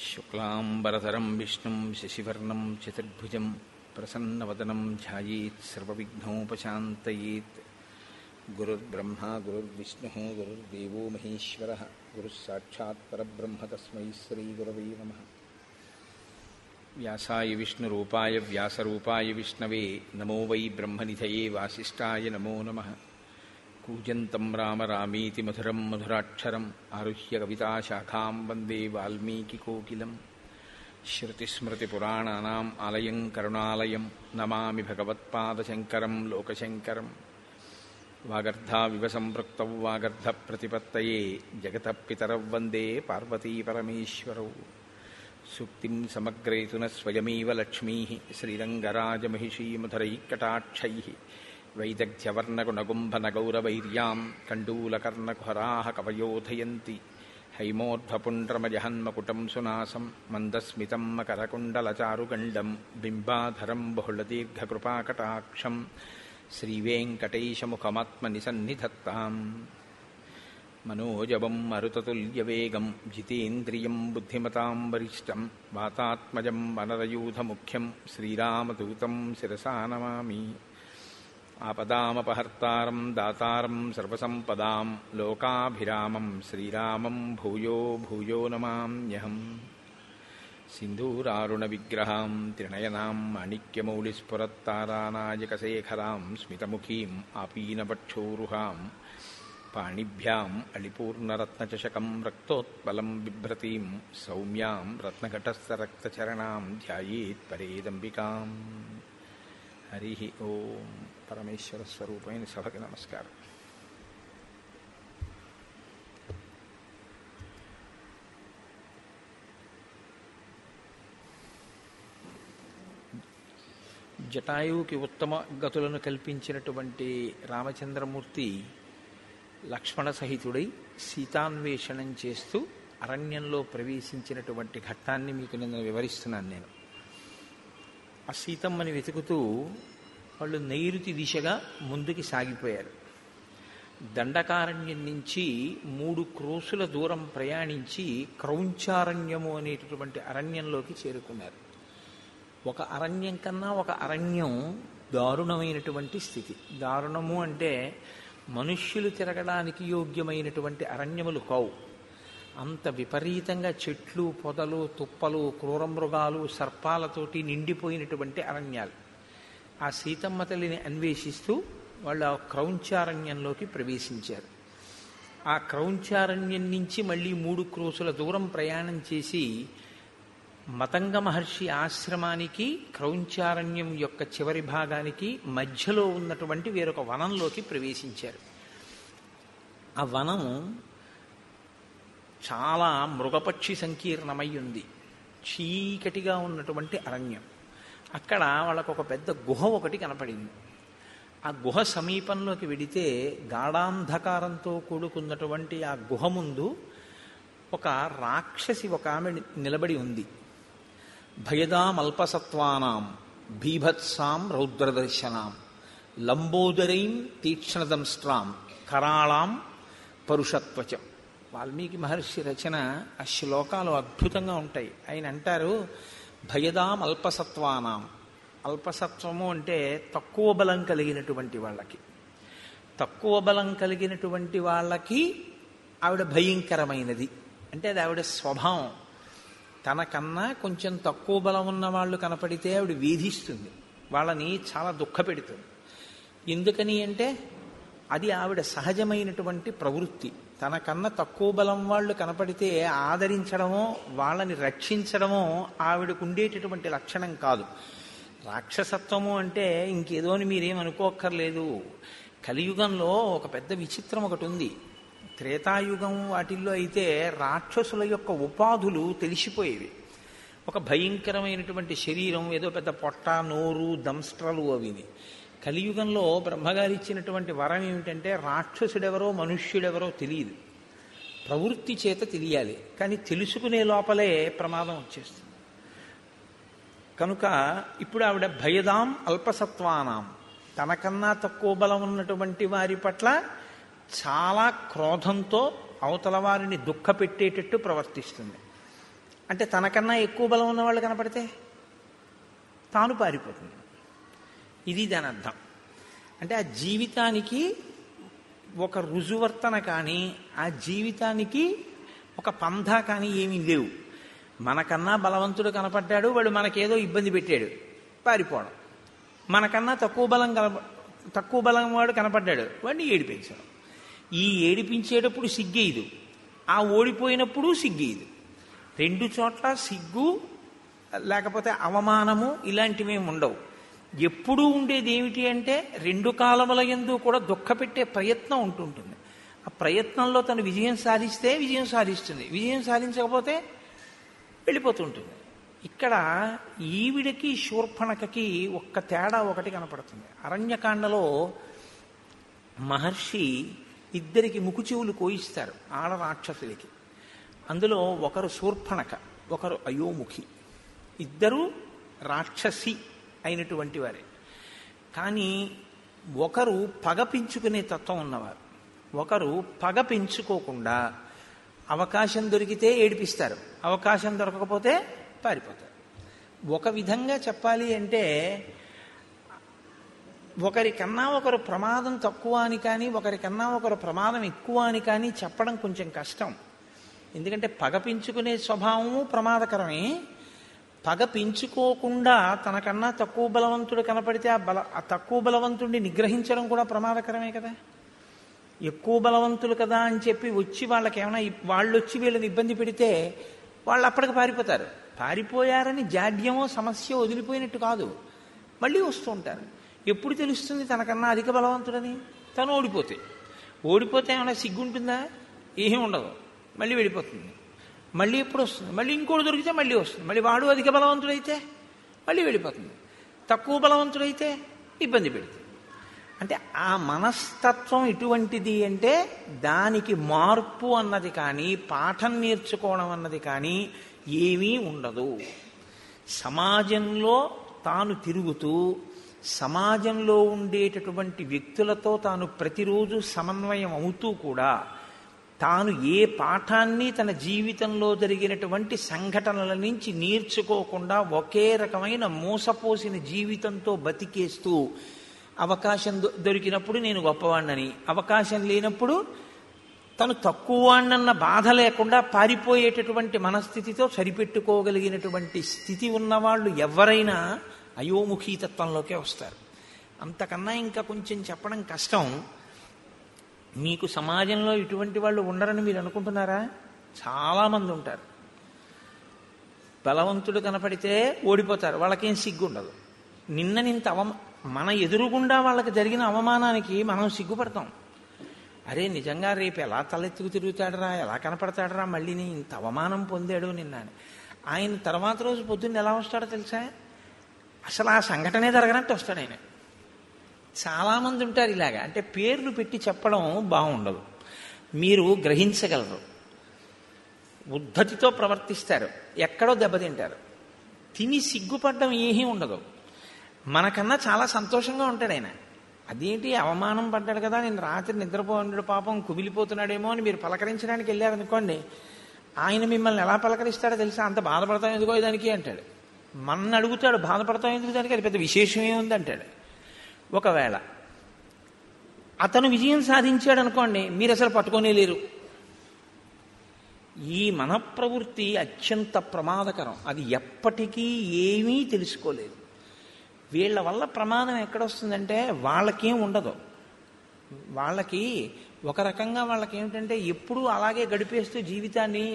శుక్లాంబరధరం విష్ణుం శశివర్ణం చతుర్భుజం ప్రసన్నవదనం ధ్యాయేత్ సర్వవిఘ్నోపశాంతయేత్. గురుర్బ్రహ్మా గురుర్విష్ణుః గురుర్దేవో మహేశ్వరః గురుః సాక్షాత్ పరబ్రహ్మ తస్మై శ్రీగురవే నమః. వ్యాసాయ విష్ణురూపాయ వ్యాసరూపాయ విష్ణవే నమో వై బ్రహ్మనిధయే వాసిష్ఠాయ నమో నమః. కూజంతం రామ రామేతి మధురం మధురాక్షరం ఆరుహ్య కవితాశాఖాం వందే వాల్మీకికోకిలం. శ్రుతిస్మృతిపురాణానాం ఆలయం కరుణాలయం నమామి భగవత్పాదశంకరం లోకశంకరం. వాగర్ధావివ సంపృక్తౌ వాగర్ధప్రతిపత్తయే జగతః పితరౌ వందే పార్వతీపరమేశ్వరౌ. సూక్తిం సమగ్రేతున స్వయమేవ లక్ష్మీః శ్రీరంగరాజమహిషీమధురైకటాక్షైః వైదగ్ధ్యవర్ణగుణగుంభనగౌరవైర్యాం కండూలకర్ణకుహరాः కవయోధయంతి. హైమోర్ధ్వపుండ్రమజహన్మకుటం సునాసం మందస్మితం మకరకుండలచారుగండం బింబాధరం బహుళదీర్ఘకృపాకటాక్షం శ్రీవేంకటేశముఖమాత్మనిసన్నిధత్తాం. మనోజవం మరుతతుల్యవేగం జితేంద్రియం బుద్ధిమతాం వరిష్టం వాతాత్మజం వనరయూధముఖ్యం శ్రీరామదూతం శిరసా నమామి. ఆపదామపహర్తారం దాతారం సర్వసంపదాం లోకాభిరామం శ్రీరామం భూయో భూయో నమామ్యహం. సింధూరారుణవిగ్రహాం త్రినయనాం మాణిక్యమౌళిస్ఫురత్తారానాయకశేఖరాం స్మితముఖీం ఆపీనవక్షోరుహాం పాణిభ్యాం అళిపూర్ణరత్నచషకం రక్తోత్పలం బిభ్రతీం సౌమ్యాం రత్నఘటస్థరక్తచరణాం ధ్యాయేత్ పరేదంబికాం. హరి ఓం. పరమేశ్వర స్వరూపమైన సభకి నమస్కారం. జటాయువుకి ఉత్తమ గతులను కల్పించినటువంటి రామచంద్రమూర్తి లక్ష్మణ సహితుడై సీతాన్వేషణం చేస్తూ అరణ్యంలో ప్రవేశించినటువంటి ఘట్టాన్ని మీకు నిన్న వివరిస్తున్నాను నేను. ఆ సీతమ్మని వెతుకుతూ వాళ్ళు నైరుతి దిశగా ముందుకి సాగిపోయారు. దండకారణ్యం నుంచి 3 క్రోసుల దూరం ప్రయాణించి క్రౌంచారణ్యము అనేటటువంటి అరణ్యంలోకి చేరుకున్నారు. ఒక అరణ్యం కన్నా ఒక అరణ్యం దారుణమైనటువంటి స్థితి. దారుణము అంటే మనుష్యులు తిరగడానికి యోగ్యమైనటువంటి అరణ్యములు కావు. అంత విపరీతంగా చెట్లు పొదలు తుప్పలు క్రూరమృగాలు సర్పాలతోటి నిండిపోయినటువంటి అరణ్యాలు. ఆ సీతమ్మ తల్లిని అన్వేషిస్తూ వాళ్ళు ఆ క్రౌంచారణ్యంలోకి ప్రవేశించారు. ఆ క్రౌంచారణ్యం నుంచి మళ్ళీ 3 క్రోసుల దూరం ప్రయాణం చేసి మతంగ మహర్షి ఆశ్రమానికి క్రౌంచారణ్యం యొక్క చివరి భాగానికి మధ్యలో ఉన్నటువంటి వేరొక వనంలోకి ప్రవేశించారు. ఆ వనం చాలా మృగపక్షి సంకీర్ణమై ఉంది. చీకటిగా ఉన్నటువంటి అరణ్యం. అక్కడ వాళ్ళకు ఒక పెద్ద గుహ ఒకటి కనపడింది. ఆ గుహ సమీపంలోకి వెడితే గాఢాంధకారంతో కూడుకున్నటువంటి ఆ గుహ ముందు ఒక రాక్షసి ఒక ఆమె నిలబడి ఉంది. భయదామల్పసత్వానాం భీభత్సాం రౌద్రదర్శనాం లంబోదరీం తీక్ష్ణదంస్ట్రాం కరాళాం పరుషత్వచం. వాల్మీకి మహర్షి రచన ఆ శ్లోకాలు అద్భుతంగా ఉంటాయి. ఆయన అంటారు, భయదాం అల్పసత్వానాం. అల్పసత్వము అంటే తక్కువ బలం కలిగినటువంటి వాళ్ళకి. తక్కువ బలం కలిగినటువంటి వాళ్ళకి ఆవిడ భయంకరమైనది. అంటే అది ఆవిడ స్వభావం. తనకన్నా కొంచెం తక్కువ బలం ఉన్న వాళ్ళు కనపడితే ఆవిడ వేధిస్తుంది, వాళ్ళని చాలా దుఃఖపెడుతుంది. ఎందుకని అంటే అది ఆవిడ సహజమైనటువంటి ప్రవృత్తి. తనకన్నా తక్కువ బలం వాళ్ళు కనపడితే ఆదరించడమో వాళ్ళని రక్షించడమో ఆవిడకు ఉండేటటువంటి లక్షణం కాదు. రాక్షసత్వము అంటే ఇంకేదో అని మీరేమనుకోక్కర్లేదు. కలియుగంలో ఒక పెద్ద విచిత్రం ఒకటి ఉంది. త్రేతాయుగం వాటిల్లో అయితే రాక్షసుల యొక్క ఉపాధులు తెలిసిపోయేవి. ఒక భయంకరమైనటువంటి శరీరం, ఏదో పెద్ద పొట్ట నోరు దంస్ట్రలు అవిని. కలియుగంలో బ్రహ్మగారు ఇచ్చినటువంటి వరం ఏమిటంటే రాక్షసుడెవరో మనుష్యుడెవరో తెలియదు, ప్రవృత్తి చేత తెలియాలి. కానీ తెలుసుకునే లోపలే ప్రమాదం వచ్చేస్తుంది. కనుక ఇప్పుడు ఆవిడ భయదాం అల్పసత్వానాం, తనకన్నా తక్కువ బలం ఉన్నటువంటి వారి పట్ల చాలా క్రోధంతో అవతల వారిని దుఃఖపెట్టేటట్టు ప్రవర్తిస్తుంది. అంటే తనకన్నా ఎక్కువ బలం ఉన్నవాళ్ళు కనపడితే తాను పారిపోతుంది. ఇది దాని అర్థం. అంటే ఆ జీవితానికి ఒక రుజువర్తన కానీ, ఆ జీవితానికి ఒక పంధా కానీ ఏమీ లేవు. మనకన్నా బలవంతుడు కనపడ్డాడు, వాడు మనకేదో ఇబ్బంది పెట్టాడు, పారిపోవడం. మనకన్నా తక్కువ బలం వాడు కనపడ్డాడు, వాడిని ఏడిపించడం. ఈ ఏడిపించేటప్పుడు సిగ్గేయదు, ఆ ఓడిపోయినప్పుడు సిగ్గేయదు. రెండు చోట్ల సిగ్గు లేకపోతే అవమానము ఇలాంటివి ఉండవు. ఎప్పుడూ ఉండేది ఏమిటి అంటే రెండు కాలముల యందు కూడా దుఃఖపెట్టే ప్రయత్నం ఉంటుంటుంది. ఆ ప్రయత్నంలో తను విజయం సాధిస్తే విజయం సాధిస్తుంది, విజయం సాధించకపోతే వెళ్ళిపోతుంటుంది. ఇక్కడ ఈవిడికి శూర్పణఖకి ఒక్క తేడా ఒకటి కనపడుతుంది. అరణ్యకాండలో మహర్షి ఇద్దరికి ముకుచెవులు కోయిస్తారు ఆడ రాక్షసులకి. అందులో ఒకరు శూర్పణఖ, ఒకరు అయోముఖి. ఇద్దరు రాక్షసి అయినటువంటి వారే. కానీ ఒకరు పగ పెంచుకునే తత్వం ఉన్నవారు, ఒకరు పగ పెంచుకోకుండా అవకాశం దొరికితే ఏడిపిస్తారు, అవకాశం దొరకకపోతే పారిపోతారు. ఒక విధంగా చెప్పాలి అంటే ఒకరికన్నా ఒకరు ప్రమాదం తక్కువ అని కానీ, ఒకరికన్నా ఒకరు ప్రమాదం ఎక్కువ అని కానీ చెప్పడం కొంచెం కష్టం. ఎందుకంటే పగ పెంచుకునే స్వభావము ప్రమాదకరమే. పగ పెంచుకోకుండా తనకన్నా తక్కువ బలవంతుడు కనపడితే ఆ తక్కువ బలవంతుడిని నిగ్రహించడం కూడా ప్రమాదకరమే కదా. ఎక్కువ బలవంతులు కదా అని చెప్పి వచ్చి వాళ్ళకి ఏమైనా వాళ్ళు వచ్చి వీళ్ళని ఇబ్బంది పెడితే వాళ్ళు అప్పటికి పారిపోతారు. పారిపోయారని జాడ్యమో సమస్య వదిలిపోయినట్టు కాదు, మళ్ళీ వస్తూ ఉంటారు. ఎప్పుడు తెలుస్తుంది తనకన్నా అధిక బలవంతుడని? తను ఓడిపోతే ఏమైనా సిగ్గుంటుందా? ఏమీ ఉండదు, మళ్ళీ వెళ్ళిపోతుంది. మళ్ళీ ఎప్పుడు వస్తుంది? మళ్ళీ ఇంకోటి దొరికితే మళ్ళీ వస్తుంది. మళ్ళీ వాడు అధిక బలవంతుడైతే మళ్ళీ వెళ్ళిపోతుంది. తక్కువ బలవంతుడైతే ఇబ్బంది పెడుతుంది. అంటే ఆ మనస్తత్వం ఎటువంటిది అంటే దానికి మార్పు అన్నది కానీ, పాఠం నేర్చుకోవడం అన్నది కానీ ఏమీ ఉండదు. సమాజంలో తాను తిరుగుతూ సమాజంలో ఉండేటటువంటి వ్యక్తులతో తాను ప్రతిరోజు సమన్వయం అవుతూ కూడా తాను ఏ పాఠాన్ని తన జీవితంలో జరిగినటువంటి సంఘటనల నుంచి నేర్చుకోకుండా ఒకే రకమైన మోసపోసిన జీవితంతో బతికేస్తూ అవకాశం దొరికినప్పుడు నేను గొప్పవాణ్ణని, అవకాశం లేనప్పుడు తను తక్కువవాణ్ణన్న బాధ లేకుండా పారిపోయేటటువంటి మనస్థితితో సరిపెట్టుకోగలిగినటువంటి స్థితి ఉన్నవాళ్ళు ఎవరైనా అయోముఖీ తత్వంలోకే వస్తారు. అంతకన్నా ఇంకా కొంచెం చెప్పడం కష్టం. మీకు సమాజంలో ఇటువంటి వాళ్ళు ఉండరని మీరు అనుకుంటున్నారా? చాలామంది ఉంటారు. బలవంతుడు కనపడితే ఓడిపోతారు, వాళ్ళకేం సిగ్గు ఉండదు. నిన్ననింత మన ఎదురుగుండా వాళ్ళకి జరిగిన అవమానానికి మనం సిగ్గుపడతాం. అరే నిజంగా రేపు ఎలా తలెత్తుకు తిరుగుతాడరా, ఎలా కనపడతాడరా, మళ్ళీ ఇంత అవమానం పొందాడు నిన్న అని. ఆయన తర్వాత రోజు పొద్దున్న ఎలా వస్తాడో తెలుసా? అసలు ఆ సంఘటనే జరగనట్టు వస్తాడు ఆయన. చాలామంది ఉంటారు ఇలాగా. అంటే పేర్లు పెట్టి చెప్పడం బాగుండదు, మీరు గ్రహించగలరు. ఉద్ధతితో ప్రవర్తిస్తారు, ఎక్కడో దెబ్బతింటారు. తిని సిగ్గుపడడం ఏమీ ఉండదు. మనకన్నా చాలా సంతోషంగా ఉంటాడు ఆయన. అదేంటి అవమానం పడ్డాడు కదా, నేను రాత్రి నిద్రపోన్నాడు పాపం కుమిలిపోతున్నాడేమో అని మీరు పలకరించడానికి వెళ్ళారనుకోండి, ఆయన మిమ్మల్ని ఎలా పలకరిస్తాడో తెలుసా? అంత బాధపడతాం ఎందుకో దానికి అంటాడు. మన అడుగుతాడు బాధపడతాం ఎందుకు దానికి, అది పెద్ద విశేషమే ఉంది అంటాడు. ఒకవేళ అతను విజయం సాధించాడు అనుకోండి, మీరు అసలు పట్టుకోనే లేరు. ఈ మనఃప్రవృత్తి అత్యంత ప్రమాదకరం. అది ఎప్పటికీ ఏమీ తెలుసుకోలేదు. వీళ్ళ వల్ల ప్రమాదం ఎక్కడొస్తుందంటే వాళ్ళకేం ఉండదు. వాళ్ళకి ఒక రకంగా వాళ్ళకి ఏమిటంటే ఎప్పుడూ అలాగే గడిపేస్తూ జీవితాన్ని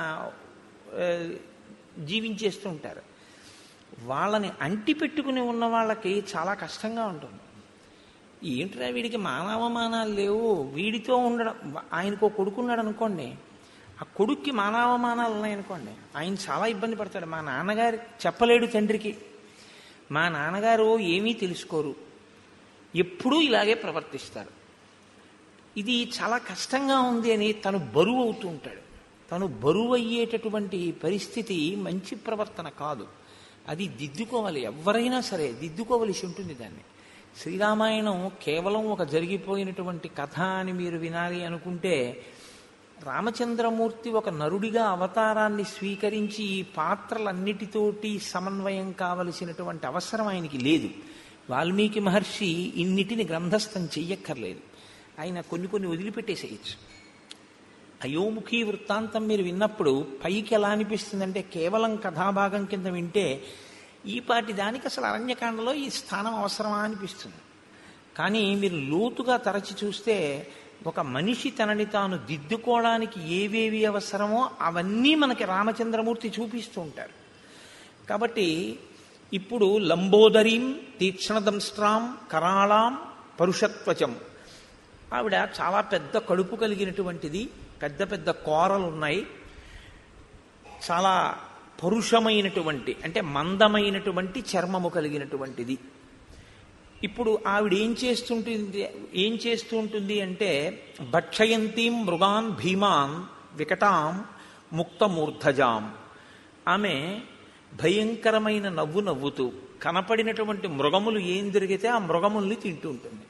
జీవించేస్తూ ఉంటారు. వాళ్ళని అంటి పెట్టుకుని ఉన్న వాళ్ళకి చాలా కష్టంగా ఉంటుంది. ఏంట్రా వీడికి మానవమానాలు లేవు, వీడితో ఉండడం. ఆయనకు కొడుకున్నాడు అనుకోండి, ఆ కొడుక్కి మానవమానాలు ఉన్నాయనుకోండి, ఆయన చాలా ఇబ్బంది పడతాడు. మా నాన్నగారు చెప్పలేడు తండ్రికి, మా నాన్నగారు ఏమీ తెలుసుకోరు, ఎప్పుడూ ఇలాగే ప్రవర్తిస్తారు. ఇది చాలా కష్టంగా ఉంది అని తను బరువు అవుతూ ఉంటాడు. తను బరువు అయ్యేటటువంటి పరిస్థితి మంచి ప్రవర్తన కాదు. అది దిద్దుకోవాలి, ఎవరైనా సరే దిద్దుకోవలసి ఉంటుంది దాన్ని. శ్రీరామాయణం కేవలం ఒక జరిగిపోయినటువంటి కథ అని మీరు వినాలి అనుకుంటే రామచంద్రమూర్తి ఒక నరుడిగా అవతారాన్ని స్వీకరించి ఈ పాత్రలన్నిటితోటి సమన్వయం కావలసినటువంటి అవసరం ఆయనకి లేదు. వాల్మీకి మహర్షి ఇన్నిటిని గ్రంథస్థం చెయ్యక్కర్లేదు. ఆయన కొన్ని కొన్ని వదిలిపెట్టేసేయచ్చు. అయోముఖి వృత్తాంతం మీరు విన్నప్పుడు పైకి ఎలా అనిపిస్తుందంటే కేవలం కథాభాగం కింద వింటే ఈ పాటి దానికి అసలు అరణ్యకాండలో ఈ స్థానం అవసరమా అనిపిస్తుంది. కానీ మీరు లోతుగా తరచి చూస్తే ఒక మనిషి తనని తాను దిద్దుకోవడానికి ఏవేవి అవసరమో అవన్నీ మనకి రామచంద్రమూర్తి చూపిస్తూ ఉంటారు. కాబట్టి ఇప్పుడు లంబోదరీం తీక్ష్ణదంష్ట్రాం కరాళాం పరుషత్వచం, ఆవిడ చాలా పెద్ద కడుపు కలిగినటువంటిది, పెద్ద పెద్ద కోరలు ఉన్నాయి, చాలా పరుషమైనటువంటి అంటే మందమైనటువంటి చర్మము కలిగినటువంటిది. ఇప్పుడు ఆవిడ ఏం చేస్తూ ఉంటుంది అంటే భక్షయంతీం మృగాన్ భీమాన్ వికటాం ముక్తమూర్ధజాం. ఆమె భయంకరమైన నవ్వు నవ్వుతూ కనపడినటువంటి మృగములు ఏం జరిగితే ఆ మృగముల్ని తింటూ ఉంటుంది.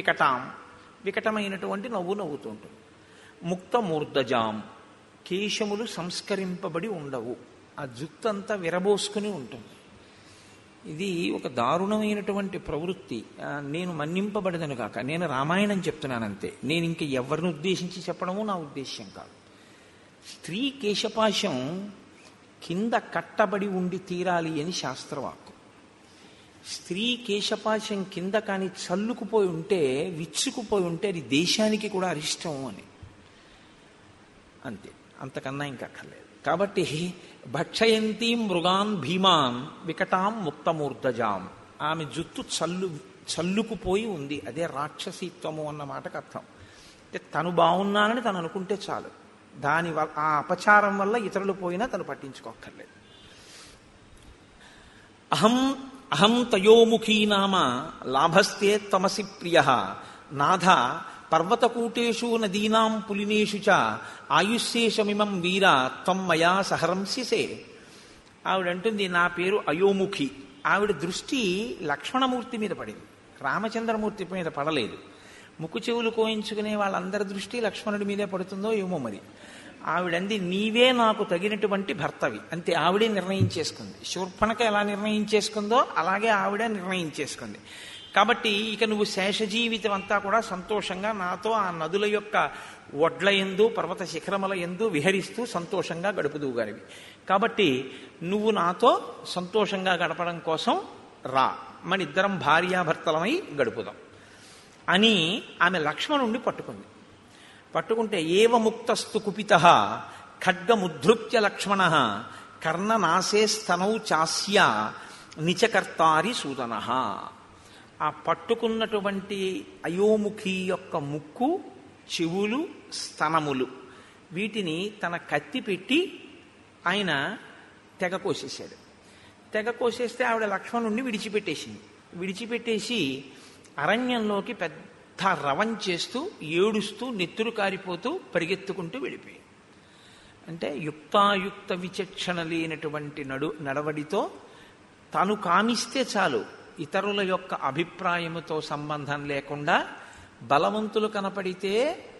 వికటమైనటువంటి నవ్వు నవ్వుతూ ఉంటుంది. ముక్తమూర్ధజాం, కేశములు సంస్కరింపబడి ఉండవు, ఆ జుత్తంతా విరబోసుకుని ఉంటుంది. ఇది ఒక దారుణమైనటువంటి ప్రవృత్తి. నేను మన్నింపబడదను కాక, నేను రామాయణం చెప్తున్నానంతే, నేను ఇంక ఎవరిని ఉద్దేశించి చెప్పడము నా ఉద్దేశ్యం కాదు. స్త్రీ కేశపాశం కింద కట్టబడి ఉండి తీరాలి అని శాస్త్రవాక్కు. స్త్రీ కేశపాశం కింద కానీ చల్లుకుపోయి ఉంటే, విచ్చుకుపోయి ఉంటే అది దేశానికి కూడా అరిష్టం అని, అంతే, అంతకన్నా ఇంకా అక్కర్లేదు. కాబట్టి భక్షయంతి మృగాన్ భీమాన్ వికటాం ముక్తమూర్ధజాం, ఆమె జుత్తు చల్లుకుపోయి ఉంది, అదే రాక్షసీత్వము అన్న మాటకు అర్థం. అంటే తను బాగున్నానని తను అనుకుంటే చాలు, దాని వల్ల ఆ అపచారం వల్ల ఇతరులు పోయినా తను పట్టించుకోక్కర్లేదు. అహం తయోముఖీ నామ లాభస్తే తమసి ప్రియ నాథ పర్వతకూటేషు నదీనాం పులినేషు చ ఆయుష్శేషమిమం వీర త్వం మయా సహరంసిసే. ఆవిడంటుంది నా పేరు అయోముఖి. ఆవిడ దృష్టి లక్ష్మణమూర్తి మీద పడింది, రామచంద్రమూర్తి మీద పడలేదు. ముక్కు చెవులు కోయించుకునే వాళ్ళందరి దృష్టి లక్ష్మణుడి మీదే పడుతుందో ఏమో మరి. ఆవిడంది నీవే నాకు తగినటువంటి భర్తవి, అంతే. ఆవిడే నిర్ణయించేసుకుంది. శూర్పణఖ ఎలా నిర్ణయించేసుకుందో అలాగే ఆవిడే నిర్ణయించేసుకుంది. కాబట్టి ఇక నువ్వు శేష జీవితం అంతా కూడా సంతోషంగా నాతో ఆ నదుల యొక్క ఒడ్ల యందు పర్వత శిఖరముల యందు విహరిస్తూ సంతోషంగా గడుపుదువుగానివి. కాబట్టి నువ్వు నాతో సంతోషంగా గడపడం కోసం రా, మన ఇద్దరం భార్యాభర్తలమై గడుపుదాం అని ఆమె లక్ష్మణుణ్ణి పట్టుకుంది. పట్టుకుంటే ఏవ ముక్తస్తు కుపిత ఖడ్గముద్ధృత్య లక్ష్మణ కర్ణనాశే స్తనౌ చాస్య నిచకర్తారి సూదన. ఆ పట్టుకున్నటువంటి అయోముఖి యొక్క ముక్కు, చెవులు, స్తనములు, వీటిని తన కత్తి పెట్టి ఆయన తెగ కోసేశాడు. తెగ కోసేస్తే ఆవిడ లక్ష్మణుణ్ణి విడిచిపెట్టేసి అరణ్యంలోకి పెద్ద రవం చేస్తూ ఏడుస్తూ నెత్తురు కారిపోతూ పరిగెత్తుకుంటూ వెళ్ళిపోయింది. అంటే యుక్తాయుక్త విచక్షణ లేనటువంటి నడవడితో తాను కామిస్తే చాలు, ఇతరుల యొక్క అభిప్రాయముతో సంబంధం లేకుండా బలవంతులు కనపడితే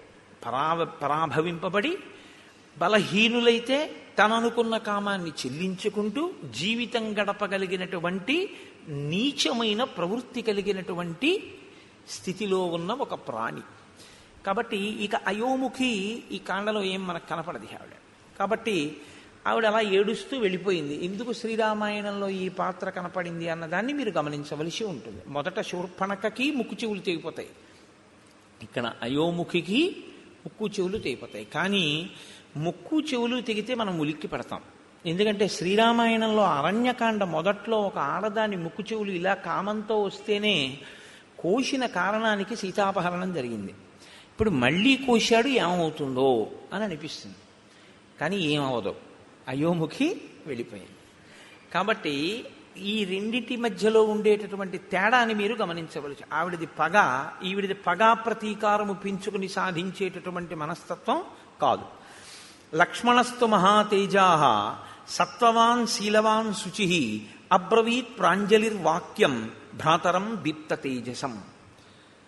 పరాభవింపబడి, బలహీనులైతే తననుకున్న కామాన్ని చెల్లించుకుంటూ జీవితం గడపగలిగినటువంటి నీచమైన ప్రవృత్తి కలిగినటువంటి స్థితిలో ఉన్న ఒక ప్రాణి. కాబట్టి ఇక అయోముఖి ఈ కాండలో ఏం మనకు కనపడదు ఆవిడ. కాబట్టి ఆవిడ అలా ఏడుస్తూ వెళ్ళిపోయింది. ఎందుకు శ్రీరామాయణంలో ఈ పాత్ర కనపడింది అన్నదాన్ని మీరు గమనించవలసి ఉంటుంది. మొదట శూర్పణఖకి ముక్కు చెవులు తెగిపోతాయి, ఇక్కడ అయోముఖికి ముక్కు చెవులు తెగిపోతాయి. కానీ ముక్కు చెవులు తెగితే మనం ఉలిక్కి పడతాం. ఎందుకంటే శ్రీరామాయణంలో అరణ్యకాండ మొదట్లో ఒక ఆడదాని ముక్కు చెవులు ఇలా కామంతో వస్తేనే కోసిన కారణానికి సీతాపహరణం జరిగింది. ఇప్పుడు మళ్ళీ కోశాడు, ఏమవుతుందో అని అనిపిస్తుంది. కానీ ఏమవదు, అయోముఖి వెళ్ళిపోయింది. కాబట్టి ఈ రెండింటి మధ్యలో ఉండేటటువంటి తేడాని మీరు గమనించవలసి. ఆవిడది పగ, ఈవిడిది పగా ప్రతీకారము పెంచుకుని సాధించేటటువంటి మనస్తత్వం కాదు. లక్ష్మణస్తు మహాతేజాః సత్వవాన్ శీలవాన్ శుచి అబ్రవీత్ ప్రాంజలిర్వాక్యం భ్రాతరం దీప్త తేజసం.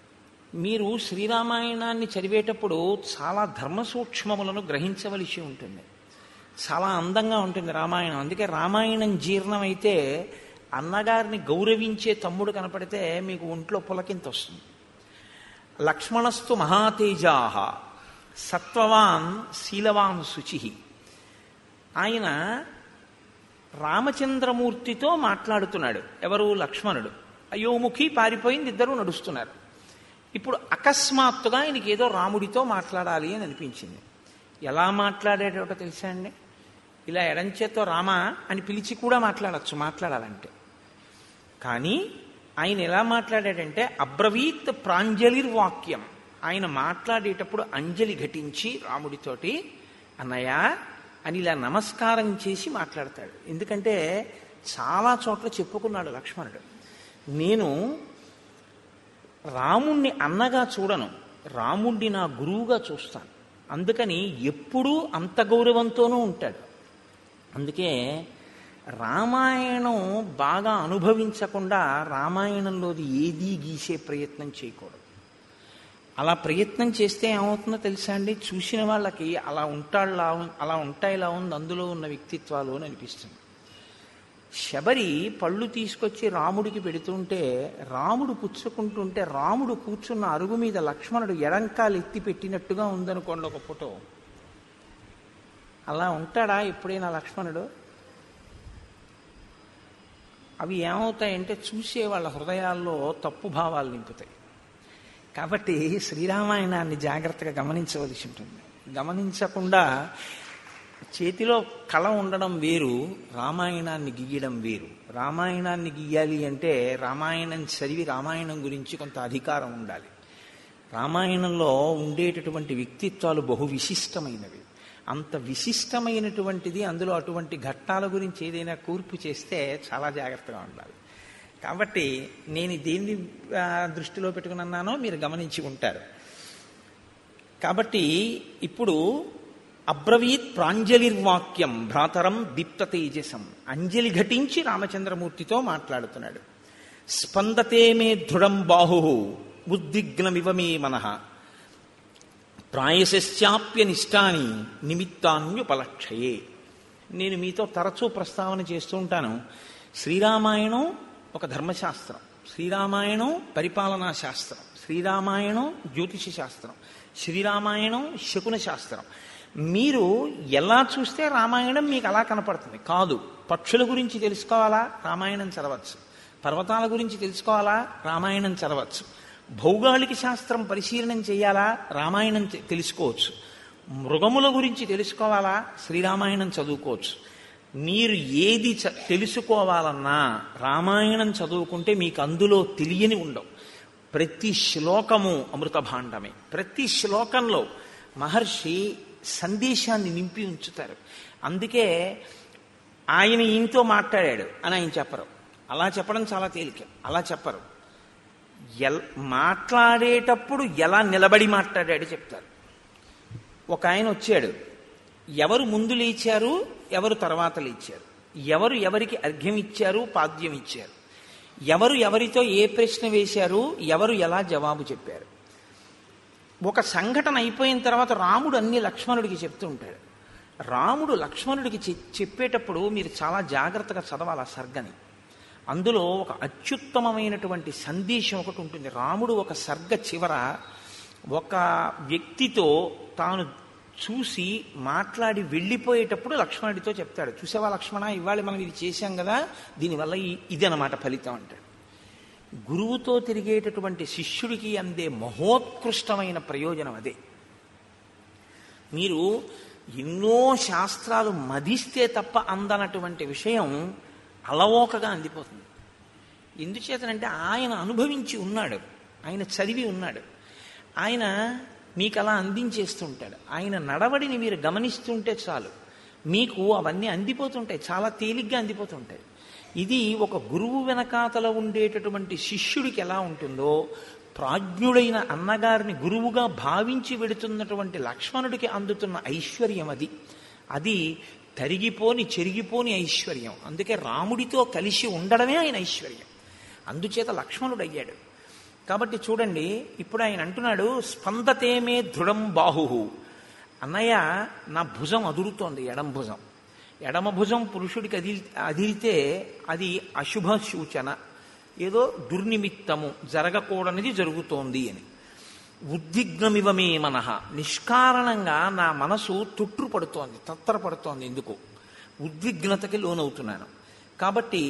మీరు శ్రీరామాయణాన్ని చదివేటప్పుడు చాలా ధర్మ సూక్ష్మములను గ్రహించవలసి ఉంటుంది. చాలా అందంగా ఉంటుంది రామాయణం. అందుకే రామాయణం జీర్ణమైతే అన్నగారిని గౌరవించే తమ్ముడు కనపడితే మీకు ఒంట్లో పులకింత వస్తుంది. లక్ష్మణస్తు మహాతేజాః సత్వవాన్ శీలవాన్ శుచి. ఆయన రామచంద్రమూర్తితో మాట్లాడుతున్నాడు. ఎవరు? లక్ష్మణుడు. అయోముఖి పారిపోయింది, ఇద్దరూ నడుస్తున్నారు. ఇప్పుడు అకస్మాత్తుగా ఆయనకి ఏదో రాముడితో మాట్లాడాలి అని అనిపించింది. ఎలా మాట్లాడేటో తెలుసా అండి? ఇలా ఎడంచేతో రామ అని పిలిచి కూడా మాట్లాడాలంటే. కానీ ఆయన ఎలా మాట్లాడాడంటే అబ్రవీత్ ప్రాంజలిర్వాక్యం. ఆయన మాట్లాడేటప్పుడు అంజలి ఘటించి రాముడితోటి అన్నయ్య అని ఇలా నమస్కారం చేసి మాట్లాడతాడు. ఎందుకంటే చాలా చోట్ల చెప్పుకున్నాడు లక్ష్మణుడు, నేను రాముణ్ణి అన్నగా చూడను, రాముణ్ణి నా గురువుగా చూస్తాను. అందుకని ఎప్పుడూ అంత గౌరవంతోనూ ఉంటాడు. అందుకే రామాయణం బాగా అనుభవించకుండా రామాయణంలోది ఏదీ గీసే ప్రయత్నం చేయకూడదు. అలా ప్రయత్నం చేస్తే ఏమవుతుందో తెలుసా అండి? చూసిన వాళ్ళకి అలా ఉంటాయిలా ఉంది అందులో ఉన్న వ్యక్తిత్వాలు అని అనిపిస్తుంది. శబరి పళ్ళు తీసుకొచ్చి రాముడికి పెడుతుంటే రాముడు పుచ్చుకుంటుంటే రాముడు కూర్చున్న అరుగు మీద లక్ష్మణుడు ఎడంకాలు ఎత్తి పెట్టినట్టుగా ఉందనుకోండి ఒక ఫోటో. అలా ఉంటాడా ఎప్పుడైనా లక్ష్మణుడు? అవి ఏమవుతాయంటే చూసే వాళ్ళ హృదయాల్లో తప్పు భావాలు నింపుతాయి. కాబట్టి శ్రీరామాయణాన్ని జాగ్రత్తగా గమనించవలసి ఉంటుంది. గమనించకుండా చేతిలో కళ ఉండడం వేరు, రామాయణాన్ని గీయడం వేరు. రామాయణాన్ని గీయాలి అంటే రామాయణం చదివి రామాయణం గురించి కొంత అధికారం ఉండాలి. రామాయణంలో ఉండేటటువంటి వ్యక్తిత్వాలు బహు విశిష్టమైనవి. అంత విశిష్టమైనటువంటిది, అందులో అటువంటి ఘట్టాల గురించి ఏదైనా కూర్పు చేస్తే చాలా జాగ్రత్తగా ఉండాలి. కాబట్టి నేను దేన్ని దృష్టిలో పెట్టుకుని అన్నానో మీరు గమనించి ఉంటారు. కాబట్టి ఇప్పుడు అబ్రవీత్ ప్రాంజలిర్వాక్యం భ్రాతరం దీప్త తేజసం. అంజలి ఘటించి రామచంద్రమూర్తితో మాట్లాడుతున్నాడు. స్పందతే మే దృఢం బాహు ఉద్విగ్నమివ మే మనః ప్రాయశ్చాప్యనిష్టాని నిమిత్తాన్యుపలక్షయే. నేను మీతో తరచూ ప్రస్తావన చేస్తూ ఉంటాను. శ్రీరామాయణం ఒక ధర్మశాస్త్రం, శ్రీరామాయణం పరిపాలనా శాస్త్రం, శ్రీరామాయణం జ్యోతిష శాస్త్రం, శ్రీరామాయణం శకున శాస్త్రం. మీరు ఎలా చూస్తే రామాయణం మీకు అలా కనపడుతుంది. కాదు, పక్షుల గురించి తెలుసుకోవాలా? రామాయణం చదవచ్చు. పర్వతాల గురించి తెలుసుకోవాలా? రామాయణం చదవచ్చు. భౌగోళిక శాస్త్రం పరిశీలనం చేయాలా? రామాయణం తెలుసుకోవచ్చు. మృగముల గురించి తెలుసుకోవాలా? శ్రీరామాయణం చదువుకోవచ్చు. మీరు ఏది తెలుసుకోవాలన్నా రామాయణం చదువుకుంటే మీకు అందులో తెలియని ఉండవు. ప్రతి శ్లోకము అమృత భాండమే. ప్రతి శ్లోకంలో మహర్షి సందేశాన్ని నింపి ఉంచుతారు. అందుకే ఆయన ఈయనతో మాట్లాడాడు అని ఆయన చెప్పరు. అలా చెప్పడం చాలా తేలిక. అలా చెప్పరు. మాట్లాడేటప్పుడు ఎలా నిలబడి మాట్లాడాడు చెప్తారు. ఒక ఆయన వచ్చాడు, ఎవరు ముందు లేచారు, ఎవరు తర్వాత లేచారు, ఎవరు ఎవరికి అర్ఘ్యం ఇచ్చారు, పాద్యం ఇచ్చారు, ఎవరు ఎవరితో ఏ ప్రశ్న వేశారు, ఎవరు ఎలా జవాబు చెప్పారు. ఒక సంఘటన అయిపోయిన తర్వాత రాముడు అన్ని లక్ష్మణుడికి చెప్తూ ఉంటాడు. రాముడు లక్ష్మణుడికి చెప్పేటప్పుడు మీరు చాలా జాగ్రత్తగా చదవాలి ఆ సర్గని. అందులో ఒక అత్యుత్తమమైనటువంటి సందేశం ఒకటి ఉంటుంది. రాముడు ఒక సర్గ చివర ఒక వ్యక్తితో తాను చూసి మాట్లాడి వెళ్ళిపోయేటప్పుడు లక్ష్మణుడితో చెప్తాడు, చూసావా లక్ష్మణ, ఇవాళ మనం ఇది చేశాం కదా, దీనివల్ల ఇది అన్నమాట ఫలితం అంటాడు. గురువుతో తిరిగేటటువంటి శిష్యుడికి అందే మహోత్కృష్టమైన ప్రయోజనం అదే. మీరు ఎన్నో శాస్త్రాలు మదిస్తే తప్ప అందనటువంటి విషయం అలవోకగా అందిపోతుంది. ఎందుచేతనంటే ఆయన అనుభవించి ఉన్నాడు, ఆయన చదివి ఉన్నాడు, ఆయన మీకు అలా అందించేస్తుంటాడు. ఆయన నడవడిని మీరు గమనిస్తుంటే చాలు, మీకు అవన్నీ అందిపోతుంటాయి, చాలా తేలిగ్గా అందిపోతుంటాయి. ఇది ఒక గురువు వెనకాతల ఉండేటటువంటి శిష్యుడికి ఎలా ఉంటుందో, ప్రాజ్ఞుడైన అన్నగారిని గురువుగా భావించి వెడుతున్నటువంటి లక్ష్మణుడికి అందుతున్న ఐశ్వర్యం అది తరిగిపోని చెరిగిపోని ఐశ్వర్యం. అందుకే రాముడితో కలిసి ఉండడమే ఆయన ఐశ్వర్యం. అందుచేత లక్ష్మణుడు అయ్యాడు. కాబట్టి చూడండి, ఇప్పుడు ఆయన అంటున్నాడు, స్పందతే మే దృఢం బాహు. అన్నయ్య, నా భుజం అదురుతోంది, ఎడమ భుజం. ఎడమ భుజం పురుషుడికి అదిరితే అది అశుభ సూచన, ఏదో దుర్నిమిత్తము, జరగకూడనిది జరుగుతోంది అని. ఉద్విగ్నమివమే మనః, నిష్కారణంగా నా మనసు తొట్టుపడుతోంది, తత్తరపడుతోంది. ఎందుకు? ఉద్విగ్నతకి లోనవుతున్నాను. కాబట్టి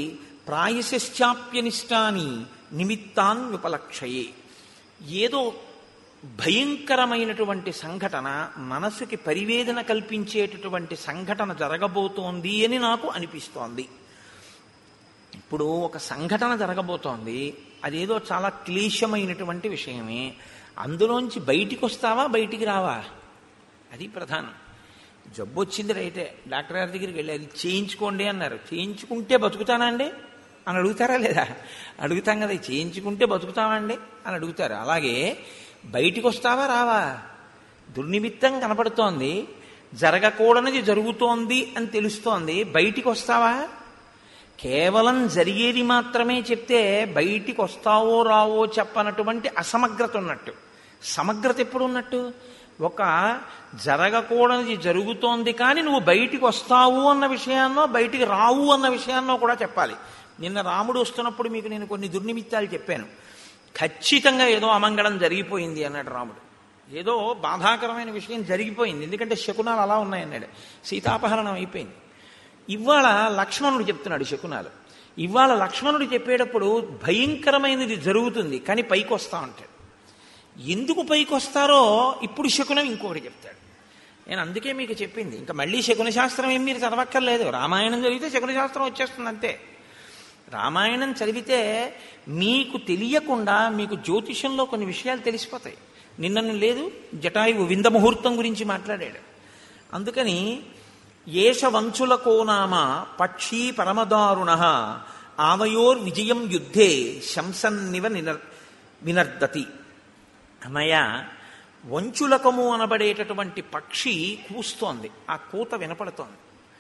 ప్రాయశ్చాప్యనిష్టాని నిమిత్తాన్ విపలక్షయే, ఏదో భయంకరమైనటువంటి సంఘటన, మనసుకి పరివేదన కల్పించేటటువంటి సంఘటన జరగబోతోంది అని నాకు అనిపిస్తోంది. ఇప్పుడు ఒక సంఘటన జరగబోతోంది, అదేదో చాలా క్లేశమైనటువంటి విషయమే. అందులోంచి బయటికి వస్తావా, బయటికి రావా? అది ప్రధానం. జబ్బు వచ్చింది రైతే, డాక్టర్ గారి దగ్గరికి వెళ్ళి అది చేయించుకోండి అన్నారు. చేయించుకుంటే బతుకుతానా అండి అని అడుగుతారా లేదా? అడుగుతాం కదా, చేయించుకుంటే బతుకుతామండి అని అడుగుతారు. అలాగే బయటికి వస్తావా, రావా? దుర్నిమిత్తం కనపడుతోంది, జరగకూడనిది జరుగుతోంది అని తెలుస్తోంది, బయటికి వస్తావా? కేవలం జరిగేది మాత్రమే చెప్తే బయటికి వస్తావో రావో చెప్పనటువంటి అసమగ్రత ఉన్నట్టు. సమగ్రత ఎప్పుడు ఉన్నట్టు? ఒక జరగకూడనిది జరుగుతోంది కానీ నువ్వు బయటికి వస్తావు అన్న విషయాన్నో బయటికి రావు అన్న విషయాన్నో కూడా చెప్పాలి. నిన్న రాముడు వస్తున్నప్పుడు మీకు నేను కొన్ని దుర్నిమిత్తాలు చెప్పాను. ఖచ్చితంగా ఏదో అమంగళం జరిగిపోయింది అన్నాడు రాముడు. ఏదో బాధాకరమైన విషయం జరిగిపోయింది, ఎందుకంటే శకునాలు అలా ఉన్నాయన్నాడు. సీతాపహరణం అయిపోయింది. ఇవాళ లక్ష్మణుడు చెప్తున్నాడు శకునాలు. ఇవాళ లక్ష్మణుడు చెప్పేటప్పుడు భయంకరమైనది జరుగుతుంది కానీ పైకి వస్తా ఉంటాడు. ఎందుకు పైకి వస్తారో ఇప్పుడు శకునం ఇంకొకటి చెప్తాడు. నేను అందుకే మీకు చెప్పింది, ఇంకా మళ్ళీ శకున శాస్త్రం ఏం మీరు చదవక్కర్లేదు. రామాయణం చదివితే శకున శాస్త్రం వచ్చేస్తుంది అంతే. రామాయణం చదివితే మీకు తెలియకుండా మీకు జ్యోతిషంలో కొన్ని విషయాలు తెలిసిపోతాయి. నిన్న లేదు, జటాయువు వింద ముహూర్తం గురించి మాట్లాడాడు. అందుకని ఏష వంచులకో నామ పక్షీ పరమదారుణ ఆవయోర్ విజయం యుద్ధే శంసన్నివ వినర్దతి. అన్నయ్య, వంచులకము అనబడేటటువంటి పక్షి కూస్తోంది, ఆ కూత వినపడుతోంది.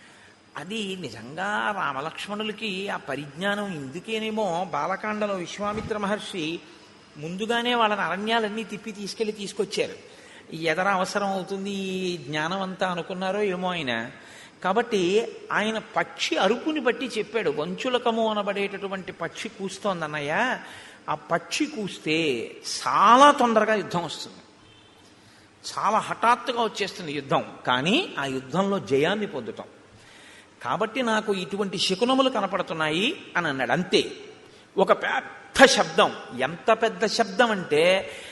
అది నిజంగా రామలక్ష్మణులకి ఆ పరిజ్ఞానం ఇందుకేనేమో బాలకాండలో విశ్వామిత్ర మహర్షి ముందుగానే వాళ్ళని అరణ్యాలన్నీ తిప్పి తీసుకొచ్చారు. ఎదర అవసరం అవుతుంది ఈ జ్ఞానం అంతా అనుకున్నారో ఏమో ఆయన. కాబట్టి ఆయన పక్షి అరుపుని బట్టి చెప్పాడు, వంచులకము అనబడేటటువంటి పక్షి కూస్తోంది అన్నయ్య. ఆ పక్షి కూస్తే చాలా తొందరగా యుద్ధం వస్తుంది, చాలా హఠాత్తుగా వచ్చేస్తుంది యుద్ధం. కానీ ఆ యుద్ధంలో జయాన్ని పొందుతాం. కాబట్టి నాకు ఇటువంటి శకునములు కనపడుతున్నాయి అని అన్నాడు. అంతే. ఒక పెద్ద శబ్దం, ఎంత పెద్ద శబ్దం అంటే,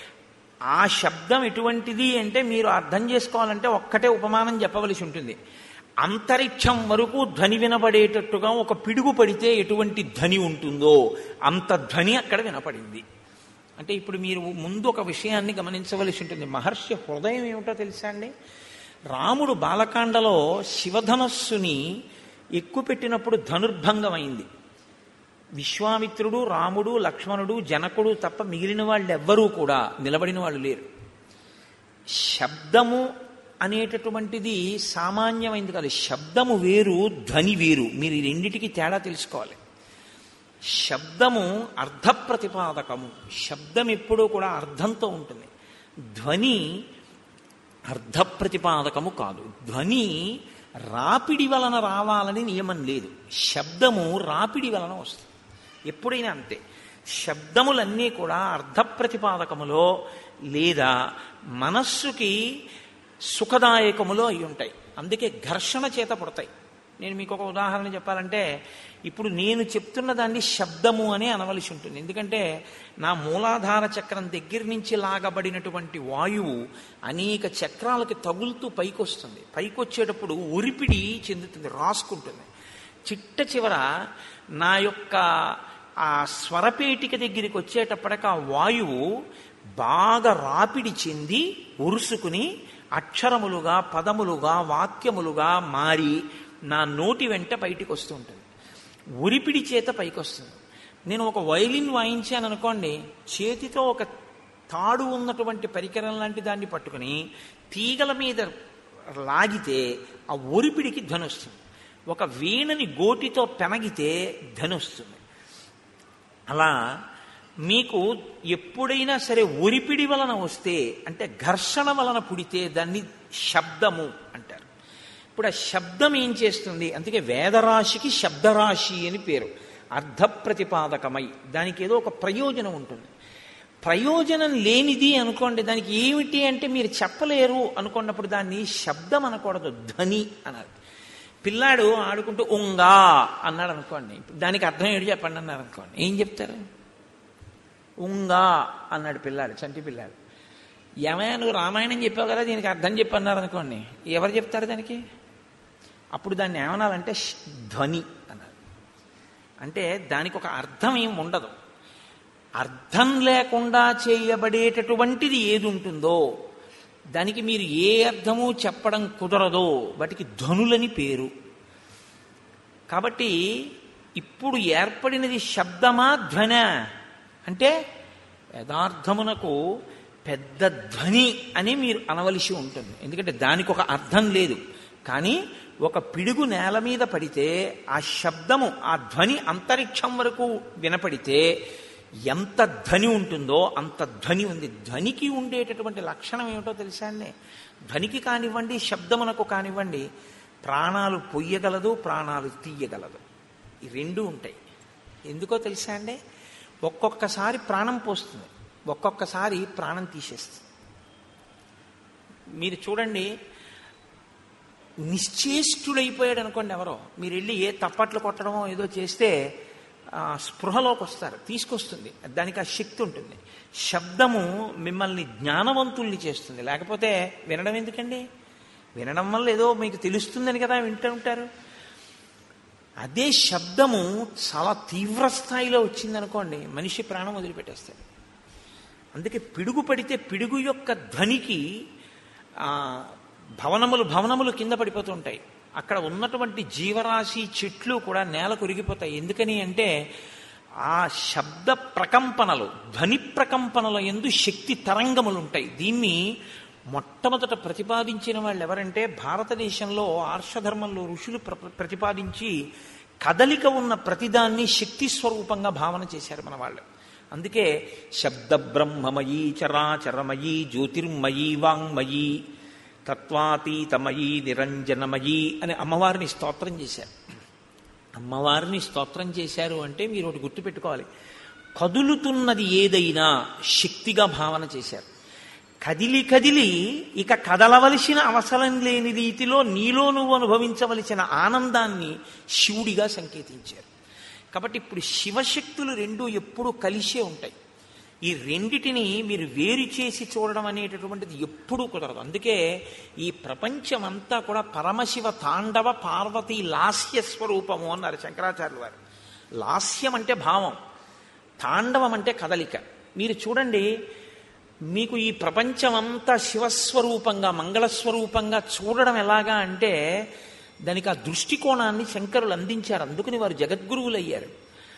ఆ శబ్దం ఎటువంటిది అంటే మీరు అర్థం చేసుకోవాలంటే ఒక్కటే ఉపమానం చెప్పవలసి ఉంటుంది. అంతరిక్షం వరకు ధ్వని వినపడేటట్టుగా ఒక పిడుగు పడితే ఎటువంటి ధ్వని ఉంటుందో అంత ధ్వని అక్కడ వినపడింది. అంటే ఇప్పుడు మీరు ముందు ఒక విషయాన్ని గమనించవలసి ఉంటుంది. మహర్షి హృదయం ఏమిటో తెలుసా అండి? రాముడు బాలకాండలో శివధనస్సుని ఎక్కుపెట్టినప్పుడు ధనుర్భంగం అయింది. విశ్వామిత్రుడు, రాముడు, లక్ష్మణుడు, జనకుడు తప్ప మిగిలిన వాళ్ళు ఎవ్వరూ కూడా నిలబడిన వాళ్ళు లేరు. శబ్దము అనేటటువంటిది సామాన్యమైంది కాదు. శబ్దము వేరు, ధ్వని వేరు. మీరు ఈ రెండిటికి తేడా తెలుసుకోవాలి. శబ్దము అర్థప్రతిపాదకము. శబ్దం ఎప్పుడూ కూడా అర్థంతో ఉంటుంది. ధ్వని అర్థప్రతిపాదకము కాదు. ధ్వని రాపిడి వలన రావాలని నియమం లేదు. శబ్దము రాపిడి వలన వస్తుంది ఎప్పుడైనా అంతే. శబ్దములన్నీ కూడా అర్థప్రతిపాదకములో లేదా మనస్సుకి సుఖదాయకములో అయి ఉంటాయి. అందుకే ఘర్షణ చేత పుడతాయి. నేను మీకు ఒక ఉదాహరణ చెప్పాలంటే, ఇప్పుడు నేను చెప్తున్న దాన్ని శబ్దము అని అనవలసి ఉంటుంది. ఎందుకంటే నా మూలాధార చక్రం దగ్గర నుంచి లాగబడినటువంటి వాయువు అనేక చక్రాలకి తగులుతూ పైకొస్తుంది. పైకొచ్చేటప్పుడు ఒరిపిడి చెందుతుంది, రాసుకుంటుంది. చిట్ట చివర నా యొక్క ఆ స్వరపేటిక దగ్గరికి వచ్చేటప్పటికి ఆ వాయువు బాగా రాపిడి చెంది ఉరుసుకుని అక్షరములుగా, పదములుగా, వాక్యములుగా మారి నా నోటి వెంట బయటికి వస్తూ ఉంటుంది. ఉరిపిడి చేత పైకి వస్తుంది. నేను ఒక వయలిన్ వాయించాను అనుకోండి, చేతితో ఒక తాడు ఉన్నటువంటి పరికరం లాంటి దాన్ని పట్టుకుని తీగల మీద లాగితే ఆ ఒరిపిడికి ధ్వని వస్తుంది. ఒక వీణని గోటితో పెనగితే ధ్వని వస్తుంది. అలా మీకు ఎప్పుడైనా సరే ఒరిపిడి వలన వస్తే, అంటే ఘర్షణ వలన పుడితే దాన్ని శబ్దము అంటారు. ఇప్పుడు ఆ శబ్దం ఏం చేస్తుంది? అందుకే వేదరాశికి శబ్దరాశి అని పేరు. అర్థ ప్రతిపాదకమై దానికి ఏదో ఒక ప్రయోజనం ఉంటుంది. ప్రయోజనం లేనిది అనుకోండి, దానికి ఏమిటి అంటే మీరు చెప్పలేరు అనుకున్నప్పుడు దాన్ని శబ్దం అనకూడదు, ధ్వని అన్నారు. పిల్లాడు ఆడుకుంటూ ఉంగా అన్నాడు అనుకోండి, దానికి అర్థం ఏంటి చెప్పండి అన్నారు అనుకోండి, ఏం చెప్తారు? ఉంగా అన్నాడు పిల్లాడు, చంటి పిల్లాడు. ఏమైనా నువ్వు రామాయణం చెప్పావు కదా, దీనికి అర్థం చెప్పన్నారు అనుకోండి, ఎవరు చెప్తారు దానికి? అప్పుడు దాన్ని ఏమనాలంటే ధ్వని అన్నారు. అంటే దానికి ఒక అర్థం ఏం ఉండదు. అర్థం లేకుండా చేయబడేటటువంటిది ఏది ఉంటుందో దానికి మీరు ఏ అర్థమూ చెప్పడం కుదరదో వాటికి ధ్వనులని పేరు. కాబట్టి ఇప్పుడు ఏర్పడినది శబ్దమా ధ్వన అంటే యథార్థమునకు పెద్ద ధ్వని అని మీరు అనవలసి ఉంటుంది. ఎందుకంటే దానికి ఒక అర్థం లేదు. కానీ ఒక పిడుగు నేల మీద పడితే ఆ శబ్దము, ఆ ధ్వని అంతరిక్షం వరకు వినపడితే ఎంత ధ్వని ఉంటుందో అంత ధ్వని ఉంది. ధ్వనికి ఉండేటటువంటి లక్షణం ఏమిటో తెలుసా అండి? ధ్వనికి కానివ్వండి, శబ్దమునకు కానివ్వండి, ప్రాణాలు పొయ్యగలదు, ప్రాణాలు తీయగలదు. ఈ రెండూ ఉంటాయి. ఎందుకో తెలుసా అండి? ఒక్కొక్కసారి ప్రాణం పోస్తుంది, ఒక్కొక్కసారి ప్రాణం తీసేస్తుంది. మీరు చూడండి, నిశ్చేష్టుడైపోయాడు అనుకోండి ఎవరో, మీరు వెళ్ళి ఏ తప్పట్లు కొట్టడమో ఏదో చేస్తే స్పృహలోకి వస్తారు, తీసుకొస్తుంది, దానికి ఆ శక్తి ఉంటుంది. శబ్దము మిమ్మల్ని జ్ఞానవంతుల్ని చేస్తుంది. లేకపోతే వినడం ఎందుకండి? వినడం వల్ల ఏదో మీకు తెలుస్తుందని కదా వింటూ ఉంటారు. అదే శబ్దము చాలా తీవ్ర స్థాయిలో వచ్చిందనుకోండి, మనిషి ప్రాణం వదిలిపెట్టేస్తాడు. అందుకే పిడుగు పడితే పిడుగు యొక్క ధ్వనికి భవనములు కింద పడిపోతూ ఉంటాయి. అక్కడ ఉన్నటువంటి జీవరాశి, చెట్లు కూడా నేల కొరిగిపోతాయి. ఎందుకని అంటే ఆ శబ్ద ప్రకంపనలు, ధ్వని ప్రకంపనల యందు శక్తి తరంగములు ఉంటాయి. దీన్ని మొట్టమొదట ప్రతిపాదించిన వాళ్ళు ఎవరంటే, భారతదేశంలో ఆర్షధర్మంలో ఋషులు ప్రతిపాదించి కదలిక ఉన్న ప్రతిదాన్ని శక్తి స్వరూపంగా భావన చేశారు మన వాళ్ళు. అందుకే శబ్ద బ్రహ్మమయీ చరాచరమయీ జ్యోతిర్మయీ వాంగ్మయీ తత్వాతీతమయీ నిరంజనమయీ అని అమ్మవారిని స్తోత్రం చేశారు. అమ్మవారిని స్తోత్రం చేశారు అంటే మీరు ఒకటి గుర్తుపెట్టుకోవాలి, కదులుతున్నది ఏదైనా శక్తిగా భావన చేశారు. కదిలి కదిలి ఇక కదలవలసిన అవసరం లేని రీతిలో నీలో నువ్వు అనుభవించవలసిన ఆనందాన్ని శివుడిగా సంకేతించారు. కాబట్టి ఇప్పుడు శివశక్తులు రెండూ ఎప్పుడూ కలిసే ఉంటాయి. ఈ రెండిటిని మీరు వేరు చేసి చూడడం అనేటటువంటిది ఎప్పుడూ కుదరదు. అందుకే ఈ ప్రపంచమంతా కూడా పరమశివ తాండవ పార్వతీ లాస్య స్వరూపము అన్నారు శంకరాచార్యులు వారు. లాస్యం అంటే భావం, తాండవం అంటే కదలిక. మీరు చూడండి, మీకు ఈ ప్రపంచమంతా శివస్వరూపంగా, మంగళస్వరూపంగా చూడడం ఎలాగా అంటే దానికి ఆ దృష్టికోణాన్ని శంకరులు అందించారు. అందుకని వారు జగద్గురువులు అయ్యారు.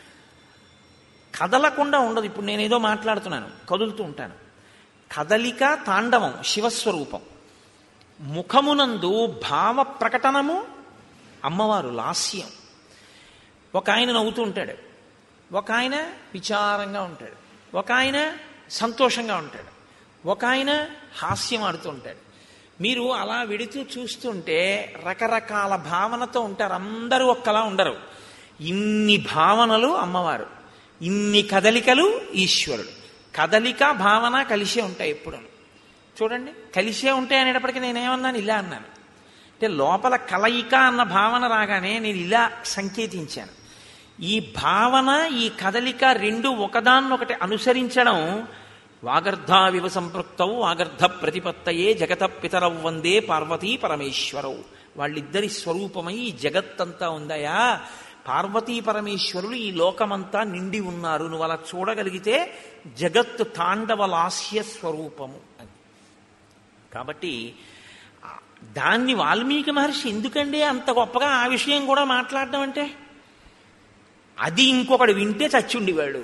కదలకుండా ఉండదు. ఇప్పుడు నేనేదో మాట్లాడుతున్నాను, కదులుతూ ఉంటాను. కదలిక తాండవం శివస్వరూపం. ముఖమునందు భావ ప్రకటనము అమ్మవారు లాస్యం. ఒక ఆయన నవ్వుతూ ఉంటాడు, ఒక ఆయన విచారంగా ఉంటాడు, ఒక ఆయన సంతోషంగా ఉంటాడు, ఒక ఆయన హాస్యం ఆడుతూ ఉంటాడు. మీరు అలా వెడుతూ చూస్తుంటే రకరకాల భావనతో ఉంటారు. అందరూ ఒక్కలా ఉండరు. ఇన్ని భావనలు అమ్మవారు, ఇన్ని కదలికలు ఈశ్వరుడు. కదలిక భావన కలిసే ఉంటాయి ఎప్పుడు. చూడండి, కలిసే ఉంటాయి అనేటప్పటికీ నేనేమన్నాను? ఇలా అన్నాను. అంటే లోపల కలయిక అన్న భావన రాగానే నేను ఇలా సంకేతించాను. ఈ భావన, ఈ కదలిక రెండు ఒకదాన్నొకటి అనుసరించడం. వాగర్ధావివ సంపృక్తౌ వాగర్ధ ప్రతిపత్తయే జగత పితరౌ వందే పార్వతీ పరమేశ్వరౌ. వాళ్ళిద్దరి స్వరూపమై ఈ జగత్తంతా ఉందయా. పార్వతీ పరమేశ్వరులు ఈ లోకమంతా నిండి ఉన్నారు. నువ్వు అలా చూడగలిగితే జగత్తు తాండవ లాస్య స్వరూపము అని. కాబట్టి దాన్ని వాల్మీకి మహర్షి ఎందుకండి అంత గొప్పగా ఆ విషయం కూడా మాట్లాడడం అంటే, అది ఇంకొకడు వింటే చచ్చుండివాడు.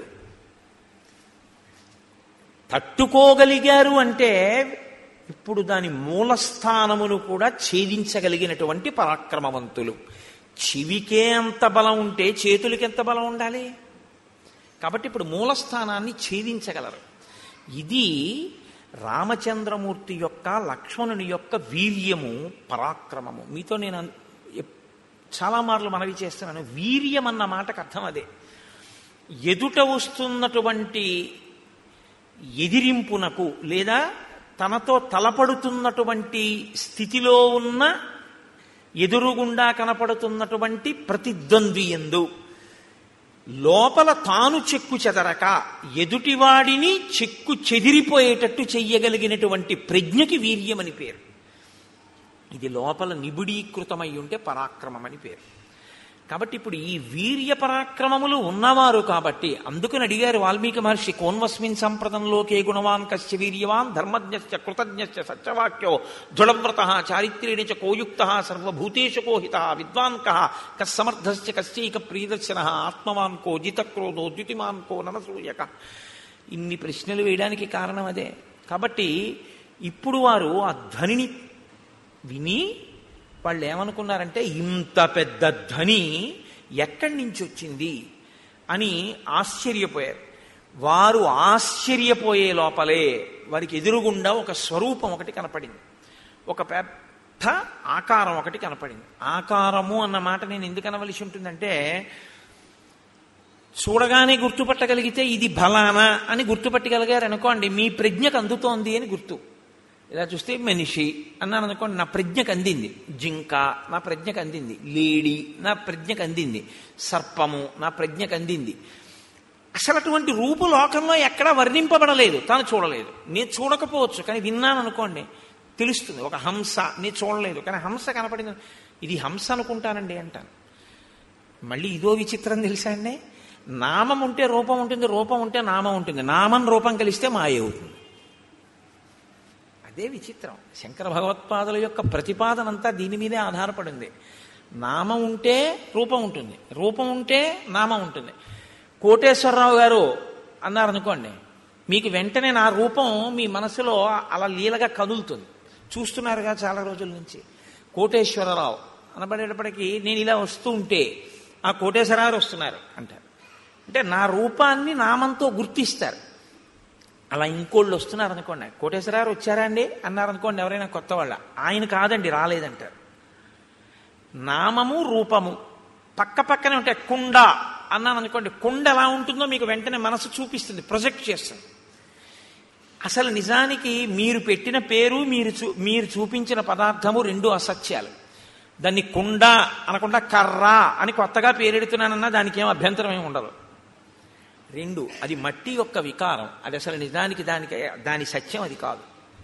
తట్టుకోగలిగారు అంటే ఇప్పుడు దాని మూలస్థానమును కూడా ఛేదించగలిగినటువంటి పరాక్రమవంతులు. చెవికే అంత బలం ఉంటే చేతులకి ఎంత బలం ఉండాలి? కాబట్టి ఇప్పుడు మూలస్థానాన్ని ఛేదించగలరు. ఇది రామచంద్రమూర్తి యొక్క, లక్ష్మణుని యొక్క వీర్యము, పరాక్రమము. మీతో నేను చాలా మార్లు మనవి చేస్తున్నాను, వీర్యం అన్న మాటకు అర్థం అదే. ఎదుట వస్తున్నటువంటి ఎదిరింపునకు లేదా తనతో తలపడుతున్నటువంటి స్థితిలో ఉన్న ఎదురుగుండా కనపడుతున్నటువంటి ప్రతిద్వంద్వియందు లోపల తాను చెక్కు చెదరక ఎదుటివాడిని చెక్కు చెదిరిపోయేటట్టు చెయ్యగలిగినటువంటి ప్రజ్ఞకి వీర్యమని పేరు. ఇది లోపల నిబిడీకృతమై ఉంటే పరాక్రమం అని పేరు. కాబట్టి ఇప్పుడు ఈ వీర్య పరాక్రమములు ఉన్నవారు కాబట్టి అందుకని అడిగారు వాల్మీకి మహర్షి, కోన్వస్మిన్ సంప్రదంలోకే గుణవాన్ కశ్చ వీర్యవాన్ ధర్మజ్ఞశ్చ కృతజ్ఞశ్చ సత్యవాక్యో దృఢవ్రతః చారిత్ర్యేణ చ కోయుక్తః సర్వభూతేషు కోహితః విద్వాన్ కః కస్సమర్థశ్చ కశ్చైక ప్రియదర్శనః ఆత్మవాన్ కో జితక్రోధో ద్యుతిమాన్ కో ననసూయక. ఇన్ని ప్రశ్నలు వేయడానికి కారణం అదే. కాబట్టి ఇప్పుడు వారు ఆ ధ్వనిని విని వాళ్ళు ఏమనుకున్నారంటే ఇంత పెద్ద ధ్వని ఎక్కడి నుంచి వచ్చింది అని ఆశ్చర్యపోయారు. వారు ఆశ్చర్యపోయే లోపలే వారికి ఎదురుగుండా ఒక స్వరూపం ఒకటి కనపడింది, ఒక పెద్ద ఆకారం ఒకటి కనపడింది. ఆకారము అన్న మాట నేను ఎందుకు అనవలసి ఉంటుందంటే, చూడగానే గుర్తుపట్టగలిగితే ఇది బలానా అని గుర్తుపట్టగలిగారు అనుకోండి, మీ ప్రజ్ఞకు అందుతోంది అని గుర్తు. ఇలా చూస్తే మనిషి అన్నాను అనుకోండి, నా ప్రజ్ఞకు అందింది. జింక నా ప్రజ్ఞకు అందింది, లేడి నా ప్రజ్ఞకు అందింది, సర్పము నా ప్రజ్ఞకు అందింది. అసలు అటువంటి రూపు లోకంలో ఎక్కడా వర్ణింపబడలేదు, తాను చూడలేదు. నేను చూడకపోవచ్చు కానీ విన్నాను అనుకోండి తెలుస్తుంది. ఒక హంస నేను చూడలేదు కానీ హంస కనపడింది, ఇది హంస అనుకుంటానండి అంటాను. మళ్ళీ ఇదో విచిత్రం తెలుసా అండి, నామం ఉంటే రూపం ఉంటుంది, రూపం ఉంటే నామం ఉంటుంది, నామం రూపం కలిస్తే మాయ అవుతుంది. అదే విచిత్రం. శంకర భగవత్పాదుల యొక్క ప్రతిపాదనంతా దీని మీదే ఆధారపడింది. నామం ఉంటే రూపం ఉంటుంది, రూపం ఉంటే నామం ఉంటుంది. కోటేశ్వరరావు గారు అన్నారనుకోండి, మీకు వెంటనే నా రూపం మీ మనసులో అలా లీలగా కదులుతుంది. చూస్తున్నారుగా చాలా రోజుల నుంచి. కోటేశ్వరరావు అనబడేటప్పటికీ నేను ఇలా వస్తూ ఉంటే ఆ కోటేశ్వరరావు వస్తున్నారు అంటారు. అంటే నా రూపాన్ని నామంతో గుర్తిస్తారు. అలా ఇంకోళ్ళు వస్తున్నారు అనుకోండి, కోటేశ్వరరావు వచ్చారా అండి అన్నారనుకోండి ఎవరైనా కొత్త వాళ్ళ, ఆయన కాదండి రాలేదంటారు. నామము రూపము పక్క పక్కనే ఉంటాయి. కుండ అన్నాను అనుకోండి, కుండ ఎలా ఉంటుందో మీకు వెంటనే మనసు చూపిస్తుంది, ప్రొజెక్ట్ చేస్తుంది. అసలు నిజానికి మీరు పెట్టిన పేరు, మీరు చూపించిన పదార్థము రెండు అసత్యాలు. దాన్ని కుండ అనకుండా కర్ర అని కొత్తగా పేరెడుతున్నానన్నా దానికి ఏం అభ్యంతరం ఏమి ఉండదు. రెండు, అది మట్టి యొక్క వికారం, అది అసలు నిజానికి దాని సత్యం అది కాదు.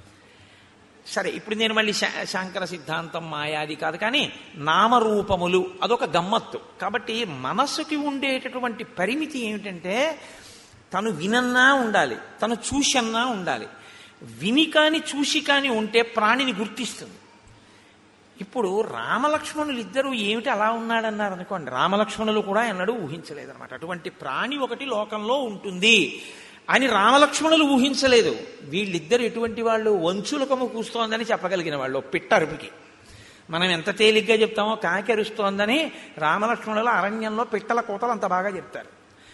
సరే, ఇప్పుడు నేను మళ్ళీ శాంకర సిద్ధాంతం మాయాది కాదు కానీ నామరూపములు అదొక గమ్మత్తు. కాబట్టి మనసుకి ఉండేటటువంటి పరిమితి ఏమిటంటే, తను వినన్నా ఉండాలి, తను చూసన్నా ఉండాలి. విని కాని చూసి కాని ఉంటే ప్రాణిని గుర్తిస్తుంది. ఇప్పుడు రామలక్ష్మణులు ఇద్దరు ఏమిటి అలా ఉన్నాడన్నారు అనుకోండి, రామలక్ష్మణులు కూడా ఎన్నడూ ఊహించలేదన్నమాట. అటువంటి ప్రాణి ఒకటి లోకంలో ఉంటుంది అని రామలక్ష్మణులు ఊహించలేదు. వీళ్ళిద్దరు ఎటువంటి వాళ్ళు, వంచులకము కూస్తోందని చెప్పగలిగిన వాళ్ళు. పిట్టరుపుకి మనం ఎంత తేలిగ్గా చెప్తామో కాకి అరుస్తోందని రామలక్ష్మణులు అరణ్యంలో పిట్టల కోతలు అంత బాగా చెప్తారు.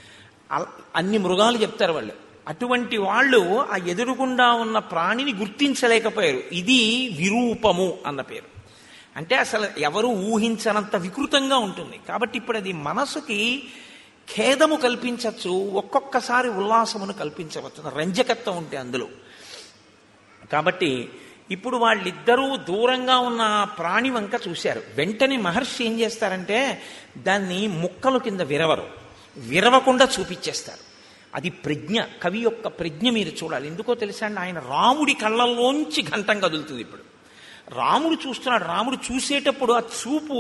అన్ని మృగాలు చెప్తారు వాళ్ళు. అటువంటి వాళ్ళు ఆ ఎదురుగుండా ఉన్న ప్రాణిని గుర్తించలేకపోయారు. ఇది విరూపము అన్న పేరు. అంటే అసలు ఎవరు ఊహించనంత వికృతంగా ఉంటుంది. కాబట్టి ఇప్పుడు అది మనసుకి ఖేదము కల్పించవచ్చు, ఒక్కొక్కసారి ఉల్లాసమును కల్పించవచ్చు, రంజకత్వం ఉంటే అందులో. కాబట్టి ఇప్పుడు వాళ్ళిద్దరూ దూరంగా ఉన్న ప్రాణి వంక చూశారు. వెంటనే మహర్షి ఏం చేస్తారంటే దాన్ని ముక్కలు కింద విరవకుండా చూపించేస్తారు. అది ప్రజ్ఞ, కవి యొక్క ప్రజ్ఞ మీరు చూడాలి. ఎందుకో తెలుసా అండి, ఆయన రాముడి కళ్ళల్లోంచి ఘంటం కదులుతుంది. ఇప్పుడు రాముడు చూస్తున్నాడు. రాముడు చూసేటప్పుడు ఆ చూపు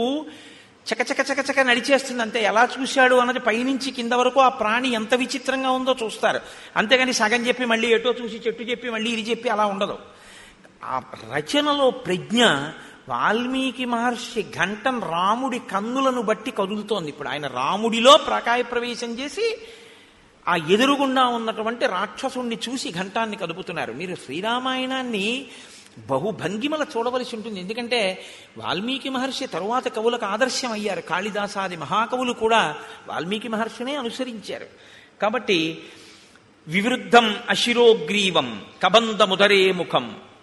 చకచక నడిచేస్తుంది అంతే. ఎలా చూశాడు అన్నది పైనుంచి కింద వరకు ఆ ప్రాణి ఎంత విచిత్రంగా ఉందో చూస్తారు. అంతేగాని సగం చెప్పి మళ్ళీ ఎటో చూసి చెట్టు చెప్పి మళ్ళీ ఇది చెప్పి అలా ఉండదు. ఆ రచనలో ప్రజ్ఞ వాల్మీకి మహర్షి ఘంటం రాముడి కన్నులను బట్టి కదులుతోంది. ఇప్పుడు ఆయన రాముడిలో ప్రకాయ ప్రవేశం చేసి ఆ ఎదురుగుండా ఉన్నటువంటి రాక్షసుణ్ణి చూసి ఘంటాన్ని కదుపుతున్నారు. మీరు శ్రీరామాయణాన్ని బహుభంగిమల చూడవలసి ఉంటుంది. ఎందుకంటే వాల్మీకి మహర్షి తరువాత కవులకు ఆదర్శం అయ్యారు. కాళిదాసాది మహాకవులు కూడా వాల్మీకి మహర్షినే అనుసరించారు. కాబట్టి వివృద్ధం అశిరోగ్రీవం కబంధముదరే ముఖం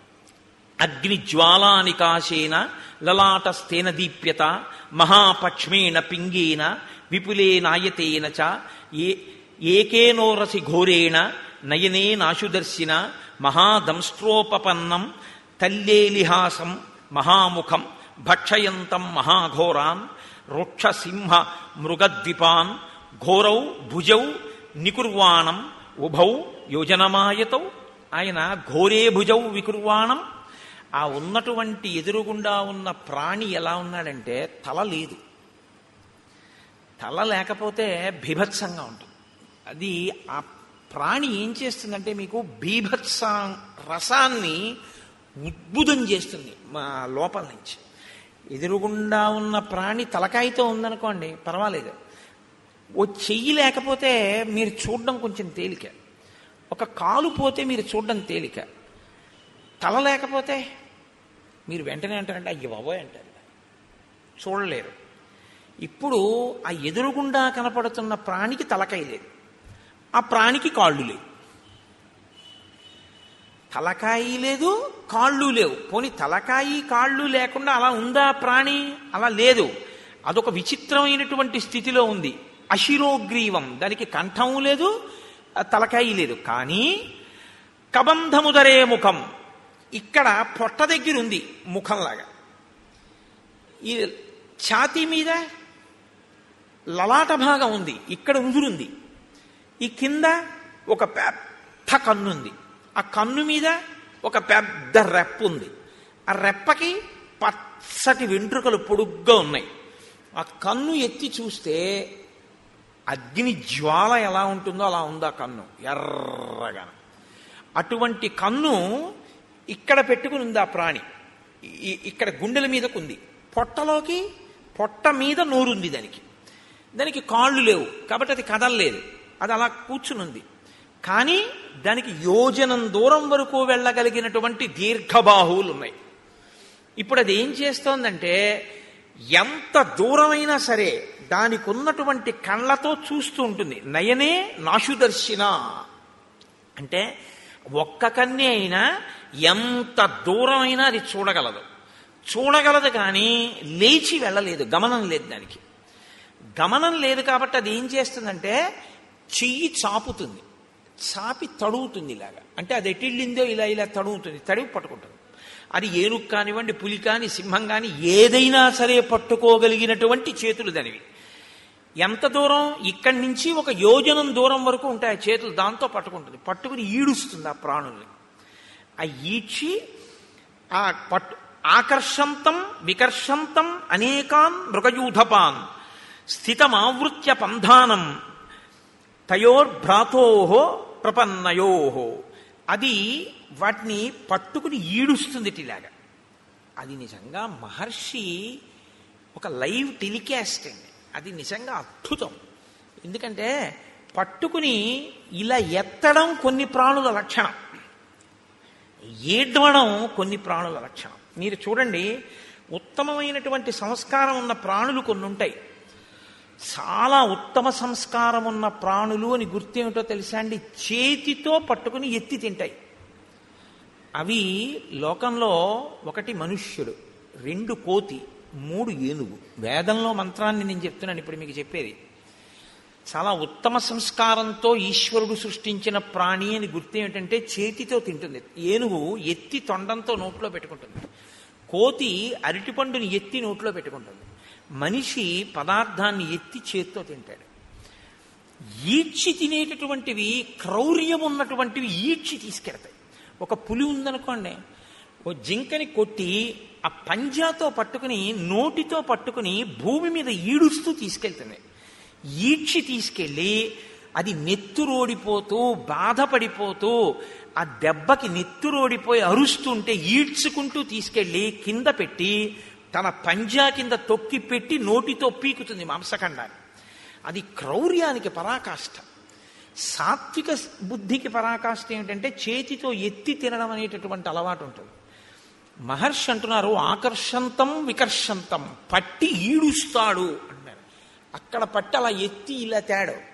అగ్నిజ్వాలానికాశేన లలాటస్థేన దీప్యత మహాపక్ష్మేణ పింగేన విపులేనాయతేన చ ఏకేనోరసి ఘోరేణ నయనే నాశుదర్శిన మహాదంస్ట్రోపపన్నం తల్లేలిహాసం మహాముఖం భక్షయంతం మహాఘోరాన్ రుక్షసింహ మృగద్విపాన్ ఘోరౌ భుజౌ నికుర్వాణం ఉభౌ యోజనమాయతౌ. ఆయన ఘోరే భుజౌ వికుర్వాణం. ఆ ఉన్నటువంటి ఎదురుగుండా ఉన్న ప్రాణి ఎలా ఉన్నాడంటే తల లేదు. తల లేకపోతే బీభత్సంగా ఉంటుంది. అది ఆ ప్రాణి ఏం చేస్తుందంటే మీకు బీభత్స రసాన్ని ఉద్భుతం చేస్తుంది మా లోపల నుంచి. ఎదురుగుండా ఉన్న ప్రాణి తలకాయతో ఉందనుకోండి పర్వాలేదు, ఓ చెయ్యి లేకపోతే మీరు చూడడం కొంచెం తేలిక, ఒక కాలు పోతే మీరు చూడడం తేలిక. తల లేకపోతే మీరు వెంటనే అంటారంటే అయ్య బాబోయ్ అంటారు, చూడలేరు. ఇప్పుడు ఆ ఎదురుగుండా కనపడుతున్న ప్రాణికి తలకాయ లేదు, ఆ ప్రాణికి కాళ్ళు లేవు. తలకాయి లేదు, కాళ్ళు లేవు. పోనీ తలకాయి కాళ్ళు లేకుండా అలా ఉందా ప్రాణి? అలా లేదు. అదొక విచిత్రమైనటువంటి స్థితిలో ఉంది. అశిరోగ్రీవం, దానికి కంఠం లేదు, తలకాయి లేదు. కానీ కబంధముదరే ముఖం, ఇక్కడ పొట్ట దగ్గర ఉంది ముఖంలాగా. ఈ ఛాతీ మీద లలాట భాగం ఉంది, ఇక్కడ ఉదురుంది. ఈ కింద ఒక పెద్ద కన్నుంది, ఆ కన్ను మీద ఒక పెద్ద రెప్ప ఉంది. ఆ రెప్పకి పచ్చటి వెంట్రుకలు పొడుగ్గా ఉన్నాయి. ఆ కన్ను ఎత్తి చూస్తే అగ్ని జ్వాల ఎలా ఉంటుందో అలా ఉంది ఆ కన్ను, ఎర్రగా. అటువంటి కన్ను ఇక్కడ పెట్టుకుని ఉంది ఆ ప్రాణి. ఇక్కడ గుండెల మీదకు ఉంది. పొట్ట మీద నోరుంది దానికి కాళ్ళు లేవు కాబట్టి అది కదలలేదు, అది అలా కూర్చునుంది. కానీ దానికి యోజనం దూరం వరకు వెళ్ళగలిగినటువంటి దీర్ఘబాహువులు ఉన్నాయి. ఇప్పుడు అది ఏం చేస్తోందంటే ఎంత దూరమైనా సరే దానికి ఉన్నటువంటి కళ్ళతో చూస్తూ ఉంటుంది. నయనే నాశుదర్శిన అంటే ఒక్క కన్నే అయినా ఎంత దూరమైనా అది చూడగలదు కానీ లేచి వెళ్ళలేదు, గమనం లేదు. దానికి గమనం లేదు కాబట్టి అది ఏం చేస్తుందంటే చెయ్యి చాపుతుంది, చాపి తడుగుతుంది ఇలాగా. అంటే అది ఎటిళ్ళిందో ఇలా తడుగుతుంది, తడివి పట్టుకుంటుంది. అది ఏనుగు కానివ్వండి, పులి కాని, సింహం కాని ఏదైనా సరే పట్టుకోగలిగినటువంటి చేతులు దానివి. ఎంత దూరం? ఇక్కడి నుంచి ఒక యోజనం దూరం వరకు ఉంటాయి చేతులు, దాంతో పట్టుకుంటుంది. పట్టుకుని ఈడుస్తుంది ఆ ప్రాణుల్ని. ఆ ఈడ్చి ఆ ఆకర్షంతం వికర్షంతం అనేకాన్ మృగయూధపాన్ స్థితమావృత్య పంధానం తయోర్భ్రాతోహో ప్రపన్నయోహో. అది వాటిని పట్టుకుని ఈడుస్తుంది ఇలాగా. అది నిజంగా మహర్షి ఒక లైవ్ టెలికాస్ట్ అండి. అది నిజంగా అద్భుతం. ఎందుకంటే పట్టుకుని ఇలా ఎత్తడం కొన్ని ప్రాణుల లక్షణం, ఏడ్వడం కొన్ని ప్రాణుల లక్షణం. మీరు చూడండి, ఉత్తమమైనటువంటి సంస్కారం ఉన్న ప్రాణులు కొన్ని ఉంటాయి. చాలా ఉత్తమ సంస్కారం ఉన్న ప్రాణులు అని గుర్తేమిటో తెలుసా అండి? చేతితో పట్టుకుని ఎత్తి తింటాయి. అవి లోకంలో 1 మనుష్యుడు, 2 కోతి, 3 ఏనుగు. వేదంలో మంత్రాన్ని నేను చెప్తున్నాను ఇప్పుడు మీకు చెప్పేది. చాలా ఉత్తమ సంస్కారంతో ఈశ్వరుడు సృష్టించిన ప్రాణి అని గుర్తేమిటంటే చేతితో తింటుంది. ఏనుగు ఎత్తి తొండంతో నోట్లో పెట్టుకుంటుంది, కోతి అరటిపండుని ఎత్తి నోట్లో పెట్టుకుంటుంది, మనిషి పదార్థాన్ని ఎత్తి చేత్తో తింటాడు. ఈడ్చి తినేటటువంటివి, క్రౌర్యం ఉన్నటువంటివి ఈడ్చి తీసుకెడతాయి. ఒక పులి ఉందనుకోండి, ఓ జింకని కొట్టి ఆ పంజాతో పట్టుకుని నోటితో పట్టుకుని భూమి మీద ఈడుస్తూ తీసుకెళ్తుంది. ఈడ్చి తీసుకెళ్ళి అది నెత్తురోడిపోతూ బాధపడిపోతూ ఆ దెబ్బకి నెత్తురోడిపోయి అరుస్తుంటే ఈడ్చుకుంటూ తీసుకెళ్ళి కింద పెట్టి తన పంజా కింద తొక్కి పెట్టి నోటితో పీకుతుంది మాంసఖండాన్ని. అది క్రౌర్యానికి పరాకాష్ఠ. సాత్విక బుద్ధికి పరాకాష్ఠ ఏమిటంటే చేతితో ఎత్తి తినడం అనేటటువంటి అలవాటు ఉంటుంది. మహర్షి అంటున్నారు ఆకర్షంతం వికర్షంతం, పట్టి ఈడుస్తాడు అన్నారు. అక్కడ పట్టి అలా ఎత్తి ఇలా తేడు,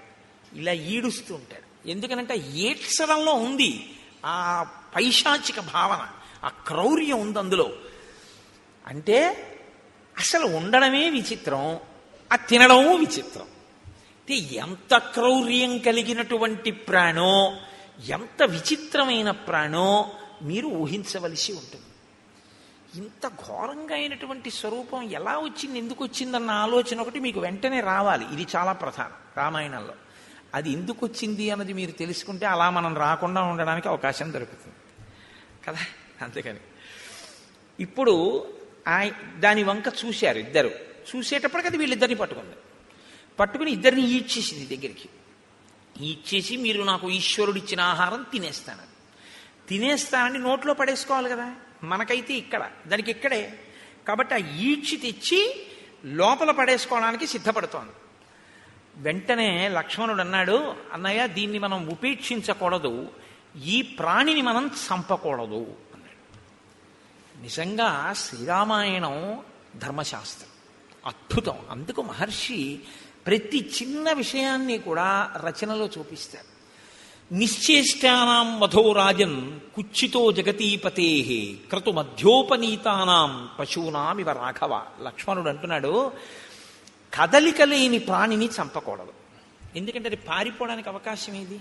ఇలా ఈడుస్తూ ఉంటాడు. ఎందుకనంటే ఏడ్చడంలో ఉంది ఆ పైశాచిక భావన, ఆ క్రౌర్యం ఉంది అందులో. అంటే అసలు ఉండడమే విచిత్రం, ఆ తినడము విచిత్రం. అంటే ఎంత క్రౌర్యం కలిగినటువంటి ప్రాణో, ఎంత విచిత్రమైన ప్రాణో మీరు ఊహించవలసి ఉంటుంది. ఇంత ఘోరంగా అయినటువంటి స్వరూపం ఎలా వచ్చింది, ఎందుకు వచ్చిందన్న ఆలోచన ఒకటి మీకు వెంటనే రావాలి. ఇది చాలా ప్రధానం రామాయణంలో. అది ఎందుకు వచ్చింది అన్నది మీరు తెలుసుకుంటే అలా మనం రాకుండా ఉండడానికి అవకాశం దొరుకుతుంది కదా. అందుకని ఇప్పుడు దాని వంక చూశారు ఇద్దరు. చూసేటప్పటికి అది వీళ్ళిద్దరిని పట్టుకుని ఇద్దరిని ఈడ్చేసింది దగ్గరికి. ఈడ్చేసి మీరు నాకు ఈశ్వరుడు ఇచ్చిన ఆహారం తినేస్తానని నోట్లో పడేసుకోవాలి కదా. మనకైతే ఇక్కడ, దానికి ఇక్కడే. కాబట్టి ఆ ఈడ్చి తెచ్చి లోపల పడేసుకోవడానికి సిద్ధపడుతోంది. వెంటనే లక్ష్మణుడు అన్నాడు, అన్నయ్య దీన్ని మనం ఉపేక్షించకూడదు, ఈ ప్రాణిని మనం చంపకూడదు అన్నాడు. నిజంగా శ్రీరామాయణం ధర్మశాస్త్రం అద్భుతం. అందుకు మహర్షి ప్రతి చిన్న విషయాన్ని కూడా రచనలో చూపిస్తారు. నిశ్చేష్టానాం వధో రాజన్ కుచ్చితో జగతీపతే క్రతు మధ్యోపనీతానాం పశూనామివ రాఘవ. లక్ష్మణుడు అంటున్నాడు, కదలిక లేని ప్రాణిని చంపకూడదు. ఎందుకంటే అది పారిపోవడానికి అవకాశం ఏది?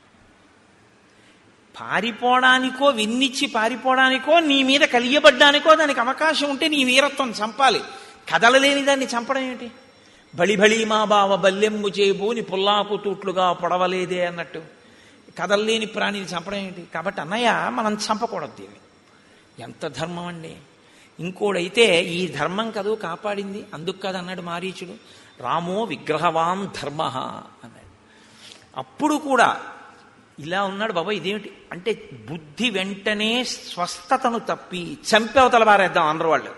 పారిపోవడానికో, విన్నిచ్చి పారిపోవడానికో, నీ మీద కలియబడ్డానికో దానికి అవకాశం ఉంటే నీ వీరత్వం చంపాలి. కదలలేని దాన్ని చంపడం ఏమిటి? బళిబళి మా బావ బల్లెమ్ము చేబూని పుల్లాకు తూట్లుగా పొడవలేదే అన్నట్టు కదలలేని ప్రాణిని చంపడం ఏంటి? కాబట్టి అన్నయ్య మనం చంపకూడదు దీన్ని. ఎంత ధర్మం అండి! ఇంకోడైతే ఈ ధర్మం కదూ కాపాడింది, అందుకు కాదు అన్నాడు మారీచుడు. రామో విగ్రహవాన్ ధర్మ అన్నాడు. అప్పుడు కూడా ఇలా ఉన్నాడు. బాబా ఇదేమిటి అంటే బుద్ధి వెంటనే స్వస్థతను తప్పి చంపేవతల బారేద్దాం అందరు వాళ్ళు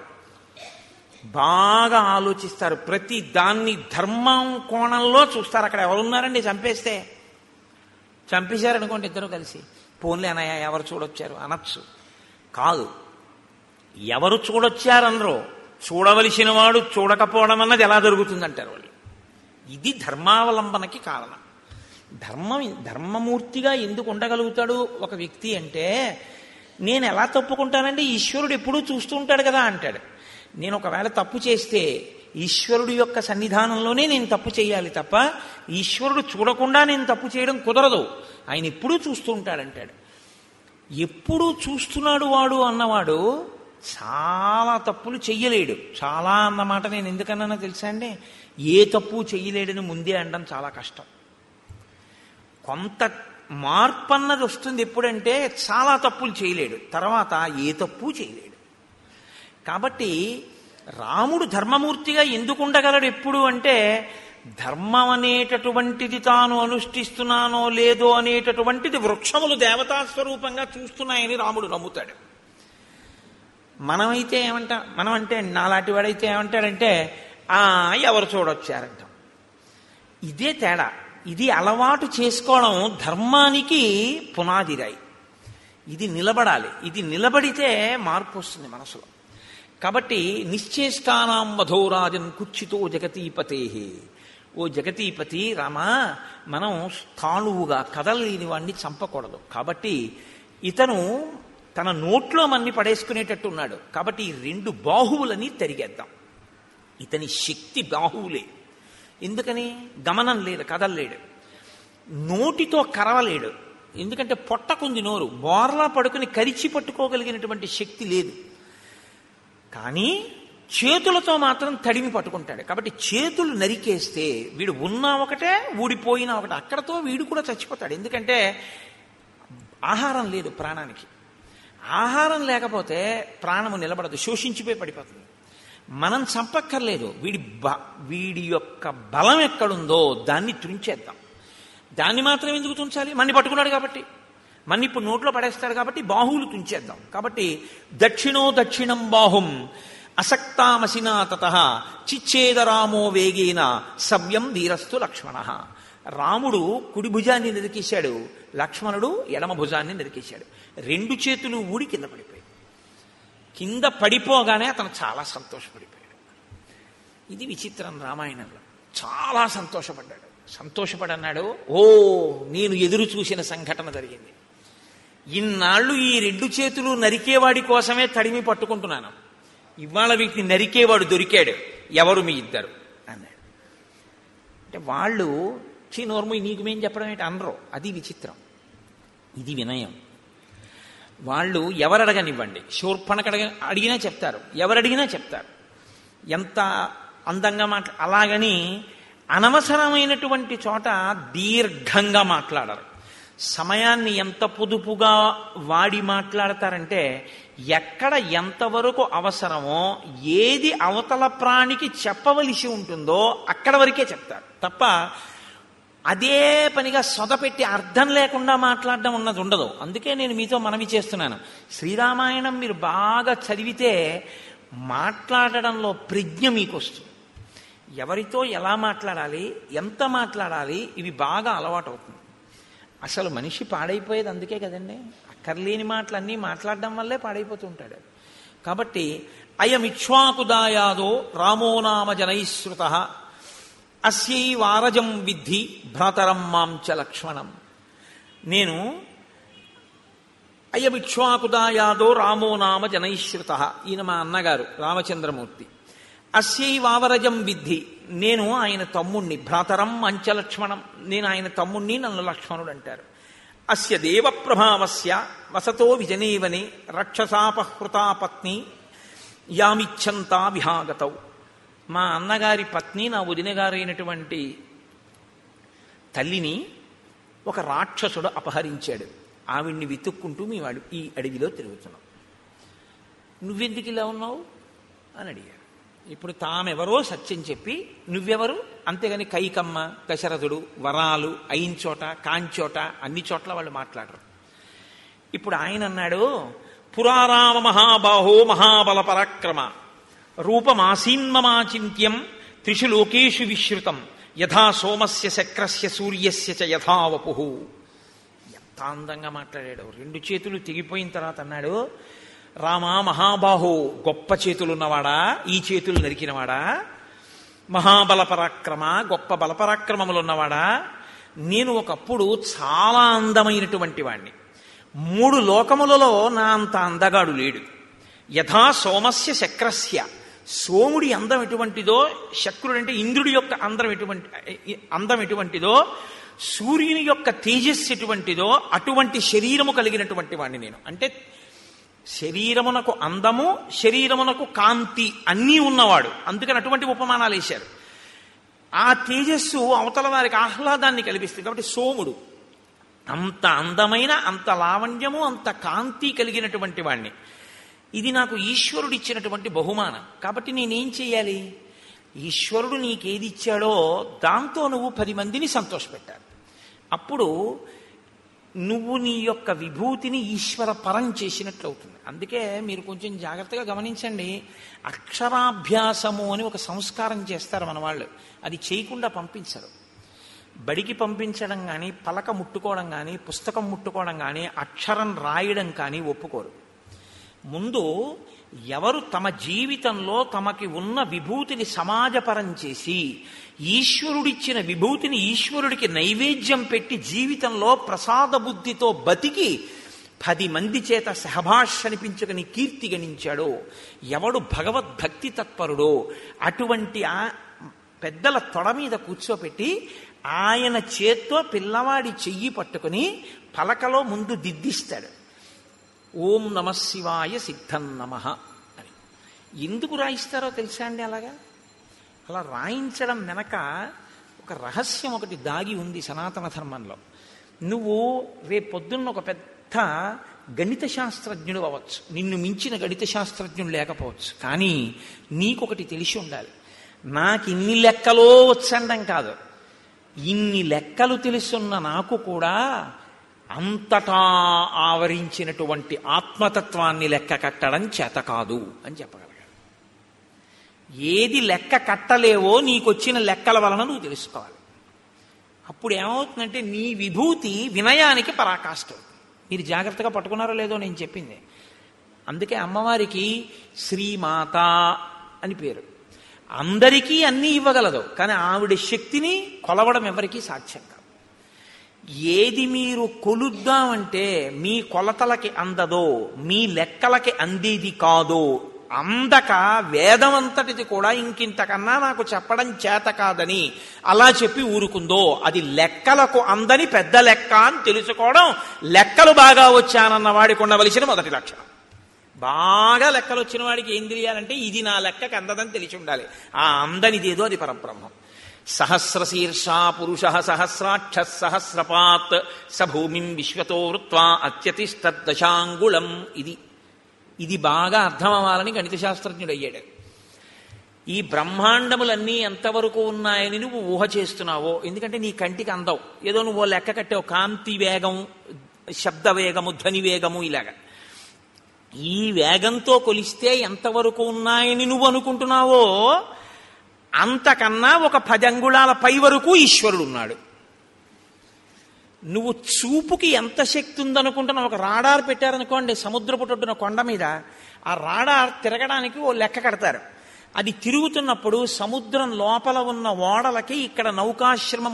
బాగా ఆలోచిస్తారు. ప్రతి దాన్ని ధర్మం కోణంలో చూస్తారు. అక్కడ ఎవరున్నారండి చంపేస్తే? చంపేశారనుకోండి ఇద్దరు కలిసి, పోన్లే అన్నయ్య ఎవరు చూడొచ్చారు అనొచ్చు. కాదు, ఎవరు చూడొచ్చారనరో చూడవలసిన వాడు చూడకపోవడం అన్నది ఎలా జరుగుతుందంటారు వాళ్ళు. ఇది ధర్మావలంబనకి కారణం. ధర్మమూర్తిగా ఎందుకు ఉండగలుగుతాడు ఒక వ్యక్తి అంటే, నేను ఎలా తప్పుకుంటానంటే ఈశ్వరుడు ఎప్పుడూ చూస్తూ ఉంటాడు కదా అంటాడు. నేను ఒకవేళ తప్పు చేస్తే ఈశ్వరుడు యొక్క సన్నిధానంలోనే నేను తప్పు చేయాలి తప్ప ఈశ్వరుడు చూడకుండా నేను తప్పు చేయడం కుదరదు. ఆయన ఎప్పుడూ చూస్తూ ఉంటాడంటాడు. ఎప్పుడూ చూస్తున్నాడు వాడు అన్నవాడు చాలా తప్పులు చెయ్యలేడు. చాలా అన్నమాట నేను ఎందుకన్నానో తెలుసా అండి? ఏ తప్పు చెయ్యలేడని ముందే అనడం చాలా కష్టం. కొంత మార్పు అన్నది వస్తుంది ఎప్పుడంటే చాలా తప్పులు చేయలేడు, తర్వాత ఏ తప్పు చేయలేడు. కాబట్టి రాముడు ధర్మమూర్తిగా ఎందుకు ఉండగలడు ఎప్పుడు అంటే, ధర్మం అనేటటువంటిది తాను అనుష్ఠిస్తున్నానో లేదో అనేటటువంటిది వృక్షములు దేవతా స్వరూపంగా చూస్తున్నాయని రాముడు నమ్ముతాడు. మనం అంటే నాలాంటి వాడైతే ఏమంటాడంటే ఎవరు చూడొచ్చారంటాం. ఇదే తేడా. ఇది అలవాటు చేసుకోవడం ధర్మానికి పునాదిరాయి. ఇది నిలబడాలి. ఇది నిలబడితే మార్పు వస్తుంది మనసులో. కాబట్టి నిశ్చేష్టానాం వధోరాజన్ కుచ్చితో జగతీపతే. ఓ జగతీపతి రామా, మనం స్థాణువుగా కదలలేని వాడిని చంపకూడదు. కాబట్టి ఇతను తన నోట్లో మన్ని పడేసుకునేటట్టున్నాడు. కాబట్టి ఈ రెండు బాహువులని తరిగేద్దాం. ఇతని శక్తి బాహువులే. ఎందుకని? గమనం లేదు, కదలలేడు. నోటితో కరవలేడు, ఎందుకంటే పొట్టకుంది నోరు. బోర్లా పడుకుని కరిచి పట్టుకోగలిగినటువంటి శక్తి లేదు. కానీ చేతులతో మాత్రం తడిమి పట్టుకుంటాడు. కాబట్టి చేతులు నరికేస్తే వీడు ఉన్నా ఒకటే, ఊడిపోయినా ఒకటే. అక్కడతో వీడు కూడా చచ్చిపోతాడు. ఎందుకంటే ఆహారం లేదు ప్రాణానికి. ఆహారం లేకపోతే ప్రాణము నిలబడదు, శోషించిపోయి పడిపోతుంది. మనం చంపక్కర్లేదు. వీడి యొక్క బలం ఎక్కడుందో దాన్ని తుంచేద్దాం. దాన్ని మాత్రం ఎందుకు తుంచాలి? మన్ని పట్టుకున్నాడు కాబట్టి. మన్ని ఇప్పుడు నోట్లో పడేస్తాడు కాబట్టి బాహువులు తుంచేద్దాం. కాబట్టి దక్షిణం బాహుం అసక్తామసినా తతః చిచ్చేదరామో వేగేన సవ్యం వీరస్తు లక్ష్మణ. రాముడు కుడి భుజాన్ని నరికేశాడు, లక్ష్మణుడు ఎడమ భుజాన్ని నరికేశాడు. రెండు చేతులు ఊడి కింద పడిపోయాయి. కింద పడిపోగానే అతను చాలా సంతోషపడిపోయాడు. ఇది విచిత్రం రామాయణంలో. చాలా సంతోషపడ్డాడు. సంతోషపడన్నాడు, ఓ నేను ఎదురు చూసిన సంఘటన జరిగింది. ఇన్నాళ్ళు ఈ 2 చేతులు నరికేవాడి కోసమే తడిమి పట్టుకుంటున్నాను, ఇవాళ వీటిని నరికేవాడు దొరికాడు, ఎవరు మీ ఇద్దరు అన్నాడు. అంటే వాళ్ళు నోర్ము నీకు మేం చెప్పడం ఏంటి అనరు. అది విచిత్రం, ఇది వినయం. వాళ్ళు ఎవరు అడగనివ్వండి, శూర్పణఖ అడిగినా చెప్తారు, ఎవరు అడిగినా చెప్తారు, ఎంత అందంగా అలాగని అనవసరమైనటువంటి చోట దీర్ఘంగా మాట్లాడరు. సమయాన్ని ఎంత పొదుపుగా వాడి మాట్లాడతారంటే ఎక్కడ ఎంతవరకు అవసరమో, ఏది అవతల ప్రాణికి చెప్పవలసి ఉంటుందో అక్కడ వరకే చెప్తారు తప్ప అదే పనిగా సొదపెట్టి అర్థం లేకుండా మాట్లాడడం ఉన్నది ఉండదు. అందుకే నేను మీతో మనవి చేస్తున్నాను, శ్రీరామాయణం మీరు బాగా చదివితే మాట్లాడడంలో ప్రజ్ఞ మీకు వస్తుంది. ఎవరితో ఎలా మాట్లాడాలి, ఎంత మాట్లాడాలి, ఇవి బాగా అలవాటు అవుతుంది. అసలు మనిషి పాడైపోయేది అందుకే కదండి, అక్కర్లేని మాటలన్నీ మాట్లాడడం వల్లే పాడైపోతుంటాడు. కాబట్టి అయమిక్ష్వాకుదాయాదో రామో నామ జనైశ్రుత అస్యైవారజం విద్ధి భ్రాతరం మాం చ లక్ష్మణం. నేను అయమిక్ష్వాకుదాయాదో రామో నామ జనైశ్రుత, ఈయన మా అన్నగారు రామచంద్రమూర్తి. అస్యైవావరజం విద్ధి, నేను ఆయన తమ్ముణ్ణి, భ్రాతరం అంచ లక్ష్మణం, నేను ఆయన తమ్ముణ్ణి, నన్ను లక్ష్మణుడు అంటారు. అస్య దేవ ప్రభావస్య వసతో విజనేవనే రక్షసాపహృతా పత్ని యామిచ్చంతా విహాగతౌ. మా అన్నగారి పత్ని, నా వదినగారైనటువంటి తల్లిని ఒక రాక్షసుడు అపహరించాడు. ఆవిడ్ని వెతుక్కుంటూ మేము ఈ అడవిలో తిరుగుతున్నాం. నువ్వెందుకు ఇలా ఉన్నావు అని అడిగాడు. ఇప్పుడు తామెవరో సత్యం చెప్పి నువ్వెవరు, అంతేగాని కైకమ్మ, దశరథుడు, వరాలు అయిన చోట కాంచోట అన్ని చోట్ల వాళ్ళు మాట్లాడరు. ఇప్పుడు ఆయన అన్నాడు, పురారామ మహాబాహో మహాబల పరాక్రమ రూపమాసీన్మమాచింత్యం త్రిషు లోకేషు విశ్రుతం యథా సోమస్య శక్రస్య సూర్యస్య చ యథా వపుః. ఎంత అందంగా మాట్లాడాడు. 2 చేతులు తెగిపోయిన తర్వాత అన్నాడు, రామా మహాబాహో, గొప్ప చేతులున్నవాడా, ఈ చేతులు నరికినవాడా, మహాబల పరాక్రమ, గొప్ప బలపరాక్రమములున్నవాడా, నేను ఒకప్పుడు చాలా అందమైనటువంటి వాణ్ణి, 3 లోకములలో నా అంత అందగాడు లేడు. యథా సోమస్య శక్రస్య, సోముడి అందం ఎటువంటిదో, శక్రుడు అంటే ఇంద్రుడి యొక్క అందం ఎటువంటిదో, సూర్యుని యొక్క తేజస్సు ఎటువంటిదో అటువంటి శరీరము కలిగినటువంటి వాణ్ణి నేను. అంటే శరీరమునకు అందము, శరీరమునకు కాంతి అన్నీ ఉన్నవాడు. అందుకని అటువంటి ఉపమానాలు వేశారు. ఆ తేజస్సు అవతల వారికి ఆహ్లాదాన్ని కల్పిస్తుంది. కాబట్టి సోముడు అంత అందమైన, అంత లావణ్యము, అంత కాంతి కలిగినటువంటి వాణ్ణి. ఇది నాకు ఈశ్వరుడు ఇచ్చినటువంటి బహుమానం. కాబట్టి నేనేం చెయ్యాలి? ఈశ్వరుడు నీకేది ఇచ్చాడో దాంతో నువ్వు 10 మందిని సంతోషపెట్టాలి. అప్పుడు నువ్వు నీ యొక్క విభూతిని ఈశ్వర పరం చేసినట్లు అవుతుంది. అందుకే మీరు కొంచెం జాగ్రత్తగా గమనించండి. అక్షరాభ్యాసము అని ఒక సంస్కారం చేస్తారు మన వాళ్ళు, అది చేయకుండా పంపించరు. బడికి పంపించడం కానీ, పలక ముట్టుకోవడం కానీ, పుస్తకం ముట్టుకోవడం కానీ, అక్షరం రాయడం కానీ ఒప్పుకోరు. ముందు ఎవరు తమ జీవితంలో తమకి ఉన్న విభూతిని సమాజపరం చేసి ఈశ్వరుడిచ్చిన విభూతిని ఈశ్వరుడికి నైవేద్యం పెట్టి జీవితంలో ప్రసాద బుద్ధితో బతికి 10 మంది చేత సహభాష్ అనిపించుకుని కీర్తి గణించాడో, ఎవడు భగవద్భక్తి తత్పరుడో అటువంటి ఆ పెద్దల తొడ మీద కూర్చోపెట్టి ఆయన చేత్తో పిల్లవాడి చెయ్యి పట్టుకుని పలకలో ముందు దిద్దిస్తాడు. ఓం నమ శివాయ సిద్ధం నమః అని. ఎందుకు రాయిస్తారో తెలుసా అండి? అలా రాయించడం వెనక ఒక రహస్యం ఒకటి దాగి ఉంది సనాతన ధర్మంలో. నువ్వు రేపొద్దున్న ఒక పెద్ద గణిత శాస్త్రజ్ఞుడు అవ్వచ్చు, నిన్ను మించిన గణిత శాస్త్రజ్ఞుడు లేకపోవచ్చు, కానీ నీకొకటి తెలిసి ఉండాలి. నాకు ఇన్ని లెక్కలో వచ్చండం కాదు, ఇన్ని లెక్కలు తెలుసున్న నాకు కూడా అంతటా ఆవరించినటువంటి ఆత్మతత్వాన్ని లెక్క కట్టడం చేత కాదు అని చెప్పగలగాలి. ఏది లెక్క కట్టలేవో నీకొచ్చిన లెక్కల వలన నువ్వు తెలుసుకోవాలి. అప్పుడు ఏమవుతుందంటే నీ విభూతి వినయానికి పరాకాష్ఠ. మీరు జాగ్రత్తగా పట్టుకున్నారో లేదో నేను చెప్పింది. అందుకే అమ్మవారికి శ్రీమాత అని పేరు. అందరికీ అన్నీ ఇవ్వగలదు, కానీ ఆవిడ శక్తిని కొలవడం ఎవరికీ సాధ్యం కాదు. ఏది మీరు కొలుద్దామంటే మీ కొలతలకి అందదో, మీ లెక్కలకి అందేది కాదో, అందక వేదమంతటిది కూడా ఇంకింతకన్నా నాకు చెప్పడం చేత కాదని అలా చెప్పి ఊరుకుందో, అది లెక్కలకు అందని పెద్ద లెక్క అని తెలుసుకోవడం లెక్కలు బాగా వచ్చానన్న వాడికి ఉండవలసిన మొదటి లక్షణం. బాగా లెక్కలు వచ్చిన వాడికి ఏం తెలియాలంటే ఇది నా లెక్కకి అందదని తెలిసి ఉండాలి. ఆ అందనిదేదో అది పరబ్రహ్మం. సహస్రశీర్షా పురుష సహస్రాక్ష సహస్రపాత్ సభూమిం విశ్వతో వృత్వా అత్యతిష్టదశాంగుళం. ఇది బాగా అర్థం అవ్వాలని గణిత శాస్త్రజ్ఞుడు అయ్యాడు. ఈ బ్రహ్మాండములన్నీ ఎంతవరకు ఉన్నాయని నువ్వు ఊహ చేస్తున్నావో, ఎందుకంటే నీ కంటికి అందవు, ఏదో నువ్వు లెక్క కట్టావు, కాంతి వేగం, శబ్ద వేగము, ధ్వని వేగము, ఇలాగా ఈ వేగంతో కొలిస్తే ఎంతవరకు ఉన్నాయని నువ్వు అనుకుంటున్నావో అంతకన్నా ఒక 10 అంగుళాల పై వరకు ఈశ్వరుడు ఉన్నాడు. నువ్వు చూపుకి ఎంత శక్తి ఉందనుకుంటున్నావు? ఒక రాడార్ పెట్టారనుకోండి సముద్రపుటొడ్డున కొండ మీద, ఆ రాడార్ తిరగడానికి ఓ లెక్క కడతారు. అది తిరుగుతున్నప్పుడు సముద్రం లోపల ఉన్న ఓడలకి ఇక్కడ నౌకాశ్రయం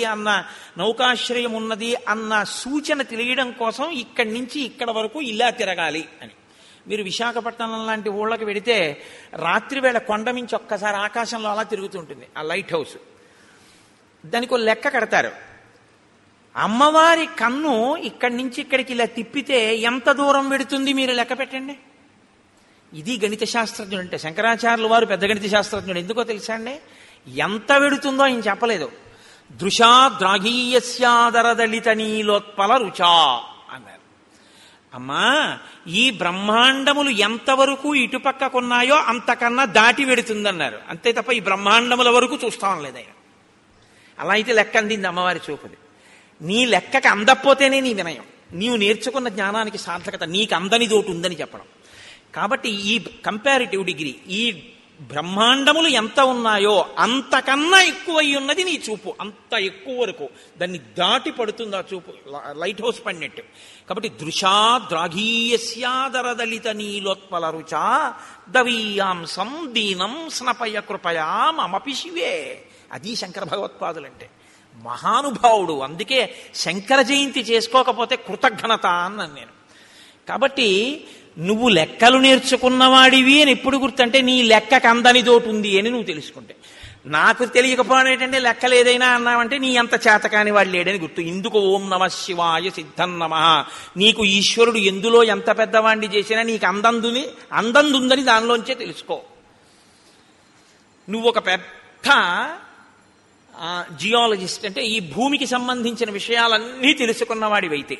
ఉన్నది అన్న సూచన తెలియడం కోసం ఇక్కడి నుంచి ఇక్కడ వరకు ఇలా తిరగాలి అని. మీరు విశాఖపట్నం లాంటి ఊళ్ళకి వెడితే రాత్రివేళ కొండ మించి ఒక్కసారి ఆకాశంలో అలా తిరుగుతుంటుంది ఆ లైట్ హౌస్. దానికి ఒక లెక్క కడతారు. అమ్మవారి కన్ను ఇక్కడి నుంచి ఇక్కడికి ఇలా తిప్పితే ఎంత దూరం వెడుతుంది మీరు లెక్క పెట్టండి. ఇది గణిత శాస్త్రజ్ఞుడు అంటే. శంకరాచార్యులు వారు పెద్ద గణిత శాస్త్రజ్ఞుడు. ఎందుకో తెలుసా అండి? ఎంత వెడుతుందో ఆయన చెప్పలేదు. దృశా ద్రాఘీయస్యాదరదళిత నీలోత్పల రుచా అన్నారు. అమ్మా, ఈ బ్రహ్మాండములు ఎంతవరకు ఇటుపక్కకున్నాయో అంతకన్నా దాటి వెడుతుందన్నారు. అంతే తప్ప ఈ బ్రహ్మాండముల వరకు చూస్తాం లేదు ఆయన. అలా అయితే లెక్క అందింది అమ్మవారి చూపుది. నీ లెక్కకి అందకపోతేనే నీ వినయం, నీవు నేర్చుకున్న జ్ఞానానికి సార్థకత. నీకు అందని తోటి ఉందని చెప్పడం. కాబట్టి ఈ కంపారిటివ్ డిగ్రీ, ఈ బ్రహ్మాండములు ఎంత ఉన్నాయో అంతకన్నా ఎక్కువై ఉన్నది నీ చూపు. అంత ఎక్కువ వరకు దాన్ని దాటి పడుతుంది ఆ చూపు, లైట్ హౌస్ పడినట్టు. కాబట్టి దృశా ద్రాఘీయస్యాదరదళిత నీలోత్పల రుచా దవీయాంసం దీనం స్నపయ కృపయా మమపి శివే. అది శంకర భగవత్పాదులంటే. మహానుభావుడు. అందుకే శంకర జయంతి చేసుకోకపోతే కృతజ్ఞత అన్నాను నేను. కాబట్టి నువ్వు లెక్కలు నేర్చుకున్నవాడివి అని ఎప్పుడు గుర్తంటే నీ లెక్కకు అందని తోటి ఉంది అని నువ్వు తెలుసుకుంటే. నాకు తెలియకపోవడం ఏంటంటే లెక్కలు ఏదైనా అన్నావంటే నీ అంత చేతకాని వాడు లేడని గుర్తు. ఇందుకు ఓం నమ శివాయ సిద్ధం నమ. నీకు ఈశ్వరుడు ఎందులో ఎంత పెద్దవాడిని చేసినా నీకు అందందుందని దానిలోంచే తెలుసుకో. నువ్వు ఒక పెద్ద జియాలజిస్ట్ అంటే ఈ భూమికి సంబంధించిన విషయాలన్నీ తెలుసుకున్నవాడివైతే,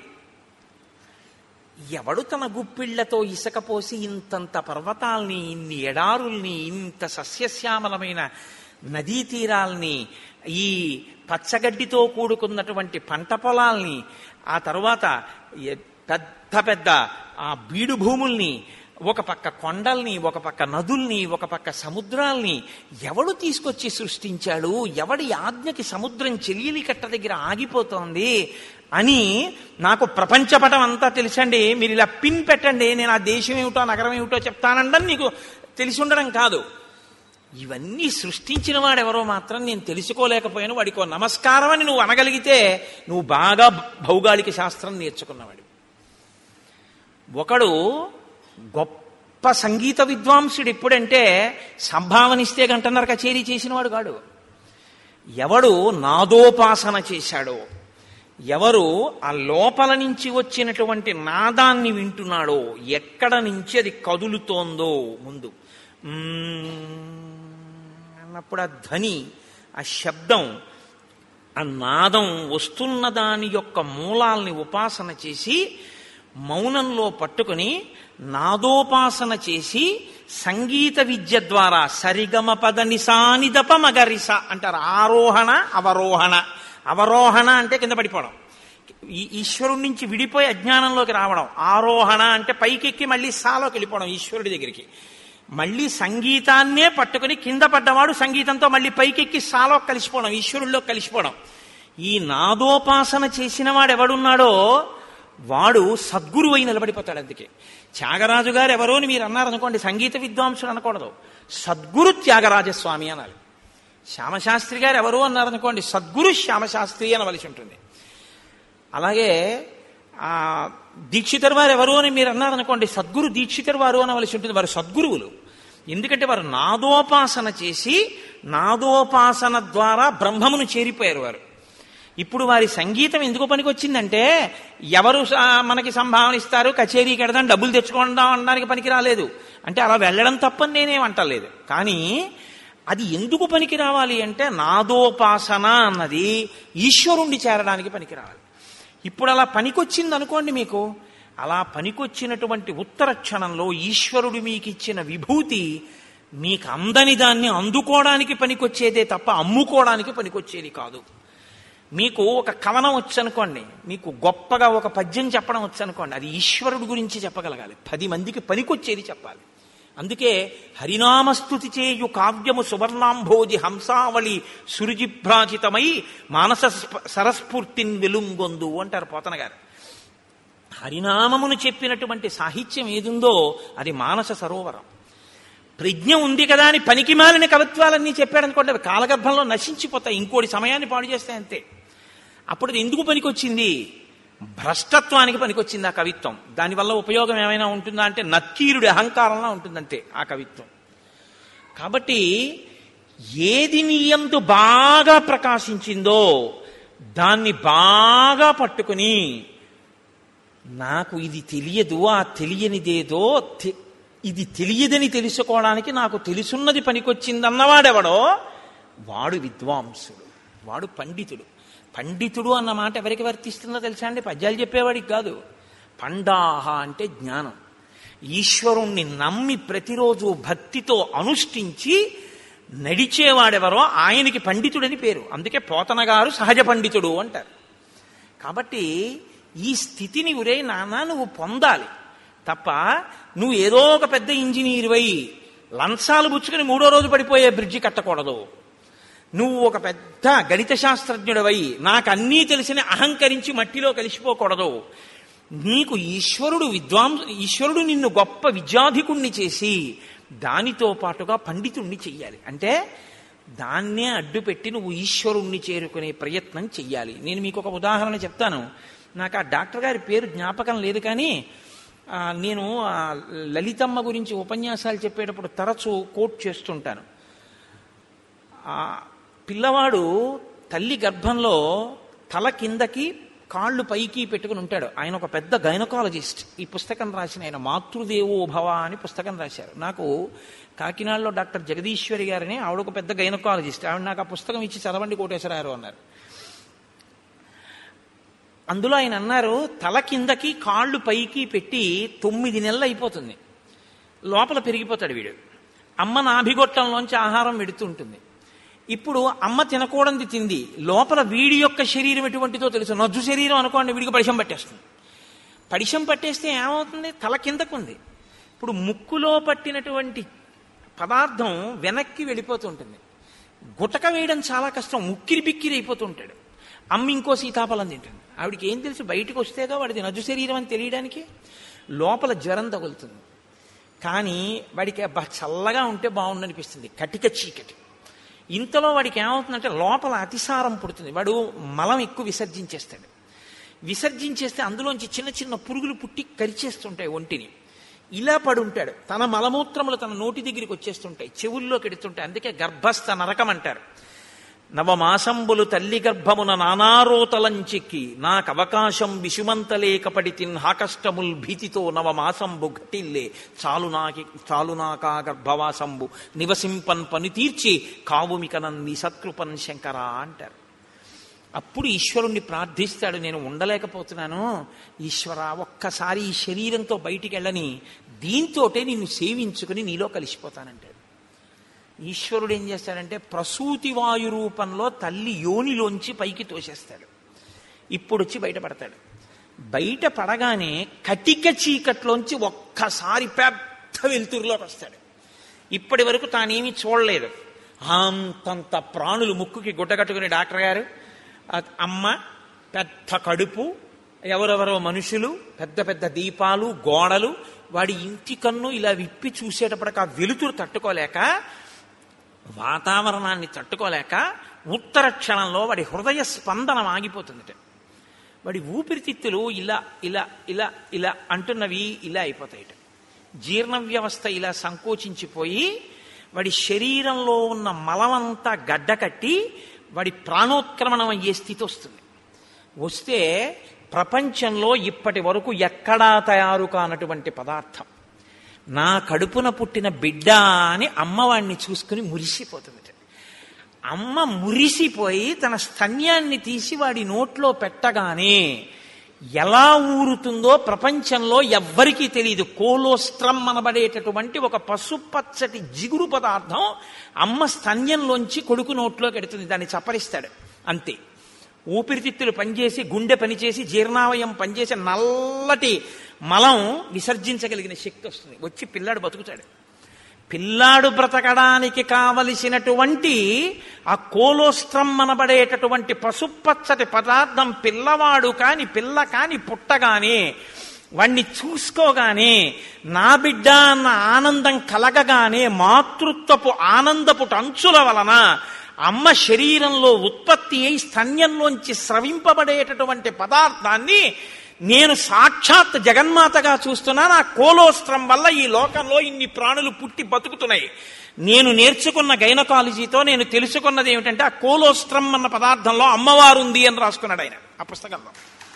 ఎవడు తన గుప్పిళ్లతో ఇసుక పోసి ఇంతంత పర్వతాల్ని, ఇన్ని ఎడారుల్ని, ఇంత సస్యశ్యామలమైన నదీ తీరాల్ని, ఈ పచ్చగడ్డితో కూడుకున్నటువంటి పంట పొలాల్ని, ఆ తరువాత పెద్ద పెద్ద ఆ బీడు భూముల్ని, ఒక పక్క కొండల్ని, ఒక పక్క నదుల్ని, ఒక పక్క సముద్రాల్ని ఎవడు తీసుకొచ్చి సృష్టించాడు? ఎవడి ఆజ్ఞకి సముద్రం చెలియలి కట్ట దగ్గర ఆగిపోతోంది అని నాకు ప్రపంచపటం అంతా తెలుసండి. మీరు ఇలా పిన్ పెట్టండి, నేను ఆ దేశం ఏమిటో నగరం ఏమిటో చెప్తానండం నీకు తెలిసి ఉండడం కాదు. ఇవన్నీ సృష్టించిన వాడెవరో మాత్రం నేను తెలుసుకోలేకపోయాను, వాడికో నమస్కారం అని నువ్వు అనగలిగితే నువ్వు బాగా భౌగోళిక శాస్త్రం నేర్చుకున్నవాడు. ఒకడు గొప్ప సంగీత విద్వాంసుడు ఎప్పుడంటే సంభావనిస్తే గంటన్నర కచేరీ చేసినవాడు కాడు. ఎవడు నాదోపాసన చేశాడో, ఎవరు ఆ లోపల నుంచి వచ్చినటువంటి నాదాన్ని వింటున్నాడో, ఎక్కడ నుంచి అది కదులుతోందో ముందు అన్నప్పుడు ఆ ధ్వని, ఆ శబ్దం, ఆ నాదం వస్తున్న దాని యొక్క మూలాల్ని ఉపాసన చేసి మౌనంలో పట్టుకుని నాదోపాసన చేసి సంగీత విద్య ద్వారా సరిగమ పద నిసానిదప మగరిస అంటారు. ఆరోహణ అవరోహణ. అవరోహణ అంటే కింద పడిపోవడం, ఈశ్వరుడి నుంచి విడిపోయి అజ్ఞానంలోకి రావడం. ఆరోహణ అంటే పైకెక్కి మళ్ళీ సాలోకి వెళ్ళిపోవడం ఈశ్వరుడి దగ్గరికి. మళ్ళీ సంగీతాన్నే పట్టుకుని కింద పడ్డవాడు సంగీతంతో మళ్ళీ పైకెక్కి సాలో కలిసిపోవడం, ఈశ్వరుల్లో కలిసిపోవడం. ఈ నాదోపాసన చేసిన వాడు ఎవడున్నాడో వాడు సద్గురువు అయి నిలబడిపోతాడు. అందుకే త్యాగరాజు గారు ఎవరో అని మీరు అన్నారనుకోండి, సంగీత విద్వాంసుడు అనకూడదు, సద్గురు త్యాగరాజస్వామి అనాలి. శ్యామశాస్త్రి గారు ఎవరు అన్నారనుకోండి, సద్గురు శ్యామశాస్త్రి అనవలసి ఉంటుంది. అలాగే దీక్షితర్ వారు ఎవరు అని మీరు అన్నారనుకోండి, సద్గురు దీక్షితర్ వారు అనవలసి ఉంటుంది. వారు సద్గురువులు. ఎందుకంటే వారు నాదోపాసన చేసి నాదోపాసన ద్వారా బ్రహ్మమును చేరిపోయారు వారు. ఇప్పుడు వారి సంగీతం ఎందుకు పనికొచ్చిందంటే, ఎవరు మనకి సంభావన ఇస్తారు, కచేరీకి వెడదాం, డబ్బులు తెచ్చుకుందాం అనడానికి పనికి రాలేదు. అంటే అలా వెళ్ళడం తప్పని నేనేం అంటలేదు. కానీ అది ఎందుకు పనికి రావాలి అంటే, నాదోపాసన అన్నది ఈశ్వరుణ్ణి చేరడానికి పనికి రావాలి. ఇప్పుడు అలా పనికొచ్చింది అనుకోండి, మీకు అలా పనికొచ్చినటువంటి ఉత్తర క్షణంలో ఈశ్వరుడు మీకు ఇచ్చిన విభూతి మీకు అందని దాన్ని అందుకోవడానికి పనికొచ్చేదే తప్ప అమ్ముకోవడానికి పనికొచ్చేది కాదు. మీకు ఒక కవనం వచ్చనుకోండి, మీకు గొప్పగా ఒక పద్యం చెప్పడం వచ్చనుకోండి, అది ఈశ్వరుడు గురించి చెప్పగలగాలి. 10 మందికి పనికొచ్చేది చెప్పాలి. అందుకే హరినామస్తుతి చేయు కావ్యము సువర్ణాంభోజి హంసావళి సురుజిభ్రాజితమై మానస సరస్ఫూర్తిన్ వెలుంగొందు అంటారు పోతన గారు. హరినామమును చెప్పినటువంటి సాహిత్యం ఏదుందో అది మానస సరోవరం. ప్రజ్ఞ ఉంది కదా అని పనికి మాలిన కవిత్వాలన్నీ చెప్పాడనుకోండి, అవి కాలగర్భంలో నశించిపోతాయి, ఇంకోటి సమయాన్ని పాడు చేస్తాయి అంతే. అప్పుడు అది ఎందుకు పనికొచ్చింది? భ్రష్టత్వానికి పనికొచ్చింది ఆ కవిత్వం. దానివల్ల ఉపయోగం ఏమైనా ఉంటుందా అంటే నక్కీరుడి అహంకారంలా ఉంటుందంటే ఆ కవిత్వం. కాబట్టి ఏది నీ యందు బాగా ప్రకాశించిందో దాన్ని బాగా పట్టుకుని, నాకు ఇది తెలియదు, ఆ తెలియనిదేదో ఇది తెలియదని తెలుసుకోవడానికి నాకు తెలుసున్నది పనికొచ్చిందన్నవాడెవడో వాడు విద్వాంసుడు, వాడు పండితుడు. పండితుడు అన్న మాట ఎవరికి వర్తిస్తుందో తెలుసా అండి? పద్యాలు చెప్పేవాడికి కాదు. పండాహ అంటే జ్ఞానం. ఈశ్వరుణ్ణి నమ్మి ప్రతిరోజు భక్తితో అనుష్ఠించి నడిచేవాడెవరో ఆయనకి పండితుడని పేరు. అందుకే పోతన గారు సహజ పండితుడు అంటారు. కాబట్టి ఈ స్థితిని ఉరే నాన్న నువ్వు పొందాలి తప్ప, నువ్వు ఏదో ఒక పెద్ద ఇంజనీరువై లంచాలు పుచ్చుకుని 3వ రోజు పడిపోయే బ్రిడ్జి కట్టకూడదు. నువ్వు ఒక పెద్ద గణిత శాస్త్రజ్ఞుడవై నాకు అన్నీ తెలిసిన అహంకరించి మట్టిలో కలిసిపోకూడదు. నీకు ఈశ్వరుడు నిన్ను గొప్ప విద్యాధికుణ్ణి చేసి దానితో పాటుగా పండితుణ్ణి చెయ్యాలి. అంటే దాన్నే అడ్డుపెట్టి నువ్వు ఈశ్వరుణ్ణి చేరుకునే ప్రయత్నం చెయ్యాలి. నేను మీకు ఒక ఉదాహరణ చెప్తాను. నాకు ఆ డాక్టర్ గారి పేరు జ్ఞాపకం లేదు, కానీ నేను లలితమ్మ గురించి ఉపన్యాసాలు చెప్పేటప్పుడు తరచూ కోట్ చేస్తుంటాను. పిల్లవాడు తల్లి గర్భంలో తల కిందకి కాళ్ళు పైకి పెట్టుకుని ఉంటాడు. ఆయన ఒక పెద్ద గైనకాలజిస్ట్. ఈ పుస్తకం రాసిన ఆయన మాతృదేవో భవ అని పుస్తకం రాశారు. నాకు కాకినాడలో డాక్టర్ జగదీశ్వరి గారని ఆవిడ ఒక పెద్ద గైనకాలజిస్ట్. ఆవిడ నాకు ఆ పుస్తకం ఇచ్చి చదవండి కోటేశ్వరారు అన్నారు. అందులో ఆయన అన్నారు, తల కిందకి కాళ్ళు పైకి పెట్టి 9 నెలలు అయిపోతుంది, లోపల పెరిగిపోతాడు వీడు. అమ్మ నాభిగొట్టంలోంచి ఆహారం పెడుతుంటుంది. ఇప్పుడు అమ్మ తినకూడదు తింది, లోపల వీడి యొక్క శరీరం ఎటువంటిదో తెలుసు. నజ్జు శరీరం అనుకోండి, వీడికి పడిశం పట్టేస్తుంది. పడిశం పట్టేస్తే ఏమవుతుంది? తల కిందకు ఉంది. ఇప్పుడు ముక్కులో పట్టినటువంటి పదార్థం వెనక్కి వెళ్ళిపోతూ ఉంటుంది. గుటక వేయడం చాలా కష్టం, ఉక్కిరి బిక్కిరి అయిపోతూ ఉంటాడు. అమ్మ ఇంకో సీతాఫలం తింటుంది. ఆవిడికి ఏం తెలుసు? బయటకు వస్తేగా వాడిది నజ్జు శరీరం అని తెలియడానికి. లోపల జ్వరం తగులుతుంది. కానీ వాడికి చల్లగా ఉంటే బాగుండనిపిస్తుంది, కటిక చీకటి. ఇంతలో వాడికి ఏమవుతుందంటే లోపల అతిసారం పుడుతుంది. వాడు మలం ఎక్కువ విసర్జించేస్తాడు. విసర్జించేస్తే అందులోంచి చిన్న చిన్న పురుగులు పుట్టి కరిచేస్తుంటాయి ఒంటిని. ఇలా పడుంటాడు. తన మలమూత్రములు తన నోటి దగ్గరికి వచ్చేస్తుంటాయి, చెవుల్లోకి ఎడుతుంటాయి. అందుకే గర్భస్థ నరకం అంటారు. నవమాసంబులు తల్లి గర్భమున నానారోతలంచెక్కి నాకవకాశం విషుమంతలేకపడి తిన్హాకష్టముల్ భీతితో నవమాసంబు ఘటిల్లే చాలునాకా గర్భవాసంబు నివసింపన్ పని తీర్చి కావుమికనన్ని సత్కృపన్ శంకరా అంటారు. అప్పుడు ఈశ్వరుణ్ణి ప్రార్థిస్తాడు, నేను ఉండలేకపోతున్నాను ఈశ్వర, ఒక్కసారి ఈ శరీరంతో బయటికి వెళ్ళని, దీంతోటే నిన్ను సేవించుకుని నీలో కలిసిపోతానంటాడు. ఈశ్వరుడు ఏం చేస్తాడంటే ప్రసూతి వాయు రూపంలో తల్లి యోనిలోంచి పైకి తోసేస్తాడు. ఇప్పుడు వచ్చి బయటపడతాడు. బయట పడగానే కటిక చీకట్లోంచి ఒక్కసారి పెద్ద వెలుతురులోకి వస్తాడు. ఇప్పటి వరకు తానేమీ చూడలేదు. అంతంత ప్రాణులు ముక్కుకి గుడ్డగట్టుకుని డాక్టర్ గారు, అమ్మ, పెద్ద కడుపు, ఎవరెవరో మనుషులు, పెద్ద పెద్ద దీపాలు, గోడలు, వాడి ఇంటి కన్ను ఇలా విప్పి చూసేటప్పటికి ఆ వెలుతురు తట్టుకోలేక, వాతావరణాన్ని తట్టుకోలేక ఉత్తర క్షణంలో వాడి హృదయ స్పందనం ఆగిపోతుంది. వాడి ఊపిరితిత్తులు ఇలా ఇలా ఇలా ఇలా అంటున్నవి ఇలా అయిపోతాయి. జీర్ణ వ్యవస్థ ఇలా సంకోచించిపోయి వాడి శరీరంలో ఉన్న మలమంతా గడ్డకట్టి వాడి ప్రాణోత్క్రమణం అయ్యే స్థితి వస్తుంది. వస్తే ప్రపంచంలో ఇప్పటి వరకు ఎక్కడా తయారు కానటువంటి పదార్థం, నా కడుపున పుట్టిన బిడ్డ అని అమ్మవాడిని చూసుకుని మురిసిపోతుంది. అమ్మ మురిసిపోయి తన స్తన్యాన్ని తీసి వాడి నోట్లో పెట్టగానే ఎలా ఊరుతుందో ప్రపంచంలో ఎవ్వరికీ తెలియదు. కోలోస్ట్రమ్ అనబడేటటువంటి ఒక పసుపచ్చటి జిగురు పదార్థం అమ్మ స్తన్యంలోంచి కొడుకు నోట్లోకి ఎడుతుంది. దాన్ని చప్పరిస్తాడు అంతే. ఊపిరితిత్తులు పనిచేసి, గుండె పనిచేసి, జీర్ణావయం పనిచేసి నల్లటి మలం విసర్జించగలిగిన శక్తి వస్తుంది. వచ్చి పిల్లాడు బతుకుతాడు. పిల్లాడు బ్రతకడానికి కావలసినటువంటి ఆ కోలోస్ట్రమ్ అనబడేటటువంటి పసుపచ్చటి పదార్థం పిల్లవాడు కాని పిల్ల కాని పుట్టగానే వాణ్ణి చూసుకోగానే నా బిడ్డ అన్న ఆనందం కలగగానే మాతృత్వపు ఆనందపు అంచుల వలన అమ్మ శరీరంలో ఉత్పత్తి అయి స్తన్యంలోంచి స్రవింపబడేటటువంటి పదార్థాన్ని నేను సాక్షాత్ జగన్మాతగా చూస్తున్నాను. ఆ కోలోస్ట్రం వల్ల ఈ లోకంలో ఇన్ని ప్రాణులు పుట్టి బతుకుతున్నాయి. నేను నేర్చుకున్న గైనకాలజీతో నేను తెలుసుకున్నది ఏమిటంటే, ఆ కోలోస్ట్రం అన్న పదార్థంలో అమ్మవారు ఉంది అని రాసుకున్నాడు ఆయన ఆ పుస్తకంలో.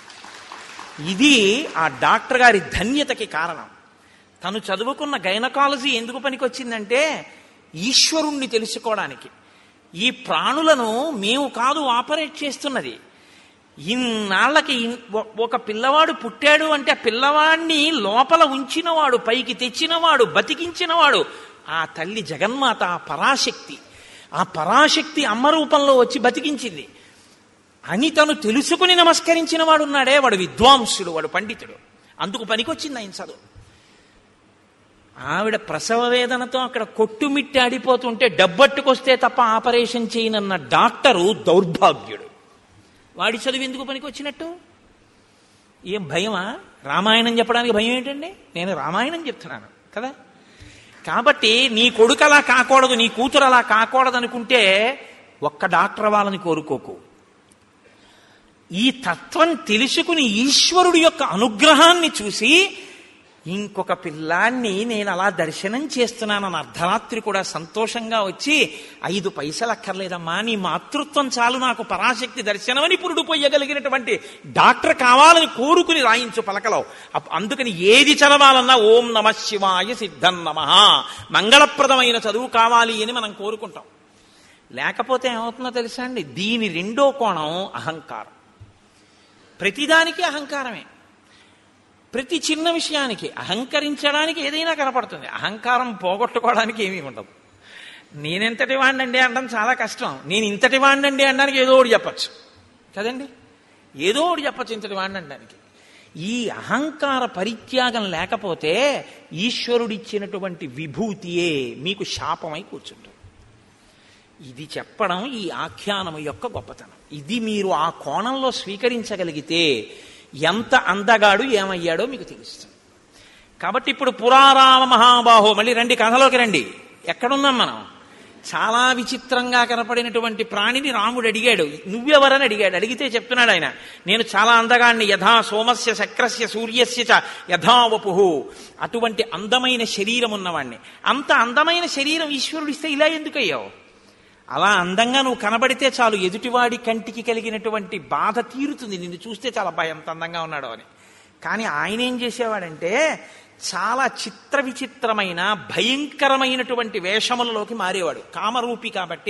ఇది ఆ డాక్టర్ గారి ధన్యతకి కారణం. తను చదువుకున్న గైనకాలజీ ఎందుకు పనికొచ్చిందంటే, ఈశ్వరుణ్ణి తెలుసుకోవడానికి. ఈ ప్రాణులను మేము కాదు ఆపరేట్ చేస్తున్నది. ఇన్నాళ్ళకి ఒక పిల్లవాడు పుట్టాడు అంటే ఆ పిల్లవాడిని లోపల ఉంచినవాడు, పైకి తెచ్చినవాడు, బతికించినవాడు ఆ తల్లి జగన్మాత, ఆ పరాశక్తి. ఆ పరాశక్తి అమ్మ రూపంలో వచ్చి బతికించింది అని తను తెలుసుకుని నమస్కరించిన వాడు ఉన్నాడే, వాడు విద్వాంసుడు, వాడు పండితుడు. అందుకు పనికొచ్చింది ఆయన చదువు. ఆవిడ ప్రసవ వేదనతో అక్కడ కొట్టుమిట్టి ఆడిపోతుంటే డబ్బట్టుకొస్తే తప్ప ఆపరేషన్ చేయనన్న డాక్టరు దౌర్భాగ్యుడు. వాడి చదువు ఎందుకు పనికొచ్చినట్టు? ఏం భయమా? రామాయణం చెప్పడానికి భయం ఏంటండి? నేను రామాయణం చెప్తున్నాను కదా. కాబట్టి నీ కొడుకు అలా కాకూడదు, నీ కూతురు అలా కాకూడదు అనుకుంటే ఒక్క డాక్టర్ వాళ్ళని కోరుకోకు. ఈ తత్వం తెలుసుకుని ఈశ్వరుడి యొక్క అనుగ్రహాన్ని చూసి ఇంకొక పిల్లాన్ని నేను అలా దర్శనం చేస్తున్నానని అర్ధరాత్రి కూడా సంతోషంగా వచ్చి 5 పైసలు అక్కర్లేదమ్మా, నీ మాతృత్వం చాలు నాకు పరాశక్తి దర్శనమని పురుడు పోయగలిగినటువంటి డాక్టర్ కావాలని కోరుకుని రాయించు పలకలో. అందుకని ఏది చదవాలన్నా ఓం నమ శివాయ సిద్ధం నమః, మంగళప్రదమైన చదువు కావాలి అని మనం కోరుకుంటాం. లేకపోతే ఏమవుతుందో తెలుసా అండి, దీని రెండో కోణం అహంకారం. ప్రతిదానికి అహంకారమే. ప్రతి చిన్న విషయానికి అహంకరించడానికి ఏదైనా కనపడుతుంది. అహంకారం పోగొట్టుకోవడానికి ఏమీ ఉండదు. నేనెంతటి వాడినండి అనడం చాలా కష్టం. నేను ఇంతటి వాడినండి అనడానికి ఏదో ఒకటి చెప్పచ్చు కదండి, ఏదో ఒకటి చెప్పచ్చు ఇంతటి వాడిని అనడానికి. ఈ అహంకార పరిత్యాగం లేకపోతే ఈశ్వరుడిచ్చినటువంటి విభూతియే మీకు శాపమై కూర్చుంటుంది. ఇది చెప్పడం ఈ ఆఖ్యానము యొక్క గొప్పతనం. ఇది మీరు ఆ కోణంలో స్వీకరించగలిగితే ఎంత అందగాడు ఏమయ్యాడో మీకు తెలుస్తుంది. కాబట్టి ఇప్పుడు పురారామ మహాబాహో, మళ్ళీ రండి కథలోకి రండి. ఎక్కడున్నాం మనం? చాలా విచిత్రంగా కనపడినటువంటి ప్రాణిని రాముడు అడిగాడు. నువ్వెవరని అడిగాడు. అడిగితే చెప్తున్నాడు ఆయన, నేను చాలా అందగాడిని, యథా సోమస్య శక్రస్య సూర్యస్య చ యథా వపుః. అటువంటి అందమైన శరీరం ఉన్నవాణ్ణి. అంత అందమైన శరీరం ఈశ్వరుడిస్తే ఇలా ఎందుకయ్యావు? అలా అందంగా నువ్వు కనబడితే చాలు, ఎదుటివాడి కంటికి కలిగినటువంటి బాధ తీరుతుంది. నిన్ను చూస్తే చాలా ఎంత అందంగా ఉన్నాడు అని. కానీ ఆయన ఏం చేసేవాడంటే చాలా చిత్ర విచిత్రమైన భయంకరమైనటువంటి వేషములలోకి మారేవాడు. కామరూపి కాబట్టి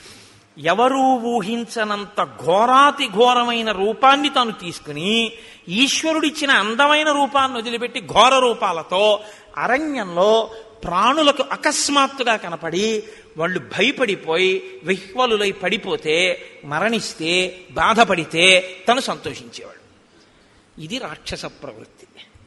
ఎవరూ ఊహించనంత ఘోరాతి ఘోరమైన రూపాన్ని తాను తీసుకుని ఈశ్వరుడిచ్చిన అందమైన రూపాన్ని వదిలిపెట్టి ఘోర రూపాలతో అరణ్యంలో ప్రాణులకు అకస్మాత్తుగా కనపడి వాళ్ళు భయపడిపోయి విహ్వలులై పడిపోతే, మరణిస్తే, బాధపడితే తను సంతోషించేవాడు. ఇది రాక్షస ప్రవృత్తి.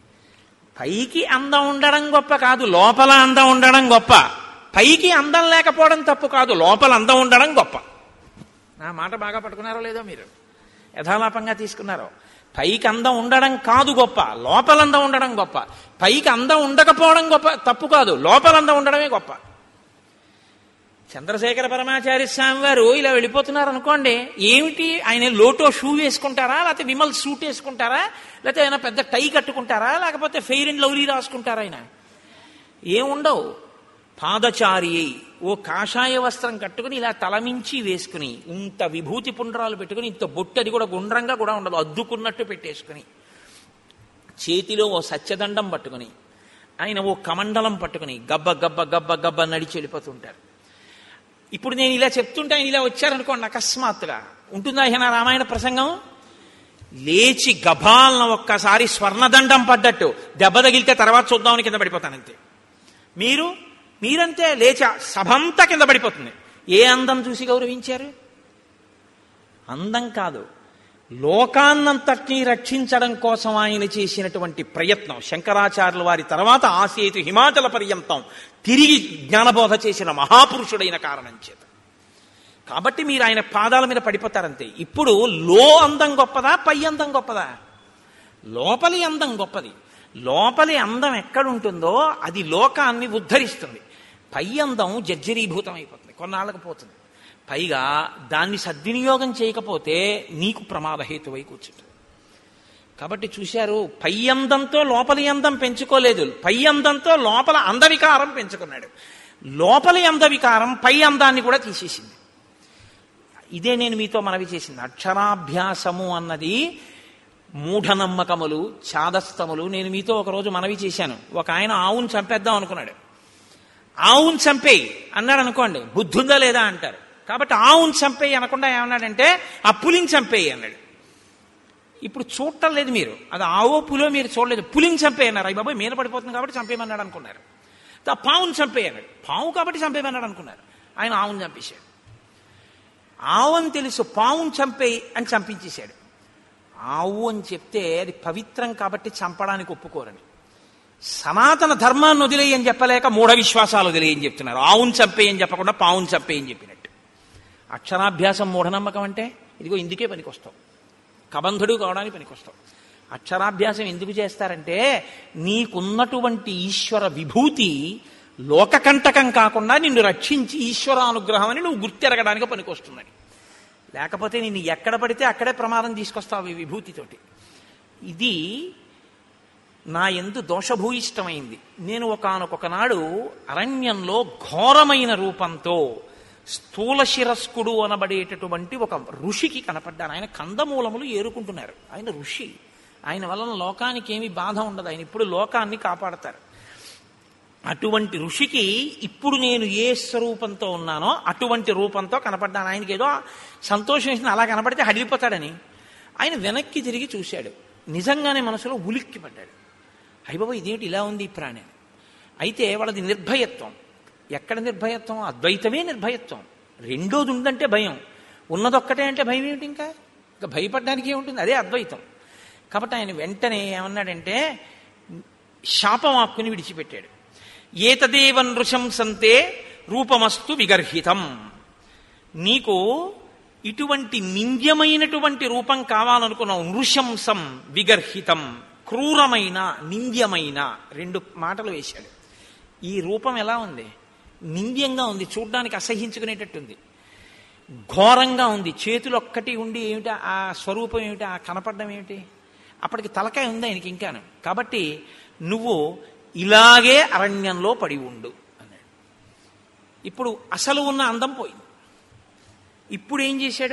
పైకి అందం ఉండడం గొప్ప కాదు, లోపల అందం ఉండడం గొప్ప. పైకి అందం లేకపోవడం తప్పు కాదు, లోపల అందం ఉండడం గొప్ప. నా మాట బాగా పట్టుకున్నారో లేదో మీరు? యథాలాపంగా తీసుకున్నారో? పైకి అందం ఉండడం కాదు గొప్ప, లోపలందం ఉండడం గొప్ప. పైకి అందం ఉండకపోవడం గొప్ప తప్పు కాదు, లోపలందం ఉండడమే గొప్ప. చంద్రశేఖర పరమాచార్య స్వామి వారు ఇలా వెళ్ళిపోతున్నారు అనుకోండి, ఏమిటి ఆయన లోటో షూ వేసుకుంటారా, లేకపోతే విమల్ సూట్ వేసుకుంటారా, లేకపోతే ఆయన పెద్ద టై కట్టుకుంటారా, లేకపోతే ఫెయిర్ అండ్ లవ్లీ రాసుకుంటారా? ఆయన ఏముండవు. పాదచారి ఓ కాషాయ వస్త్రం కట్టుకుని ఇలా తలమించి వేసుకుని, ఇంత విభూతి పుండ్రాలు పెట్టుకుని, ఇంత బొట్టు, అది కూడా గుండ్రంగా కూడా ఉండదు, అద్దుకున్నట్టు పెట్టేసుకుని, చేతిలో ఓ సత్యదండం పట్టుకుని, ఆయన ఓ కమండలం పట్టుకుని గబ్బ గబ్బ గబ్బ గబ్బ నడిచి వెళ్ళిపోతుంటారు. ఇప్పుడు నేను ఇలా చెప్తుంటే ఆయన ఇలా వచ్చారనుకోండి, అకస్మాత్తుగా ఉంటుందా ఆయన రామాయణ ప్రసంగం? లేచి గభాలన ఒక్కసారి స్వర్ణదండం పడ్డట్టు దెబ్బ తగిలితే తర్వాత చూద్దామని కింద పడిపోతానంతే. మీరంతే లేచా సభంతా కింద పడిపోతుంది. ఏ అందం చూసి గౌరవించారు? అందం కాదు, లోకాన్నంతటినీ రక్షించడం కోసం ఆయన చేసినటువంటి ప్రయత్నం. శంకరాచార్యుల వారి తర్వాత ఆసేతు హిమాచల పర్యంతం తిరిగి జ్ఞానబోధ చేసిన మహాపురుషుడైన కారణం చేత. కాబట్టి మీరు ఆయన పాదాల మీద పడిపోతారంతే. ఇప్పుడు అందం గొప్పదా, పై అందం గొప్పదా? లోపలి అందం గొప్పది. లోపలి అందం ఎక్కడుంటుందో అది లోకాన్ని ఉద్ధరిస్తుంది. పై అందం జర్జరీభూతం అయిపోతుంది, కొన్నాళ్ళకు పోతుంది. పైగా దాన్ని సద్వినియోగం చేయకపోతే నీకు ప్రమాదహేతువై కూర్చుంటుంది. కాబట్టి చూశారు, పై అందంతో లోపలి అందం పెంచుకోలేదు, పై అందంతో లోపల అందవికారం పెంచుకున్నాడు. లోపలి అందవికారం పై అందాన్ని కూడా తీసేసింది. ఇదే నేను మీతో మనవి చేసింది. అక్షరాభ్యాసము అన్నది మూఢనమ్మకములు, చాదస్తములు. నేను మీతో ఒకరోజు మనవి చేశాను. ఒక ఆయన ఆవును చంపేద్దాం అనుకున్నాడు. ఆవును చంపేయి అన్నాడు అనుకోండి, బుద్ధుందా లేదా అంటారు. కాబట్టి ఆవును చంపేయి అనకుండా ఏమన్నాడంటే ఆ పులిని చంపేయి అన్నాడు. ఇప్పుడు చూడటం లేదు మీరు, అది ఆవో పులో మీరు చూడలేదు. పులిని చంపేయి అన్నారు. అయ్యి బాబాయ్ మీద పడిపోతుంది కాబట్టి చంపేయమన్నాడు అనుకున్నారు. పావును చంపేయి అన్నాడు. పావు కాబట్టి చంపేయమన్నాడు అనుకున్నారు. ఆయన ఆవును చంపేశాడు. ఆవు అని తెలుసు, పావును చంపేయి అని చంపించేశాడు. ఆవు అని చెప్తే అది పవిత్రం కాబట్టి చంపడానికి ఒప్పుకోరని, సనాతన ధర్మాన్ని వదిలేయి అని చెప్పలేక మూఢ విశ్వాసాలు వదిలేయని చెప్తున్నారు. ఆవును చంపేయని చెప్పకుండా పావును చంపేయని చెప్పినట్టు. అక్షరాభ్యాసం మూఢనమ్మకం అంటే ఇదిగో ఇందుకే పనికొస్తావు, కబంధుడు కావడానికి పనికొస్తావు. అక్షరాభ్యాసం ఎందుకు చేస్తారంటే నీకున్నటువంటి ఈశ్వర విభూతి లోకకంటకం కాకుండా నిన్ను రక్షించి ఈశ్వరానుగ్రహం అని నువ్వు గుర్తెరగడానికి పనికొస్తుందని. లేకపోతే నిన్ను ఎక్కడ పడితే అక్కడే ప్రమాదం తీసుకొస్తావు ఈ విభూతితోటి. ఇది నా యందు దోషభూయిష్టమైంది. నేను ఒకానొకనాడు అరణ్యంలో ఘోరమైన రూపంతో స్థూల శిరస్కుడు అనబడేటటువంటి ఒక ఋషికి కనపడ్డాను. ఆయన కందమూలములు ఏరుకుంటున్నారు. ఆయన ఋషి, ఆయన వలన లోకానికి ఏమీ బాధ ఉండదు. ఆయన ఇప్పుడు లోకాన్ని కాపాడతారు. అటువంటి ఋషికి ఇప్పుడు నేను ఏ స్వరూపంతో ఉన్నానో అటువంటి రూపంతో కనపడ్డాను. ఆయనకి ఏదో సంతోషం వేసింది, అలా కనపడితే హడిలిపోతాడని. ఆయన వెనక్కి తిరిగి చూశాడు. నిజంగానే మనసులో ఉలిక్కి పడ్డాడు. అయ్యబాబు ఇదేమిటి ఇలా ఉంది ఈ ప్రాణి. అయితే వాళ్ళది నిర్భయత్వం. ఎక్కడ నిర్భయత్వం? అద్వైతమే నిర్భయత్వం. రెండోది ఉందంటే భయం, ఉన్నదొక్కటే అంటే భయం ఏమిటి? ఇంకా భయపడడానికి ఏముంటుంది? అదే అద్వైతం. కాబట్టి ఆయన వెంటనే ఏమన్నాడంటే శాపవాక్కుని విడిచిపెట్టాడు. ఏతదేవ నృశంసంతే రూపమస్తు విగర్హితం. నీకు ఇటువంటి నింద్యమైనటువంటి రూపం కావాలనుకున్నావు. నృశంసం విగర్హితం, క్రూరమైన నింద్యమైన, రెండు మాటలు వేశాడు. ఈ రూపం ఎలా ఉంది? నింద్యంగా ఉంది, చూడ్డానికి అసహించుకునేటట్టుంది, ఘోరంగా ఉంది. చేతులు ఒక్కటి ఉండి ఏమిటి ఆ స్వరూపం ఏమిటి, ఆ కనపడడం ఏమిటి? అప్పటికి తలకాయ ఉంది ఆయనకి ఇంకాను. కాబట్టి నువ్వు ఇలాగే అరణ్యంలో పడి ఉండు అన్నాడు. ఇప్పుడు అసలు ఉన్న అందం పోయింది. ఇప్పుడు ఏం చేశాడు?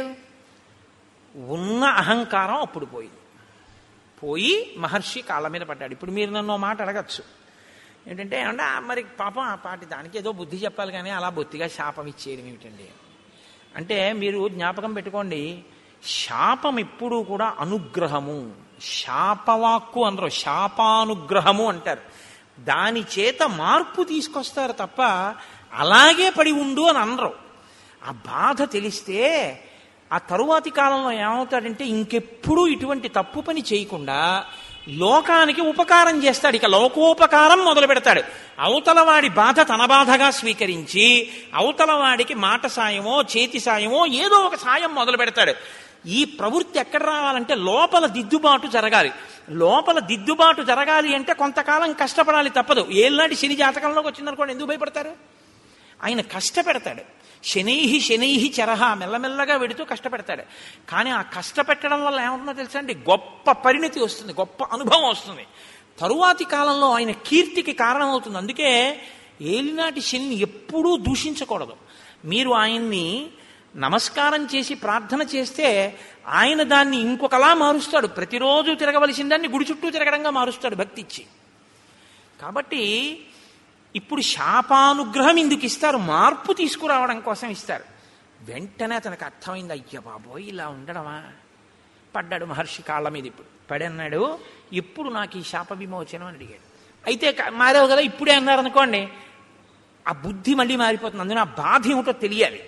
ఉన్న అహంకారం అప్పుడు పోయింది. పోయి మహర్షి కాళ్ళ మీద పడ్డాడు. ఇప్పుడు మీరు నన్ను మాట అడగచ్చు ఏంటంటే, ఏమన్నా మరి పాపం ఆ పాటి దానికి ఏదో బుద్ధి చెప్పాలి కానీ అలా బొత్తిగా శాపం ఇచ్చేయడం ఏమిటండి అంటే, మీరు జ్ఞాపకం పెట్టుకోండి, శాపం ఎప్పుడూ కూడా అనుగ్రహము. శాపవాక్కు అనరు, శాపానుగ్రహము అంటారు. దాని చేత మార్పు తీసుకొస్తారు తప్ప అలాగే పడి ఉండు అని అనరు. ఆ బాధ తెలిస్తే ఆ తరువాతి కాలంలో ఏమవుతాడంటే ఇంకెప్పుడు ఇటువంటి తప్పు పని చేయకుండా లోకానికి ఉపకారం చేస్తాడు. ఇక లోకోపకారం మొదలు పెడతాడు. అవతలవాడి బాధ తన బాధగా స్వీకరించి అవతలవాడికి మాట సాయమో చేతి సాయమో ఏదో ఒక సాయం మొదలు పెడతాడు. ఈ ప్రవృత్తి ఎక్కడ రావాలంటే లోపల దిద్దుబాటు జరగాలి. లోపల దిద్దుబాటు జరగాలి అంటే కొంతకాలం కష్టపడాలి, తప్పదు. ఏళ్ళనాటి శని జాతకంలోకి వచ్చిందనుకోండి, ఎందుకు భయపడతారు? ఆయన కష్టపెడతాడు. శనైహి శనైహి చరహ, మెల్లమెల్లగా వెడుతూ కష్టపెడతాడు. కానీ ఆ కష్టపెట్టడం వల్ల ఏమవుతుందో తెలుసా అండి? గొప్ప పరిణతి వస్తుంది, గొప్ప అనుభవం వస్తుంది. తరువాతి కాలంలో ఆయన కీర్తికి కారణమవుతుంది. అందుకే ఏలినాటి శని ఎప్పుడూ దూషించకూడదు. మీరు ఆయన్ని నమస్కారం చేసి ప్రార్థన చేస్తే ఆయన దాన్ని ఇంకొకలా మారుస్తాడు. ప్రతిరోజు తిరగవలసిన దాన్ని గుడి చుట్టూ తిరగడంగా మారుస్తాడు భక్తి ఇచ్చి. కాబట్టి ఇప్పుడు శాపానుగ్రహం ఎందుకు ఇస్తారు? మార్పు తీసుకురావడం కోసం ఇస్తారు. వెంటనే అతనికి అర్థమైంది, అయ్య బాబోయ్ ఇలా ఉండడమా? పడ్డాడు మహర్షి కాళ్ళ మీద. ఇప్పుడు పడన్నాడు, ఎప్పుడు నాకు ఈ శాప విమోచనం అని అడిగాడు. అయితే మారావు కదా, ఇప్పుడే అన్నారనుకోండి, ఆ బుద్ధి మళ్ళీ మారిపోతుంది. అందులో ఆ బాధ ఏమిటో తెలియాలి.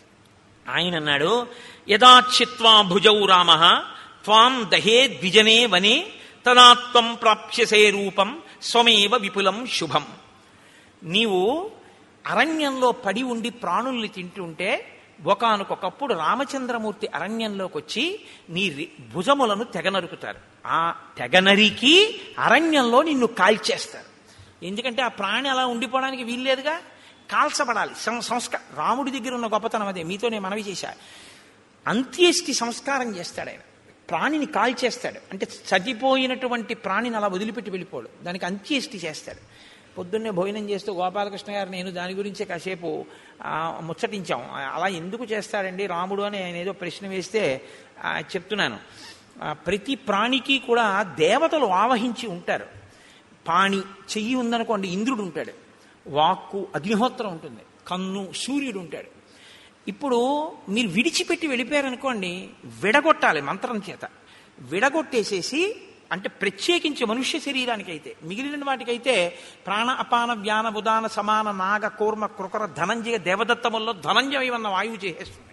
ఆయన అన్నాడు, యదాచిత్వా భుజౌ రామ త్వాం దహే ద్విజనే వనే తదాత్వం ప్రాప్స్యసే రూపం స్వమేవ విపులం శుభం. నీవు అరణ్యంలో పడి ఉండి ప్రాణుల్ని తింటుంటే ఒకానొకప్పుడు రామచంద్రమూర్తి అరణ్యంలోకి వచ్చి నీ భుజములను తెగనరుకుతారు. ఆ తెగనరికి అరణ్యంలో నిన్ను కాల్చేస్తారు. ఎందుకంటే ఆ ప్రాణి అలా ఉండిపోవడానికి వీల్లేదుగా, కాల్చబడాలి. సంస్కారం రాముడి దగ్గర ఉన్న గొప్పతనం అదే. మీతో నేను మనవి చేశా. అంత్యేష్టి సంస్కారం చేస్తాడు ఆయన. ప్రాణిని కాల్చేస్తాడు. అంటే చనిపోయినటువంటి ప్రాణిని అలా వదిలిపెట్టి వెళ్ళిపోడు, దానికి అంత్యేష్టి చేస్తాడు. పొద్దున్నే భోజనం చేస్తూ గోపాలకృష్ణ గారు నేను దాని గురించే కాసేపు ముచ్చటించాం. అలా ఎందుకు చేస్తాడండి రాముడు అని ఆయన ఏదో ప్రశ్న వేస్తే చెప్తున్నాను. ప్రతి ప్రాణికి కూడా దేవతలు ఆవహించి ఉంటారు. పాణి చెయ్యి ఉందనుకోండి, ఇంద్రుడు ఉంటాడు. వాక్కు అగ్నిహోత్రం ఉంటుంది. కన్ను సూర్యుడు ఉంటాడు. ఇప్పుడు మీరు విడిచిపెట్టి వెళ్ళిపోయారనుకోండి, విడగొట్టాలి మంత్రం చేత. విడగొట్టేసేసి, అంటే ప్రత్యేకించి మనుష్య శరీరానికైతే, మిగిలిన వాటికైతే ప్రాణ అపాన వ్యాన ఉదాన సమాన నాగ కూర్మ కృకర ధనంజయ దేవదత్తముల్లో ధనంజయమన్న వాయువు చేసేస్తుంది.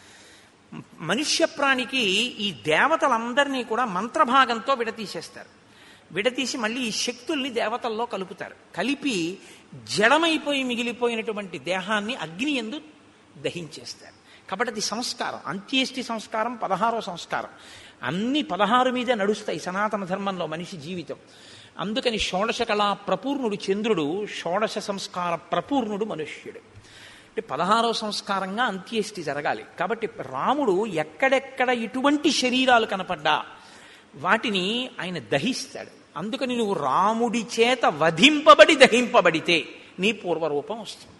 మనుష్య ప్రాణికి ఈ దేవతలందరినీ కూడా మంత్రభాగంతో విడతీసేస్తారు. విడతీసి మళ్ళీ ఈ శక్తుల్ని దేవతల్లో కలుపుతారు. కలిపి జడమైపోయి మిగిలిపోయినటువంటి దేహాన్ని అగ్ని యందు దహించేస్తారు. కాబట్టి అది సంస్కారం. అంత్యేష్టి సంస్కారం 16వ సంస్కారం. అన్ని 16 మీదే నడుస్తాయి సనాతన ధర్మంలో మనిషి జీవితం. అందుకని షోడశ కళా ప్రపూర్ణుడు చంద్రుడు, షోడశ సంస్కార ప్రపూర్ణుడు మనుష్యుడు. అంటే 16వ సంస్కారంగా అంత్యేష్టి జరగాలి. కాబట్టి రాముడు ఎక్కడెక్కడ ఇటువంటి శరీరాలు కనపడ్డా వాటిని ఆయన దహిస్తాడు. అందుకని నువ్వు రాముడి చేత వధింపబడి దహింపబడితే నీ పూర్వరూపం వస్తుంది.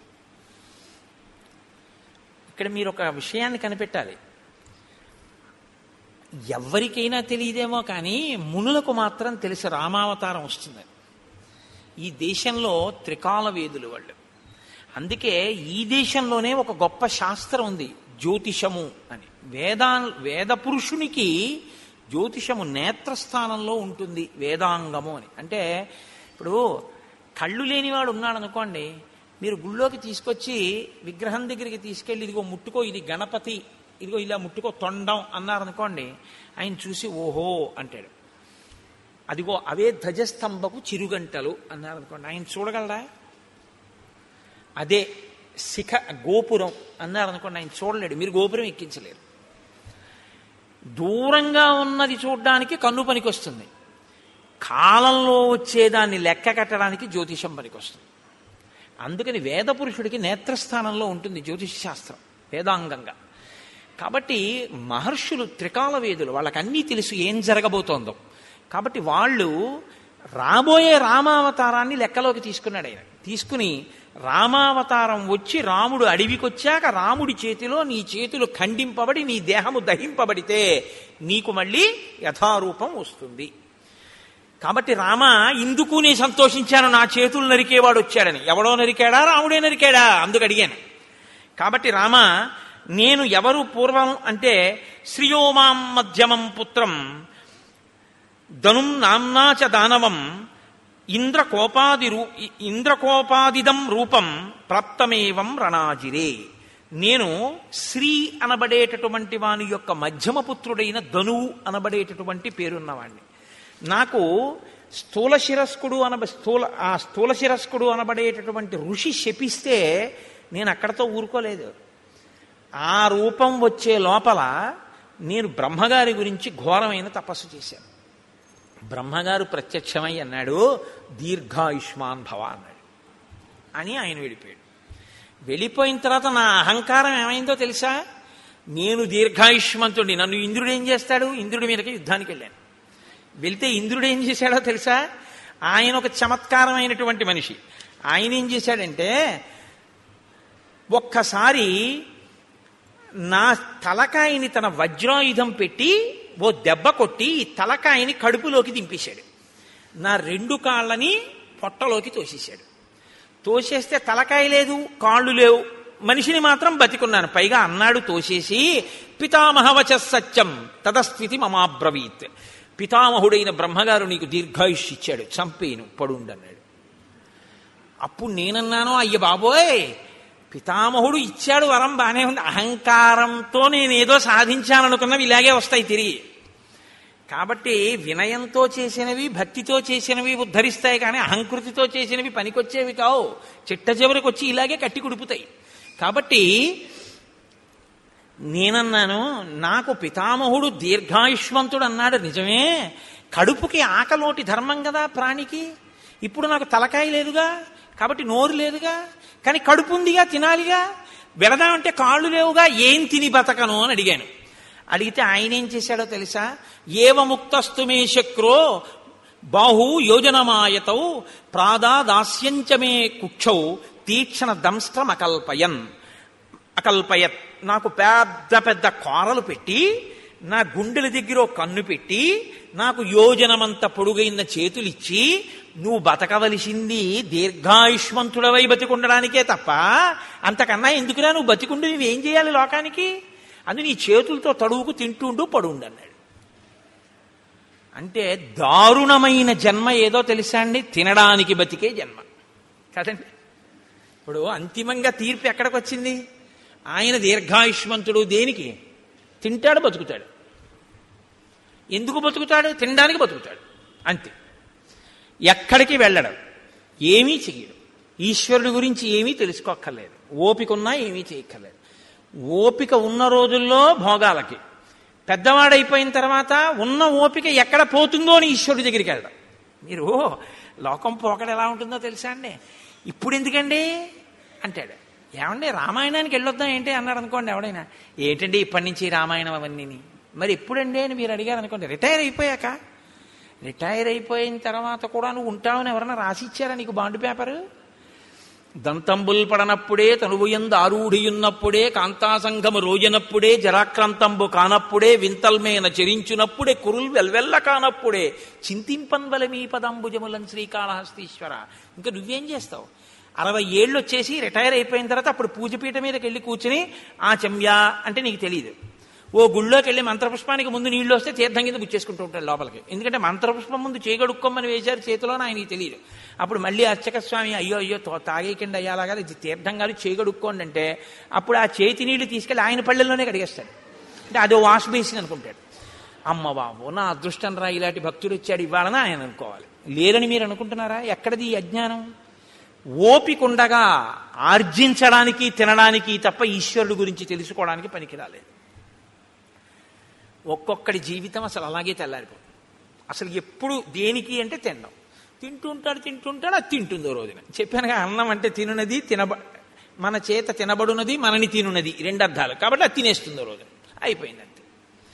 ఇక్కడ మీరు ఒక విషయాన్ని కనిపెట్టాలి. ఎవరికైనా తెలియదేమో కానీ మునులకు మాత్రం తెలిసి రామావతారం వస్తుందని. ఈ దేశంలో త్రికాల వేదులు వాళ్ళు. అందుకే ఈ దేశంలోనే ఒక గొప్ప శాస్త్రం ఉంది, జ్యోతిషము అని. వేద పురుషునికి జ్యోతిషము నేత్రస్థానంలో ఉంటుంది, వేదాంగము అని. అంటే ఇప్పుడు కళ్ళు లేనివాడు ఉన్నాడు అనుకోండి, మీరు గుళ్ళోకి తీసుకొచ్చి విగ్రహం దగ్గరికి తీసుకెళ్ళి ఇదిగో ముట్టుకో, ఇది గణపతి, ఇదిగో ఇలా ముట్టుకో తొండం అన్నారనుకోండి, ఆయన చూసి ఓహో అంటాడు. అదిగో అవే ధ్వజస్తంభపు చిరుగంటలు అన్నారనుకోండి, ఆయన చూడగలరా? అదే శిఖ గోపురం అన్నారనుకోండి, ఆయన చూడలేడు, మీరు గోపురం ఎక్కించలేరు. దూరంగా ఉన్నది చూడడానికి కన్ను పనికొస్తుంది, కాలంలో వచ్చేదాన్ని లెక్క కట్టడానికి జ్యోతిషం పనికొస్తుంది. అందుకని వేద పురుషుడికి నేత్రస్థానంలో ఉంటుంది జ్యోతిష శాస్త్రం వేదాంగంగా. కాబట్టి మహర్షులు త్రికాల వేదులు, వాళ్ళకి అన్నీ తెలుసు ఏం జరగబోతోందో. కాబట్టి వాళ్ళు రాబోయే రామావతారాన్ని లెక్కలోకి తీసుకున్నాడు ఆయన. తీసుకుని రామావతారం వచ్చి రాముడు అడవికొచ్చాక రాముడి చేతిలో నీ చేతులు ఖండింపబడి నీ దేహము దహింపబడితే నీకు మళ్ళీ యథారూపం వస్తుంది. కాబట్టి రామ ఇందుకు నేను సంతోషించాను, నా చేతులు నరికేవాడు వచ్చాడని. ఎవడో నరికాడా? రాముడే నరికాడా? అందుకు అడిగాను. కాబట్టి రామ నేను ఎవరు పూర్వం అంటే శ్రియోమాం మధ్యమం పుత్రం ధనుం నామ్నాచ దానవం ఇంద్రకోపాదిదం రూపం ప్రాప్తమేవం రణాజిరే. నేను శ్రీ అనబడేటటువంటి వాని యొక్క మధ్యమపుత్రుడైన ధనువు అనబడేటటువంటి పేరున్నవాణ్ణి. నాకు స్థూల శిరస్కుడు అనబడేటటువంటి ఋషి శపిస్తే నేను అక్కడతో ఊరుకోలేదు. ఆ రూపం వచ్చే లోపల నేను బ్రహ్మగారి గురించి ఘోరమైన తపస్సు చేశాను. బ్రహ్మగారు ప్రత్యక్షమై అన్నాడు, దీర్ఘాయుష్మాన్ భవ అన్నాడు. అని ఆయన వెళ్ళిపోయాడు. వెళ్ళిపోయిన తర్వాత నా అహంకారం ఏమైందో తెలుసా? నేను దీర్ఘాయుష్మంతుడిని, నన్ను ఇంద్రుడు ఏం చేస్తాడు? ఇంద్రుడి మీదకి యుద్ధానికి వెళ్ళాను. వెళ్తే ఇంద్రుడు ఏం చేశాడో తెలుసా? ఆయన ఒక చమత్కారమైనటువంటి మనిషి. ఆయన ఏం చేశాడంటే, ఒక్కసారి నా తలకాయని తన వజ్రాయుధం పెట్టి ఓ దెబ్బ కొట్టి ఈ తలకాయని కడుపులోకి దింపేశాడు. నా 2 కాళ్ళని పొట్టలోకి తోసేశాడు. తోసేస్తే తలకాయ లేదు, కాళ్ళు లేవు, మనిషిని మాత్రం బతికున్నాను. పైగా అన్నాడు తోసేసి, పితామహవచ సత్యం తదస్థితి మమాబ్రవీత్. పితామహుడైన బ్రహ్మగారు నీకు దీర్ఘాయుష్ ఇచ్చాడు, చంపేను, పడుండన్నాడు. అప్పుడు నేనన్నాను, అయ్య బాబోయ్, పితామహుడు ఇచ్చాడు వరం, బానే ఉంది, అహంకారంతో నేనేదో సాధించాలనుకున్నవి ఇలాగే వస్తాయి తిరిగి. కాబట్టి వినయంతో చేసినవి, భక్తితో చేసినవి ఉద్ధరిస్తాయి, కానీ అహంకృతితో చేసినవి పనికొచ్చేవి కావు. చిట్ట చివరికి వచ్చి ఇలాగే కట్టి కుడుపుతాయి. కాబట్టి నేనన్నాను, నాకు పితామహుడు దీర్ఘాయుష్మంతుడు అన్నాడు నిజమే, కడుపుకి ఆకలోటి ధర్మం కదా ప్రాణికి. ఇప్పుడు నాకు తలకాయ లేదుగా, కాబట్టి నోరు లేదుగా, కానీ కడుపు ఉందిగా, తినాలిగా. వెళదామంటే కాళ్ళు లేవుగా, ఏం తిని బతకను అని అడిగాను. అడిగితే ఆయన ఏం చేశాడో తెలుసా? ఏవముక్తస్తు మే శక్రో బాహు యోజనమాయతౌ ప్రాదాదాస్యంచమే కుక్షౌ తీక్షణ దంస్ట్రం అకల్పయత్. నాకు పెద్ద పెద్ద కోరలు పెట్టి, నా గుండెల దగ్గర కన్ను పెట్టి, నాకు యోజనమంత పొడుగైన చేతులిచ్చి, నువ్వు బతకవలసింది దీర్ఘాయుష్మంతుడవై బతికుండడానికే తప్ప అంతకన్నా ఎందుకురా నువ్వు బతికుండు, నువ్వేం చేయాలి లోకానికి? అందు నీ చేతులతో తడువుకు తింటుండు పడుండు అన్నాడు. అంటే దారుణమైన జన్మ ఏదో తెలుసా అండి? తినడానికి బతికే జన్మ కదండి. ఇప్పుడు అంతిమంగా తీర్పు ఎక్కడికి వచ్చింది? ఆయన దీర్ఘాయుష్మంతుడు దేనికి? తింటాడు, బతుకుతాడు. ఎందుకు బతుకుతాడు? తినడానికి బతుకుతాడు, అంతే. ఎక్కడికి వెళ్ళడం, ఏమీ చెయ్యడు. ఈశ్వరుడి గురించి ఏమీ తెలుసుకోక్కర్లేదు, ఓపిక ఉన్నా ఏమీ చేయక్కర్లేదు. ఓపిక ఉన్న రోజుల్లో భోగాలకి, పెద్దవాడైపోయిన తర్వాత ఉన్న ఓపిక ఎక్కడ పోతుందో అని ఈశ్వరుడి దగ్గరికి వెళ్ళడం. మీరు లోకం పోకడ ఎలా ఉంటుందో తెలుసా అండి? ఇప్పుడు ఎందుకండి అంటాడు. ఏమండి రామాయణానికి వెళ్ళొద్దాం ఏంటి అన్నాడు అనుకోండి ఎవడైనా. ఏంటండి ఇప్పటి నుంచి రామాయణం అవన్నీ, మరి ఎప్పుడండి అని మీరు అడిగారు అనుకోండి. రిటైర్ అయిపోయాక. రిటైర్ అయిపోయిన తర్వాత కూడా నువ్వు ఉంటావని ఎవరన్నా రాసిచ్చారా నీకు బాండ్ పేపరు? దంతంబుల్ పడనప్పుడే తనువుయందు ఆరూఢియున్నప్పుడే కాంతాసంఘము రోజనప్పుడే జరాక్రాంతంబు కానప్పుడే వింతల్మేన చెరించునప్పుడే కురుల్ వెల్వెల్ల కానప్పుడే చింతింపన్వల మీ పదంబుజములం శ్రీకాళహస్తీశ్వర. ఇంకా నువ్వేం చేస్తావు? 60 ఏళ్ళు వచ్చేసి రిటైర్ అయిపోయిన తర్వాత అప్పుడు పూజపీఠ మీదకి వెళ్ళి కూర్చుని ఆ చెమ్యా అంటే నీకు తెలియదు. ఓ గుళ్ళోకి వెళ్ళి మంత్రపుష్పానికి ముందు నీళ్లు వస్తే తీర్థం కింద గుచ్చేసుకుంటూ ఉంటాడు లోపలికి. ఎందుకంటే మంత్రపుష్పం ముందు చేయగడుక్కోమని వేశారు చేతిలోనే, ఆయనకి తెలియదు. అప్పుడు మళ్ళీ అర్చక స్వామి అయ్యో అయ్యో తాగేకండి అయ్యాలాగా ఇది తీర్థం కాదు చేయగడుక్కోండి అంటే అప్పుడు ఆ చేతి నీళ్లు తీసుకెళ్ళి ఆయన పళ్ళల్లోనే కడిగేస్తాడు. అంటే అదో వాష్ బేసిన్ అనుకుంటాడు. అమ్మ బాబు నా అదృష్టం రా, ఇలాంటి భక్తుడు వచ్చాడు ఇవ్వాలని ఆయన అనుకోవాలి. లేరని మీరు అనుకుంటున్నారా? ఎక్కడిది ఈ అజ్ఞానం? ఓపికండగా ఆర్జించడానికి తినడానికి తప్ప ఈశ్వరుడు గురించి తెలుసుకోవడానికి పనికి రాలేదు. ఒక్కొక్కడి జీవితం అసలు అలాగే తెల్లారిపోతుంది. అసలు ఎప్పుడు దేనికి అంటే తినడం. తింటుంటాడు, అది తింటుందో రోజున. చెప్పానుగా, అన్నం అంటే తినున్నది, మన చేత తినబడున్నది, మనని తినున్నది, 2 అర్థాలు. కాబట్టి అది తినేస్తుందో రోజున, అయిపోయింది అంతే.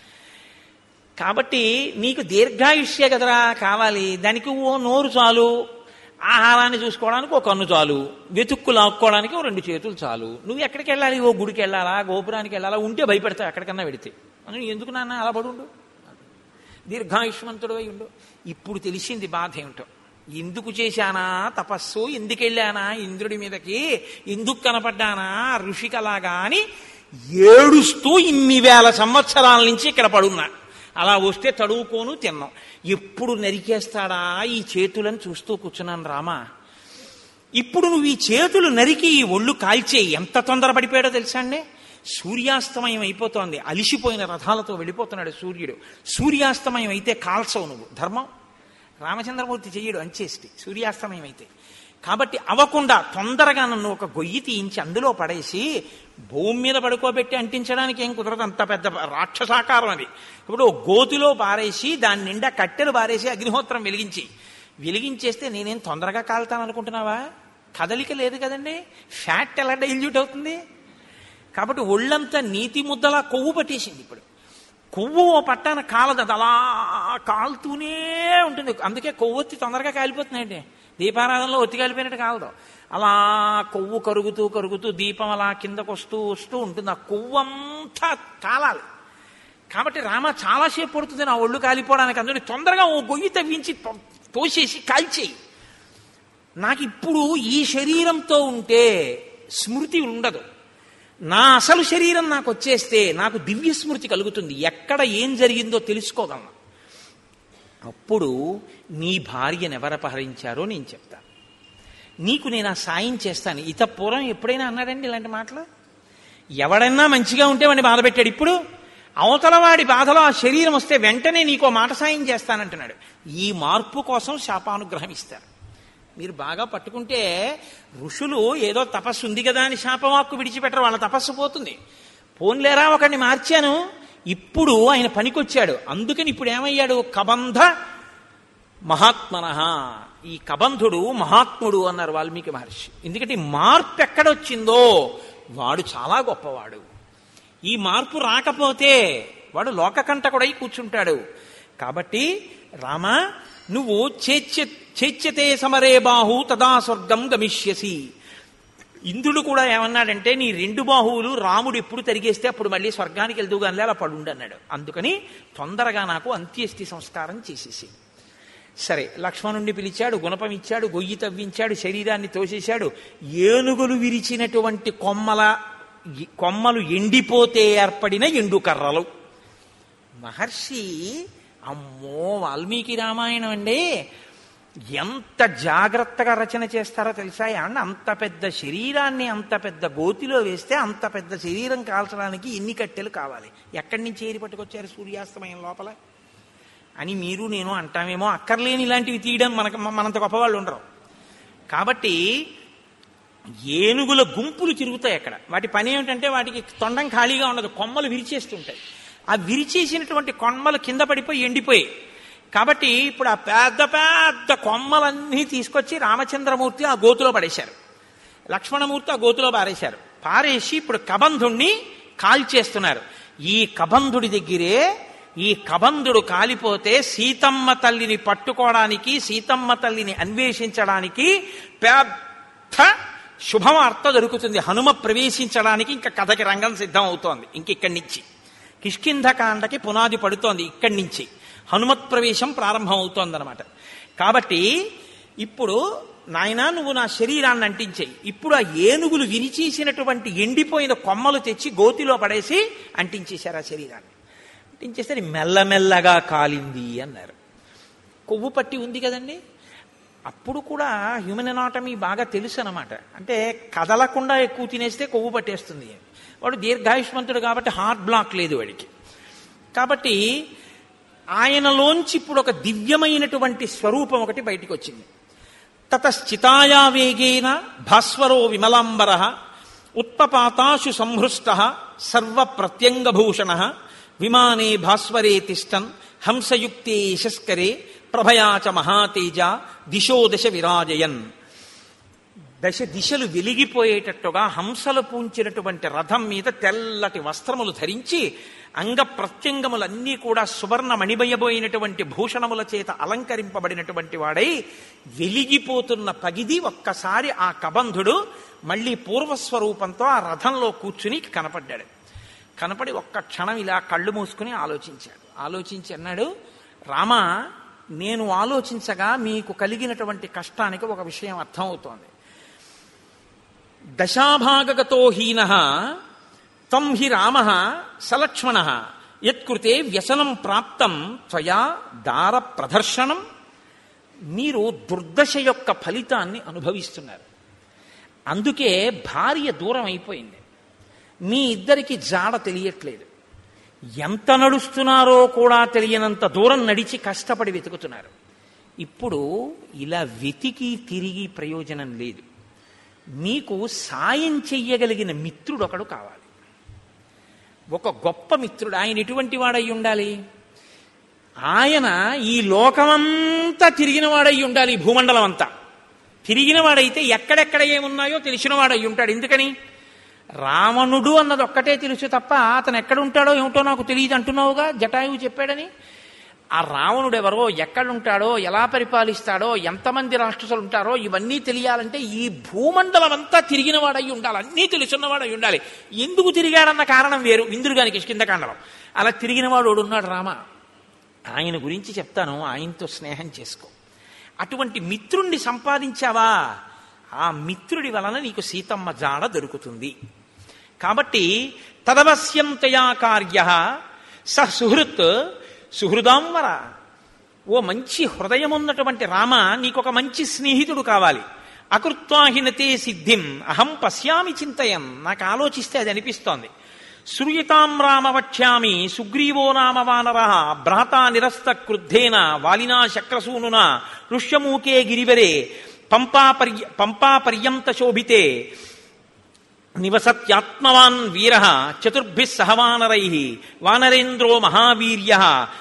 కాబట్టి నీకు దీర్ఘాయుష్యే కదరా కావాలి. దానికి ఓ నోరు చాలు, ఆహారాన్ని చూసుకోవడానికి ఓ కన్ను చాలు, వెతుక్కు లాక్కోవడానికి ఓ 2 చేతులు చాలు. నువ్వు ఎక్కడికి వెళ్ళాలి? ఓ గుడికి వెళ్ళాలా, గోపురానికి వెళ్ళాలా? ఉంటే భయపడతావు ఎక్కడికన్నా వెడితే. అని ఎందుకు నాన్న అలా పడుండు, దీర్ఘాయుష్మంతుడు అయి ఉండు. ఇప్పుడు తెలిసింది బాధ ఏమిటో. ఎందుకు చేశానా తపస్సు, ఎందుకు వెళ్ళానా ఇంద్రుడి మీదకి, ఎందుకు కనపడ్డానా ఋషికలాగా అని ఏడుస్తూ ఇన్ని వేల సంవత్సరాల నుంచి ఇక్కడ పడున్నా. అలా వస్తే తడువుకోను తిన్నాం. ఎప్పుడు నరికేస్తాడా ఈ చేతులను చూస్తూ కూర్చున్నాను రామా. ఇప్పుడు నువ్వు ఈ చేతులు నరికి ఈ ఒళ్ళు కాల్చేయి. ఎంత తొందరపడిపోయాడో తెలుసా అండి? సూర్యాస్తమయం అయిపోతోంది, అలిసిపోయిన రథాలతో వెళ్ళిపోతున్నాడు సూర్యుడు. సూర్యాస్తమయం అయితే కాల్చవు నువ్వు, ధర్మం. రామచంద్రమూర్తి చెయ్యడు అంచేసి సూర్యాస్తమయం అయితే. కాబట్టి అవ్వకుండా తొందరగా నన్ను ఒక గొయ్యి తీయించి అందులో పడేసి భూమి మీద పడుకోబెట్టి అంటించడానికి ఏం కుదరదు, అంత పెద్ద రాక్షసాకారం అది. ఇప్పుడు గోతిలో పారేసి దాని నిండా కట్టెలు పారేసి అగ్నిహోత్రం వెలిగించేస్తే నేనేం తొందరగా కాలుతాను అనుకుంటున్నావా? కదలిక లేదు కదండి, ఫ్యాట్ ఎలా డైల్యూట్ అవుతుంది? కాబట్టి ఒళ్ళంతా నీతి ముద్దలా కొవ్వు పట్టేసింది. ఇప్పుడు కొవ్వు ఓ పట్టాన కాలదు, అది అలా కాలుతూనే ఉంటుంది. అందుకే కొవ్వొత్తి తొందరగా కాలిపోతున్నాయండి. దీపారాధనలో ఒత్తి కాలిపోయినట్టు కాలదు, అలా కొవ్వు కరుగుతూ కరుగుతూ దీపం అలా కిందకు వస్తూ ఉంటుంది. ఆ కొవ్వంతా కాలాలి. కాబట్టి రామ చాలాసేపు పడుతుంది నా ఒళ్ళు కాలిపోవడానికి, అందుకని తొందరగా ఓ గొయ్యి తవ్వించి తోసేసి కాల్చేయి. నాకు ఇప్పుడు ఈ శరీరంతో ఉంటే స్మృతి ఉండదు, నా అసలు శరీరం నాకు వచ్చేస్తే నాకు దివ్య స్మృతి కలుగుతుంది, ఎక్కడ ఏం జరిగిందో తెలుసుకోగలను. అప్పుడు నీ భార్యను ఎవరు అపహరించారో నేను చెప్తాను, నీకు నేను ఆ సాయం చేస్తాను. పూర్వం ఎప్పుడైనా అన్నాడండి ఇలాంటి మాటలు? ఎవడన్నా మంచిగా ఉంటే వాడిని బాధ పెట్టాడు. ఇప్పుడు అవతల వాడి బాధలో ఆ శరీరం వస్తే వెంటనే నీకో మాట సాయం చేస్తానంటున్నాడు. ఈ మార్పు కోసం శాపానుగ్రహం ఇస్తారు. మీరు బాగా పట్టుకుంటే ఋషులు ఏదో తపస్సు ఉంది కదా అని శాపవాక్కు విడిచిపెట్టరు, వాళ్ళ తపస్సు పోతుంది. పోన్లేరా ఒకడిని మార్చాను, ఇప్పుడు ఆయన పనికొచ్చాడు, అందుకని ఇప్పుడు ఏమయ్యాడు? కబంధ మహాత్మనః. ఈ కబంధుడు మహాత్ముడు అన్నారు వాల్మీకి మహర్షి. ఎందుకంటే మార్పు ఎక్కడొచ్చిందో వాడు చాలా గొప్పవాడు. ఈ మార్పు రాకపోతే వాడు లోకకంటకుడై కూర్చుంటాడు. కాబట్టి రామ, నువ్వు చేచ్యతే సమరే బాహు తదా స్వర్గం గమిష్యసి. ఇంద్రుడు కూడా ఏమన్నాడంటే, నీ 2 బాహువులు రాముడు ఎప్పుడు తరిగేస్తే అప్పుడు మళ్ళీ స్వర్గానికి వెళ్తూగానే అలా పడుండి అన్నాడు. అందుకని తొందరగా నాకు అంత్యేష్టి సంస్కారం చేసేసి. సరే, లక్ష్మణుణ్ణి పిలిచాడు, గుణపం ఇచ్చాడు, గొయ్యి తవ్వించాడు, శరీరాన్ని తోసేశాడు. ఏనుగులు విరిచినటువంటి కొమ్మలు ఎండిపోతే ఏర్పడిన ఎండుకర్రలు. మహర్షి, అమ్మో వాల్మీకి రామాయణం అండి, ఎంత జాగ్రత్తగా రచన చేస్తారో తెలుసా? అంత పెద్ద శరీరాన్ని అంత పెద్ద గోతిలో వేస్తే అంత పెద్ద శరీరం కాల్చడానికి ఎన్ని కట్టెలు కావాలి, ఎక్కడి నుంచి ఏరి పట్టుకొచ్చారు సూర్యాస్తమయం లోపల అని మీరు నేను అంటామేమో. అక్కర్లేని ఇలాంటివి తీయడం మనంత గొప్పవాళ్ళు ఉండరు. కాబట్టి ఏనుగుల గుంపులు తిరుగుతాయి అక్కడ. వాటి పని ఏమిటంటే వాటికి తొండం ఖాళీగా ఉండదు, కొమ్మలు విరిచేస్తుంటాయి. ఆ విరిచేసినటువంటి కొమ్మలు కింద పడిపోయి ఎండిపోయి. కాబట్టి ఇప్పుడు ఆ పెద్ద పెద్ద కొమ్మలన్నీ తీసుకొచ్చి రామచంద్రమూర్తి ఆ గోతులో పడేశారు, లక్ష్మణమూర్తి ఆ గోతులో పారేసి ఇప్పుడు కబంధుణ్ణి కాల్చేస్తున్నారు. ఈ కబంధుడి దగ్గరే ఈ కబంధుడు కాలిపోతే సీతమ్మ తల్లిని పట్టుకోవడానికి, సీతమ్మ తల్లిని అన్వేషించడానికి పెద్ద శుభవార్త దొరుకుతుంది. హనుమ ప్రవేశించడానికి ఇంకా కథకి రంగం సిద్ధం అవుతోంది. ఇంకిక్కడి నుంచి కిష్కింధకాండకి పునాది పడుతోంది. ఇక్కడి నుంచి హనుమత్ ప్రవేశం ప్రారంభం అవుతోందనమాట. కాబట్టి ఇప్పుడు నాయనా నువ్వు నా శరీరాన్ని అంటించేయి. ఇప్పుడు ఆ ఏనుగులు విరిచేసినటువంటి ఎండిపోయిన కొమ్మలు తెచ్చి గోతిలో పడేసి అంటించేశారు ఆ శరీరాన్ని. అంటించేస్తే మెల్లమెల్లగా కాలింది అన్నారు. కొవ్వు పట్టి ఉంది కదండి. అప్పుడు కూడా హ్యూమన్ ఎనాటమీ బాగా తెలుసు అనమాట. అంటే కదలకుండా ఎక్కువ తినేస్తే కొవ్వు పట్టేస్తుంది. వాడు దీర్ఘాయుష్మంతుడు కాబట్టి హార్ట్ బ్లాక్ లేదు వాడికి. కాబట్టి ఆయనలోంచి ఇప్పుడు ఒక దివ్యమైనటువంటి స్వరూపం ఒకటి బయటికి వచ్చింది. తతశ్చితాయా వేగేన భాస్వరో విమలాంబర ఉత్పపాతాశు సంహృష్ట సర్వ ప్రత్యంగభూషణ విమానే భాస్వరే తిష్టన్ హంసయుక్తే యశస్కరే ప్రభయాచ మహాతేజ దిశో దశ విరాజయన్. దిశలు వెలిగిపోయేటట్టుగా హంసలు పూంచినటువంటి రథం మీద తెల్లటి వస్త్రములు ధరించి అంగ ప్రత్యంగములన్నీ కూడా సువర్ణ మణిమయబోయినటువంటి భూషణముల చేత అలంకరింపబడినటువంటి వాడై వెలిగిపోతున్న పగిది ఒక్కసారి ఆ కబంధుడు మళ్ళీ పూర్వస్వరూపంతో ఆ రథంలో కూర్చుని కనపడ్డాడు. కనపడి ఒక్క క్షణం ఇలా కళ్ళు మూసుకుని ఆలోచించి అన్నాడు, రామ, నేను ఆలోచించగా మీకు కలిగినటువంటి కష్టానికి ఒక విషయం అర్థమవుతోంది. దశాభాగగతో హీనః తం హి రామః సలక్ష్మణః యత్కృతే వ్యసనం ప్రాప్తం త్వయా దార ప్రదర్శనం. మీరు దుర్దశ యొక్క ఫలితాన్ని అనుభవిస్తున్నారు. అందుకే భార్య దూరం అయిపోయింది. మీ ఇద్దరికి జాడ తెలియట్లేదు. ఎంత నడుస్తున్నారో కూడా తెలియనంత దూరం నడిచి కష్టపడి వెతుకుతున్నారు. ఇప్పుడు ఇలా వెతికి తిరిగి ప్రయోజనం లేదు. నీకు సాయం చెయ్యగలిగిన మిత్రుడు ఒకడు కావాలి. ఒక గొప్ప మిత్రుడు. ఆయన ఎటువంటి వాడై ఉండాలి? ఆయన ఈ లోకమంతా తిరిగిన వాడై ఉండాలి. ఈ భూమండలం అంతా తిరిగిన వాడైతే ఎక్కడెక్కడ ఏమున్నాయో తెలిసిన వాడై ఉంటాడు. ఎందుకని? రావణుడు అన్నది ఒక్కటే తెలుసు తప్ప అతను ఎక్కడుంటాడో ఏమిటో నాకు తెలియదు అంటున్నావుగా, జటాయువు చెప్పాడని. ఆ రావణుడు ఎవరో, ఎక్కడుంటాడో, ఎలా పరిపాలిస్తాడో, ఎంతమంది రాక్షసులు ఉంటారో ఇవన్నీ తెలియాలంటే ఈ భూమండలం అంతా తిరిగిన వాడై ఉండాలి, అన్నీ తెలుసున్నవాడై ఉండాలి. ఎందుకు తిరిగాడన్న కారణం వేరు. ఇంద్రుగానికి కిష్కింధకాండలో అలా తిరిగినవాడు ఉన్నాడు రామ. ఆయన గురించి చెప్తాను, ఆయనతో స్నేహం చేసుకో. అటువంటి మిత్రుణ్ణి సంపాదించావా, ఆ మిత్రుడి వలన నీకు సీతమ్మ జాడ దొరుకుతుంది. కాబట్టి తదవశ్యంతయా కార్య స సుహృత్ సుహృదాంవర. ఓ మంచి హృదయం ఉన్నటువంటి రామ, నీకొక మంచి స్నేహితుడు కావాలి. అకృత్వాహినతే సిద్ధిం అహం పశ్యామి చింతయం. నాకు ఆలోచిస్తే అది అనిపిస్తోంది. శ్రూయతాం రామ వక్ష్యామి సుగ్రీవో నామ వానర భ్రాతా నిరస్త క్రుద్ధేన వాలినా శక్రసూనునా ఋష్యమూకే గిరివరే పంపా పర్యంత శోభితే నివసత్యాత్మవాన్ వీర చతుర్భిః సహ వానరైః వానరేంద్రో మహావీర్య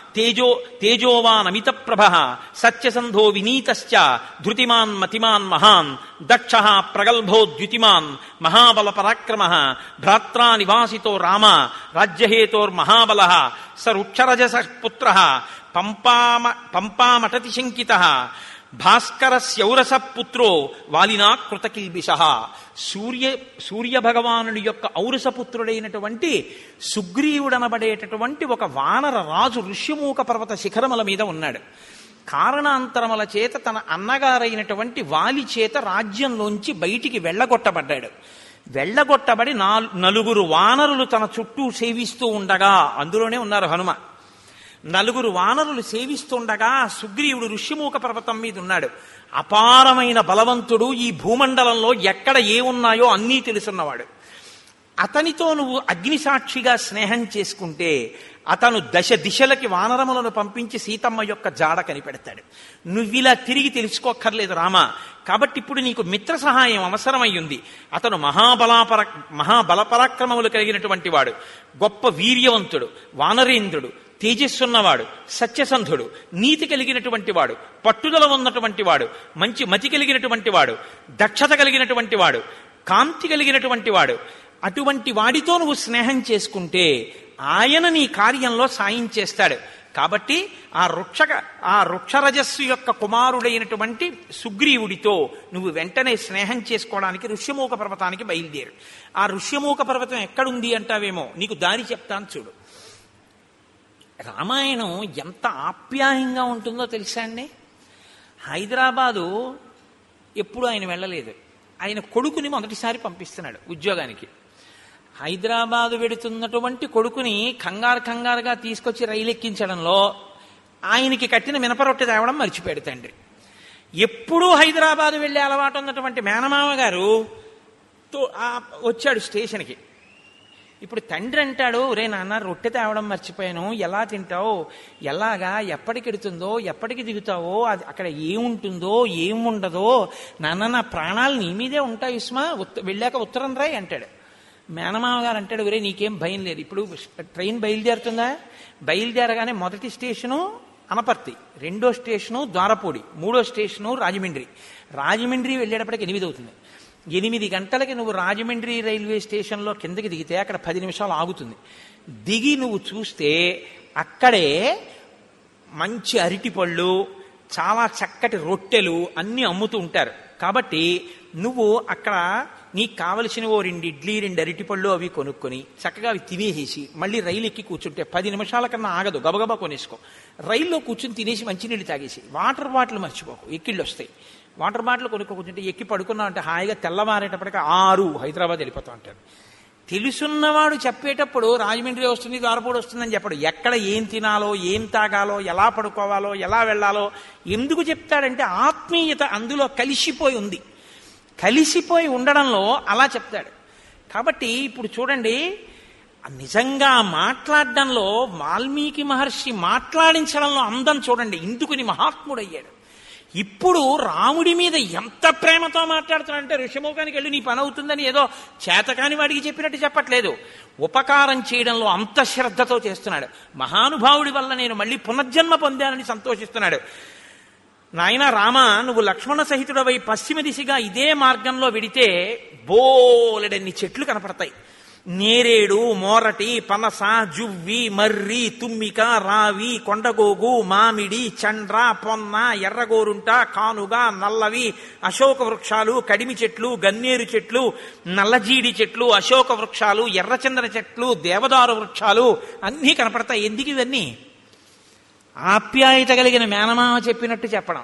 తేజోవాన్ అమితప్రభః సత్యసంధో వినీతశ్చ ధృతిమాన్ మతిమాన్ మహాన్ దక్షః ప్రగల్భో ద్యుతిమాన్ మహాబల పరాక్రమః భ్రాత్రా నివాసితో రామ రాజ్యహేతోర్మహాబలః స రుక్షరజసః పుత్రః పంపామటతి శంకితః భాస్కరస్యౌరస పుత్రో వాలినా కృతకిల్బిషః. సూర్యభగవానుడి యొక్క ఔరసపుత్రుడైనటువంటి సుగ్రీవుడనబడేటటువంటి ఒక వానర రాజు ఋష్యమూక పర్వత శిఖరముల మీద ఉన్నాడు. కారణాంతరముల చేత తన అన్నగారైనటువంటి వాలి చేత రాజ్యంలోంచి బయటికి వెళ్ళగొట్టబడ్డాడు. వెళ్ళగొట్టబడి 4 వానరులు తన చుట్టూ సేవిస్తూ ఉండగా, అందులోనే ఉన్నారు హనుమ. 4 వానరులు సేవిస్తుండగా సుగ్రీవుడు ఋష్యమూక పర్వతం మీద ఉన్నాడు. అపారమైన బలవంతుడు, ఈ భూమండలంలో ఎక్కడ ఏమున్నాయో అన్నీ తెలుసున్నవాడు. అతనితో నువ్వు అగ్నిసాక్షిగా స్నేహం చేసుకుంటే అతను దిశలకి వానరములను పంపించి సీతమ్మ యొక్క జాడ కనిపెడతాడు. నువ్విలా తిరిగి తెలుసుకోక్కర్లేదు రామ. కాబట్టి ఇప్పుడు నీకు మిత్ర సహాయం అవసరమయ్యింది. అతను మహాబలపరాక్రమములు కలిగినటువంటి వాడు, గొప్ప వీర్యవంతుడు, వానరేంద్రుడు, తేజస్సున్నవాడు, సత్యసంధుడు, నీతి కలిగినటువంటి వాడు, పట్టుదల ఉన్నటువంటి వాడు, మంచి మతి కలిగినటువంటి వాడు, దక్షత కలిగినటువంటి వాడు, కాంతి కలిగినటువంటి వాడు. అటువంటి వాడితో నువ్వు స్నేహం చేసుకుంటే ఆయన నీ కార్యంలో సాయం చేస్తాడు. కాబట్టి ఆ వృక్షరజస్సు యొక్క కుమారుడైనటువంటి సుగ్రీవుడితో నువ్వు వెంటనే స్నేహం చేసుకోవడానికి ఋష్యమూక పర్వతానికి బయలుదేరు. ఆ ఋష్యమూక పర్వతం ఎక్కడుంది అంటావేమో, నీకు దారి చెప్తాను చూడు. రామాయణం ఎంత ఆప్యాయంగా ఉంటుందో తెలుసా అండి. హైదరాబాదు ఎప్పుడు ఆయన వెళ్ళలేదు. ఆయన కొడుకుని మొదటిసారి పంపిస్తున్నాడు ఉద్యోగానికి. హైదరాబాదు వెడుతున్నటువంటి కొడుకుని కంగారుగా తీసుకొచ్చి రైలు ఎక్కించడంలో ఆయనకి కట్టిన మినపరొట్టె తేవడం మర్చిపోయాడు తండ్రి. ఎప్పుడూ హైదరాబాదు వెళ్ళే అలవాటు ఉన్నటువంటి మేనమామ గారు వచ్చాడు స్టేషన్కి. ఇప్పుడు తండ్రి అంటాడు, రే నాన్న రొట్టె తేవడం మర్చిపోయాను, ఎలా తింటావు, ఎలాగా, ఎప్పటికెడుతుందో, ఎప్పటికి దిగుతావో, అది అక్కడ ఏముంటుందో ఏముండదో, నాన్న నా ప్రాణాలు నీ మీదే ఉంటాయి సుమా, వెళ్ళాక ఉత్తరం రాయి అంటాడు. మేనమామ గారు అంటాడు, రే నీకేం భయం లేదు, ఇప్పుడు ట్రైన్ బయలుదేరుతుందా, బయలుదేరగానే మొదటి స్టేషను అనపర్తి, 2వ స్టేషను ద్వారపూడి, 3వ స్టేషను రాజమండ్రి వెళ్ళేటప్పటికి 8 అవుతుంది. 8 గంటలకి నువ్వు రాజమండ్రి రైల్వే స్టేషన్లో కిందకి దిగితే అక్కడ 10 నిమిషాలు ఆగుతుంది. దిగి నువ్వు చూస్తే అక్కడే మంచి అరటిపళ్ళు, చాలా చక్కటి రొట్టెలు అన్నీ అమ్ముతూ ఉంటారు. కాబట్టి నువ్వు అక్కడ నీకు కావలసిన 2 ఇడ్లీ 2 అరటిపళ్ళు అవి కొనుక్కొని చక్కగా అవి తినేసేసి మళ్ళీ రైలు ఎక్కి కూర్చుంటే 10 నిమిషాల కన్నా ఆగదు, గబగబా కొనేసుకో. రైల్లో కూర్చుని తినేసి మంచినీళ్ళు తాగేసి, వాటర్ బాటిల్ మర్చిపోకు, ఎక్కిళ్ళు వస్తాయి. వాటర్ బాటిల్ కొనుక్కోకుంటే ఎక్కి పడుకున్నావు అంటే హాయిగా తెల్లవారేటప్పటికి 6 హైదరాబాద్ వెళ్ళిపోతావు అంటాడు. తెలుసున్నవాడు చెప్పేటప్పుడు రాజమండ్రి వస్తుంది, ద్వారపూడి వస్తుందని చెప్పడు. ఎక్కడ ఏం తినాలో, ఏం తాగాలో, ఎలా పడుకోవాలో, ఎలా వెళ్ళాలో ఎందుకు చెప్తాడంటే ఆత్మీయత అందులో కలిసిపోయి ఉంది. కలిసిపోయి ఉండడంలో అలా చెప్తాడు. కాబట్టి ఇప్పుడు చూడండి, నిజంగా మాట్లాడడంలో వాల్మీకి మహర్షి మాట్లాడించడంలో అందం చూడండి. ఇందుకుని మహాత్ముడయ్యాడు. ఇప్పుడు రాముడి మీద ఎంత ప్రేమతో మాట్లాడుతున్నాడంటే ఋషిముఖానికి వెళ్ళి నీ పని అవుతుందని ఏదో చేతకాని వాడికి చెప్పినట్టు చెప్పట్లేదు. ఉపకారం చేయడంలో అంత శ్రద్ధతో చేస్తున్నాడు. మహానుభావుడి వల్ల నేను మళ్ళీ పునర్జన్మ పొందానని సంతోషిస్తున్నాడు. నాయన రామ, నువ్వు లక్ష్మణ సహితుడవై పశ్చిమ దిశగా ఇదే మార్గంలో వెడితే బోలెడన్ని చెట్లు కనపడతాయి. నేరేడు, మోరటి, పనస, జువ్వి, మర్రి, తుమ్మిక, రావి, కొండగోగు, మామిడి, చండ్ర, పొన్న, ఎర్రగోరుంట, కానుగ, నల్లవి, అశోక వృక్షాలు, కడిమి చెట్లు, గన్నేరు చెట్లు, నల్లజీడి చెట్లు, అశోక వృక్షాలు, ఎర్రచందన చెట్లు, దేవదారు వృక్షాలు అన్నీ కనపడతాయి. ఎందుకు ఇవన్నీ? ఆప్యాయత కలిగిన మేనమామ చెప్పినట్టు చెప్పడం.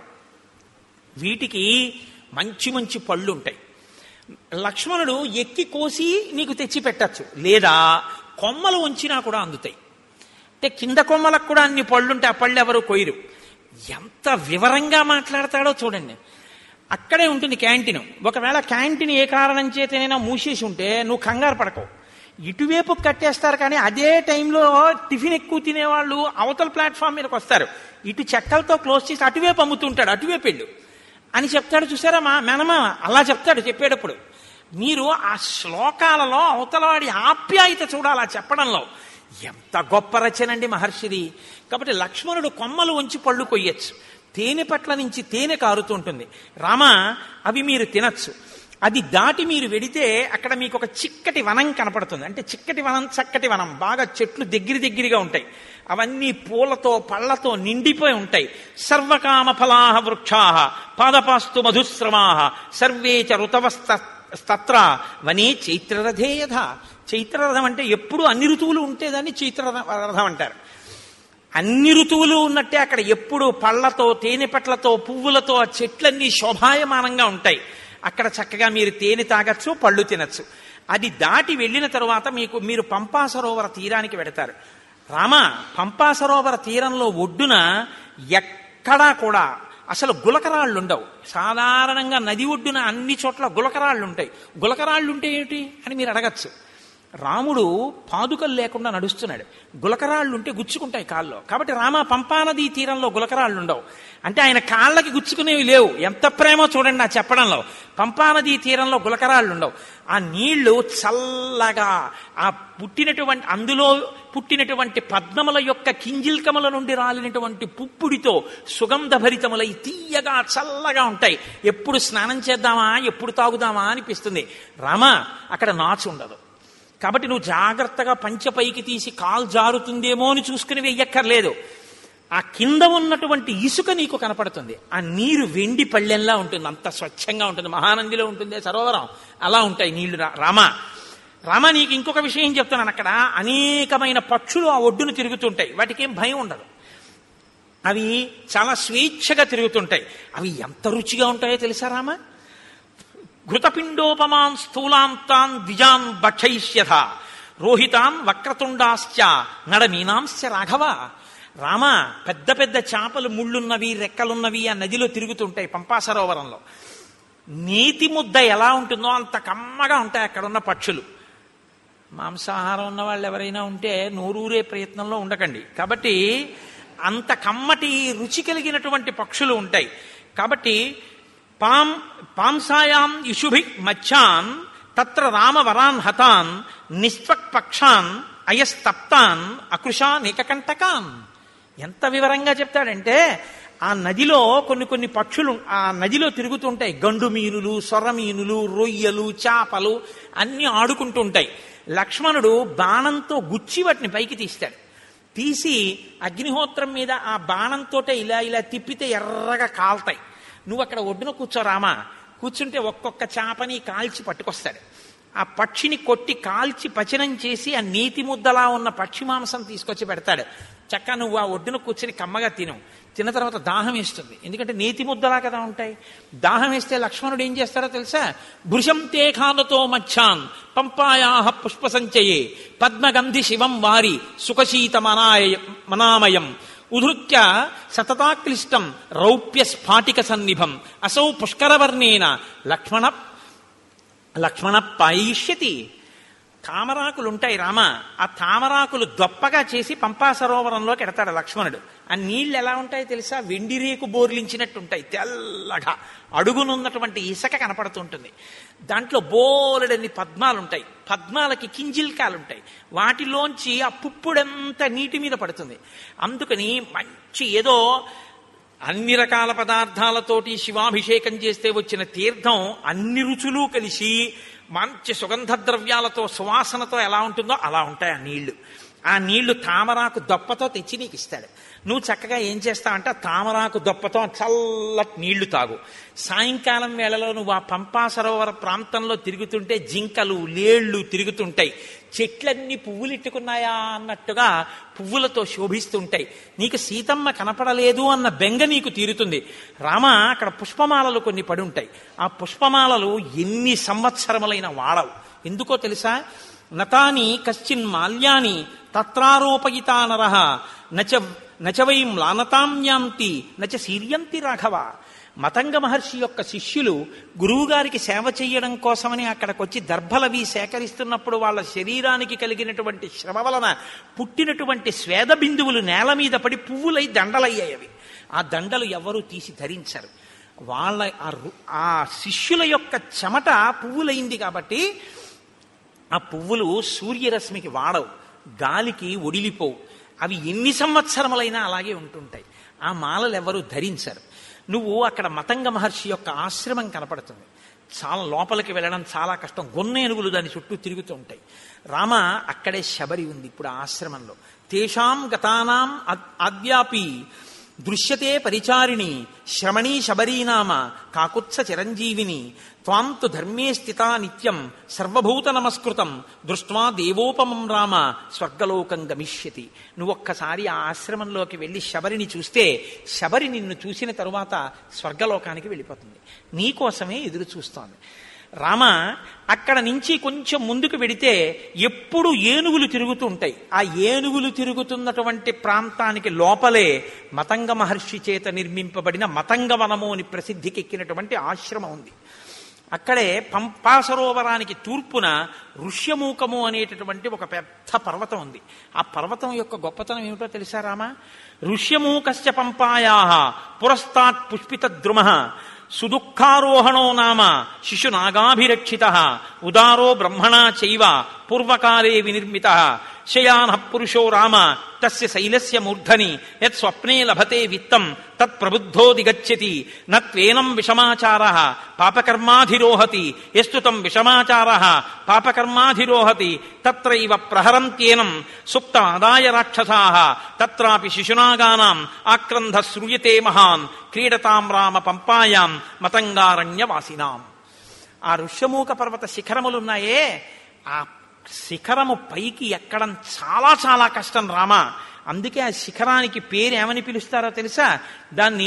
వీటికి మంచి మంచి పళ్ళు ఉంటాయి. లక్ష్మణుడు ఎక్కి కోసి నీకు తెచ్చి పెట్టచ్చు, లేదా కొమ్మలు ఉంచినా కూడా అందుతాయి. అంటే కింద కొమ్మలకు కూడా అన్ని పళ్ళుంటే ఆ పళ్ళు ఎవరు కొయ్యరు. ఎంత వివరంగా మాట్లాడతాడో చూడండి. అక్కడే ఉంటుంది క్యాంటీన్. ఒకవేళ క్యాంటీన్ ఏ కారణం చేతనైనా మూసేసి ఉంటే నువ్వు కంగారు పడకవు, ఇటువైపు కట్టేస్తారు. కానీ అదే టైంలో టిఫిన్ ఎక్కువ తినేవాళ్ళు అవతల ప్లాట్ఫామ్ మీదకి వస్తారు. ఇటు చెక్కలతో క్లోజ్ చేసి అటువైపు అమ్ముతుంటాడు, అటువైపు వెళ్ళు అని చెప్తాడు. చూసారా మా మేనమామ అలా చెప్తాడు చెప్పేటప్పుడు. మీరు ఆ శ్లోకాలలో అవతలవాడి ఆప్యాయత చూడాలి చెప్పడంలో. ఎంత గొప్ప రచనండి మహర్షిది. కాబట్టి లక్ష్మణుడు కొమ్మలు ఉంచి పళ్ళు కొయ్యొచ్చు, తేనె పట్ల నుంచి తేనె కారుతుంటుంది. రామ, అవి మీరు తినచ్చు. అది దాటి మీరు వెడితే అక్కడ మీకు ఒక చిక్కటి వనం కనపడుతుంది. అంటే చిక్కటి వనం, చక్కటి వనం, బాగా చెట్లు దగ్గరగా ఉంటాయి. అవన్నీ పూలతో పళ్లతో నిండిపోయి ఉంటాయి. సర్వకామ ఫలాహ వృక్షాః పాదపాస్తు మధుశ్రమాః సర్వే చ ఋతవస్తత్ర వనే చైత్రరథే యథ. చైత్రరథం అంటే ఎప్పుడు అన్ని ఋతువులు ఉంటే దాన్ని చైత్రరథం అంటారు. అన్ని ఋతువులు ఉన్నట్టే అక్కడ ఎప్పుడు పళ్లతో, తేనె పట్లతో, పువ్వులతో ఆ చెట్లన్నీ శోభాయమానంగా ఉంటాయి. అక్కడ చక్కగా మీరు తేనె తాగచ్చు, పళ్ళు తినచ్చు. అది దాటి వెళ్ళిన తరువాత మీరు పంపా సరోవర తీరానికి వెడతారు. రామ, పంపా సరోవర తీరంలో ఒడ్డున ఎక్కడా కూడా అసలు గులకరాళ్ళు ఉండవు. సాధారణంగా నది ఒడ్డున అన్ని చోట్ల గులకరాళ్ళు ఉంటాయి. గులకరాళ్ళు ఉంటే ఏమిటి అని మీరు అడగచ్చు. రాముడు పాదుకలు లేకుండా నడుస్తున్నాడు. గులకరాళ్ళు ఉంటే గుచ్చుకుంటాయి కాళ్ళలో. కాబట్టి రామ, పంపానదీ తీరంలో గులకరాళ్ళు ఉండవు. అంటే ఆయన కాళ్ళకి గుచ్చుకునేవి లేవు. ఎంత ప్రేమో చూడండి ఆ చెప్పడంలో. పంపానదీ తీరంలో గులకరాళ్ళు ఉండవు. ఆ నీళ్లు చల్లగా ఆ అందులో పుట్టినటువంటి పద్మముల యొక్క కింజిల్కముల నుండి రాలినటువంటి పుప్పుడితో సుగంధభరితములై తీయగా చల్లగా ఉంటాయి. ఎప్పుడు స్నానం చేద్దామా, ఎప్పుడు తాగుదామా అనిపిస్తుంది. రామ, అక్కడ నాచు ఉండదు. కాబట్టి నువ్వు జాగ్రత్తగా పంచపైకి తీసి కాలు జారుతుందేమో అని చూసుకుని వెయ్యక్కర్లేదు. ఆ కింద ఉన్నటువంటి ఇసుక నీకు కనపడుతుంది. ఆ నీరు వెండి పళ్ళెంలా ఉంటుంది, అంత స్వచ్ఛంగా ఉంటుంది. మహానందిలో ఉంటుంది సరోవరం, అలా ఉంటాయి నీళ్లు. రామ, నీకు ఇంకొక విషయం చెప్తున్నాను. అక్కడ అనేకమైన పక్షులు ఆ ఒడ్డును తిరుగుతుంటాయి. వాటికి ఏం భయం ఉండదు. అవి చాలా స్వేచ్ఛగా తిరుగుతుంటాయి. అవి ఎంత రుచిగా ఉంటాయో తెలుసా రామ? ఘృతపిండోపమాన్ స్థూలాంతాన్ ద్విజాన్ భక్షయిష్యథ రోహితాన్ వక్రతుండాశ్చ నడమీనాంశ్చ రాఘవ. రామ, పెద్ద పెద్ద చేపలు, ముళ్ళున్నవి, రెక్కలున్నవి ఆ నదిలో తిరుగుతుంటాయి పంపా సరోవరంలో. నేతి ముద్ద ఎలా ఉంటుందో అంత కమ్మగా ఉంటాయి అక్కడున్న పక్షులు. మాంసాహారం ఉన్న వాళ్ళు ఎవరైనా ఉంటే నోరూరే ప్రయత్నంలో ఉండకండి. కాబట్టి అంత కమ్మటి రుచి కలిగినటువంటి పక్షులు ఉంటాయి. కాబట్టి పాంసాయాం ఇషుభి మచ్చాన్ తత్ర రామవరాన్ హతాన్ నిస్త్వక్ పక్షాన్ అయస్తప్తాన్ అకృషాన్ ఏకకంటకాన్. ఎంత వివరంగా చెప్తాడంటే ఆ నదిలో కొన్ని పక్షులు ఆ నదిలో తిరుగుతుంటాయి. గండు మీనులు, సొర్ర మీనులు, రొయ్యలు, చేపలు అన్నీ ఆడుకుంటూ ఉంటాయి. లక్ష్మణుడు బాణంతో గుచ్చి వాటిని పైకి తీస్తాడు. తీసి అగ్నిహోత్రం మీద ఆ బాణంతో ఇలా తిప్పితే ఎర్రగా కాల్తాయి. నువ్వు అక్కడ ఒడ్డున కూర్చోరామా, కూర్చుంటే ఒక్కొక్క చేపని కాల్చి పట్టుకొస్తాడు. ఆ పక్షిని కొట్టి కాల్చి పచనం చేసి ఆ నీతి ముద్దలా ఉన్న పక్షి మాంసం తీసుకొచ్చి పెడతాడు. చక్కగా నువ్వు ఆ ఒడ్డున కూర్చుని కమ్మగా తిన్న తర్వాత దాహం వేస్తుంది. ఎందుకంటే నీతి ముద్దలా కదా ఉంటాయి. దాహం వేస్తే లక్ష్మణుడు ఏం చేస్తారో తెలుసా? భృశం తే ఖాదతో మచ్చాన్ పంపాయాహ పుష్ప సంచయే పద్మగంధి శివం వారి సుఖశీత మనామయం ఉధృత్య సతతాక్లిష్టం రౌప్య స్ఫాటిక సన్నిభం అసౌ పుష్కరవర్ణేన లక్ష్మణ పాయిష్యతి. తామరాకులు ఉంటాయి రామ, ఆ తామరాకులు దొప్పగా చేసి పంపా సరోవరంలోకి ఎడతాడు లక్ష్మణుడు. ఆ నీళ్లు ఎలా ఉంటాయో తెలుసా? వెండి రేకు బోర్లించినట్టు ఉంటాయి, తెల్లగా అడుగునున్నటువంటి ఇసుక కనపడుతుంటుంది. దాంట్లో బోలెడన్ని పద్మాలుంటాయి, పద్మాలకి కింజిల్కాలుంటాయి, వాటిలోంచి ఆ పుప్పుడంతా నీటి మీద పడుతుంది. అందుకని మంచి ఏదో అన్ని రకాల పదార్థాలతోటి శివాభిషేకం చేస్తే వచ్చిన తీర్థం అన్ని రుచులు కలిసి మంచి సుగంధ ద్రవ్యాలతో సువాసనతో ఎలా ఉంటుందో అలా ఉంటాయి ఆ నీళ్లు. ఆ నీళ్లు తామరాకు దొప్పతో తెచ్చి నీకు ఇస్తాడు. నువ్వు చక్కగా ఏం చేస్తావంటే ఆ తామరాకు దొప్పతో చల్లటి నీళ్లు తాగు. సాయంకాలం వేళలో నువ్వు ఆ పంపా సరోవర ప్రాంతంలో తిరుగుతుంటే జింకలు లేళ్లు తిరుగుతుంటాయి, చెట్లన్నీ పువ్వులిట్టుకున్నాయా అన్నట్టుగా పువ్వులతో శోభిస్తుంటాయి. నీకు సీతమ్మ కనపడలేదు అన్న బెంగ నీకు తీరుతుంది. రామ, అక్కడ పుష్పమాలలు కొన్ని పడి ఉంటాయి. ఆ పుష్పమాలలు ఎన్ని సంవత్సరములైన వాడవు. ఎందుకో తెలుసా? నతాని కశ్చిన్ మాల్యాని తత్రారోపయితా నరః నచ వై మ్లానతాంయాంతి నచ సీర్యంతి రాఘవ. మతంగ మహర్షి యొక్క శిష్యులు గురువుగారికి సేవ చెయ్యడం కోసమని అక్కడికొచ్చి దర్భలవి సేకరిస్తున్నప్పుడు వాళ్ళ శరీరానికి కలిగినటువంటి శ్రమ వలన పుట్టినటువంటి స్వేద బిందువులు నేల మీద పడి పువ్వులై దండలయ్యాయి. ఆ దండలు ఎవరూ తీసి ధరించరు. వాళ్ళ ఆ శిష్యుల యొక్క చెమట పువ్వులైంది కాబట్టి ఆ పువ్వులు సూర్యరశ్మికి వాడవు, గాలికి ఒడిలిపోవు. అవి ఎన్ని సంవత్సరములైనా అలాగే ఉంటుంటాయి. ఆ మాలలు ఎవరూ ధరించరు. నువ్వు అక్కడ మతంగ మహర్షి యొక్క ఆశ్రమం కనపడుతుంది. చాలా లోపలికి వెళ్ళడం చాలా కష్టం, గొన్నేనుగులు దాని చుట్టూ తిరుగుతూ ఉంటాయి. రామ, అక్కడే శబరి ఉంది ఇప్పుడు ఆ ఆశ్రమంలో. తేషాం గతానాం ఆద్యాపి దృశ్యతే పరిచారిణి శ్రమణీ శబరీనామ కాకుత్స చిరంజీవిని త్వాం తు ధర్మే స్థితా నిత్యం సర్వభూత నమస్కృతం దృష్ట్వా దేవోపమం రామ స్వర్గలోకం గమిష్యతి. నువ్వొక్కసారి ఆ ఆశ్రమంలోకి వెళ్ళి శబరిని చూస్తే శబరి నిన్ను చూసిన తరువాత స్వర్గలోకానికి వెళ్ళిపోతుంది. నీకోసమే ఎదురు చూస్తోంది. రామ, అక్కడ నుంచి కొంచెం ముందుకు వెడితే ఎప్పుడు ఏనుగులు తిరుగుతూ ఉంటాయి. ఆ ఏనుగులు తిరుగుతున్నటువంటి ప్రాంతానికి లోపలే మతంగ మహర్షి చేత నిర్మింపబడిన మతంగవనము అని ప్రసిద్ధికెక్కినటువంటి ఆశ్రమం ఉంది. అక్కడే పంపా సరోవరానికి తూర్పున ఋష్యమూకము అనేటటువంటి ఒక పెద్ద పర్వతం ఉంది. ఆ పర్వతం యొక్క గొప్పతనం ఏమిటో తెలుసా రామ? ఋష్యమూకశ్చ పంపాయాః పురస్తాత్ పుష్పిత ద్రుమః సుదుఃఖారోహణో నామ శిశునాగాభిరక్షితః ఉదారో బ్రహ్మణా చైవ పూర్వకాలే వినిర్మితః శయానః పురుషో రామ తస్య శైలస్య మూర్ధని యత్ స్వప్నే లభతే విత్తం తత్ ప్రబుద్ధో దిగచ్చతి నత్వేనం విషమాచారః పాపకర్మాధిరోహతి యస్తు తం విషమాచారః పాపకర్మాధిరోహతి తత్రైవ ప్రహరంత్యేనం సుప్తమాదాయ రాక్షసాః తత్రాపి శిశునాగానాం ఆక్రంధ శ్రూయతే మహాన్ క్రీడతాం రామ పంపాయాం మతంగారణ్యవాసినాం. ఆ ఋష్యమూక పర్వత శిఖరములున్నాయే, ఆ శిఖరము పైకి ఎక్కడం చాలా చాలా కష్టం రామ. అందుకే ఆ శిఖరానికి పేరు ఏమని పిలుస్తారో తెలుసా? దాన్ని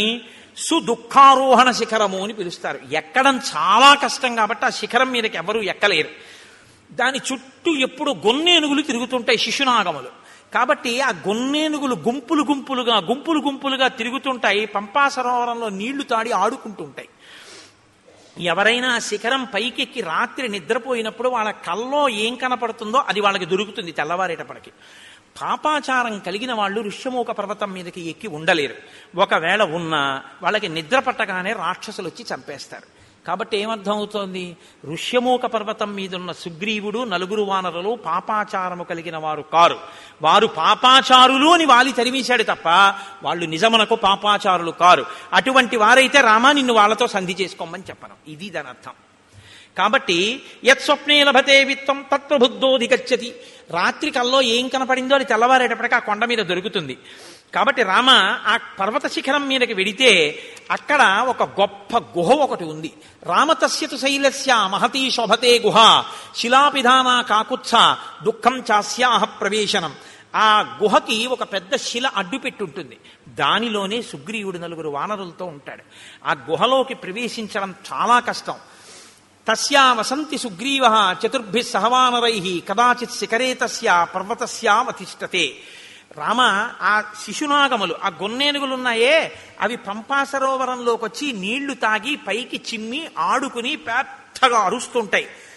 సుదుఃఖారోహణ శిఖరము అని పిలుస్తారు. ఎక్కడం చాలా కష్టం కాబట్టి ఆ శిఖరం మీదకి ఎవరూ ఎక్కలేరు. దాని చుట్టూ ఎప్పుడు గొన్నేనుగులు తిరుగుతుంటాయి, శిశునాగములు. కాబట్టి ఆ గొన్నేనుగులు గుంపులు గుంపులుగా తిరుగుతుంటాయి. పంపా సరోవరంలో నీళ్లు తాడి ఆడుకుంటుంటాయి. ఎవరైనా శిఖరం పైకెక్కి రాత్రి నిద్రపోయినప్పుడు వాళ్ళ కల్లో ఏం కనపడుతుందో అది వాళ్ళకి దొరుకుతుంది తెల్లవారేటప్పటికి. పాపాచారం కలిగిన వాళ్ళు ఋష్యమూక పర్వతం మీదకి ఎక్కి ఉండలేరు. ఒకవేళ ఉన్నా వాళ్ళకి నిద్ర పట్టగానే రాక్షసులు వచ్చి చంపేస్తారు. కాబట్టి ఏమర్థం అవుతోంది? ఋష్యమూక పర్వతం మీదున్న సుగ్రీవుడు నలుగురు వానరులు పాపాచారము కలిగిన వారు కారు. వారు పాపాచారులు అని వాలి తరిమేశాడు తప్ప వాళ్ళు నిజమునకు పాపాచారులు కారు. అటువంటి వారైతే రామా నిన్ను వాళ్ళతో సంధి చేసుకోమని చెప్పను. ఇది దాని అర్థం. కాబట్టి యత్ స్వప్నే లభతే విత్తం తత్ప్రబుద్ధోధిగచ్చతి. రాత్రి కల్లో ఏం కనపడిందో అది తెల్లవారేటప్పటికీ ఆ కొండ మీద దొరుకుతుంది. కాబట్టి రామ ఆ పర్వత శిఖరం మీదకి వెడితే అక్కడ ఒక గొప్ప గుహ ఒకటి ఉంది. రామతస్యతు శైలస్య మహతీ శోభతే గుహ శిలాపిధాన కాకుత్స దుఃఖం చాస్యాహ ప్రవేశనం. ఆ గుహకి ఒక పెద్ద శిల అడ్డు పెట్టుంటుంది. దానిలోనే సుగ్రీవుడు నలుగురు వానరులతో ఉంటాడు. ఆ గుహలోకి ప్రవేశించడం చాలా కష్టం. తస్యా వసంతి సుగ్రీవః చతుర్భిః సహవానరైః కదాచిత్ శిఖరే తస్య పర్వతస్యావతిష్టతే. రామ, ఆ శిశునాగములు ఆ గొన్నేనుగులున్నాయే అవి పంపా సరోవరంలోకి వచ్చి నీళ్లు తాగి పైకి చిమ్మి ఆడుకుని పెద్దగా అరుస్తుంటాయి.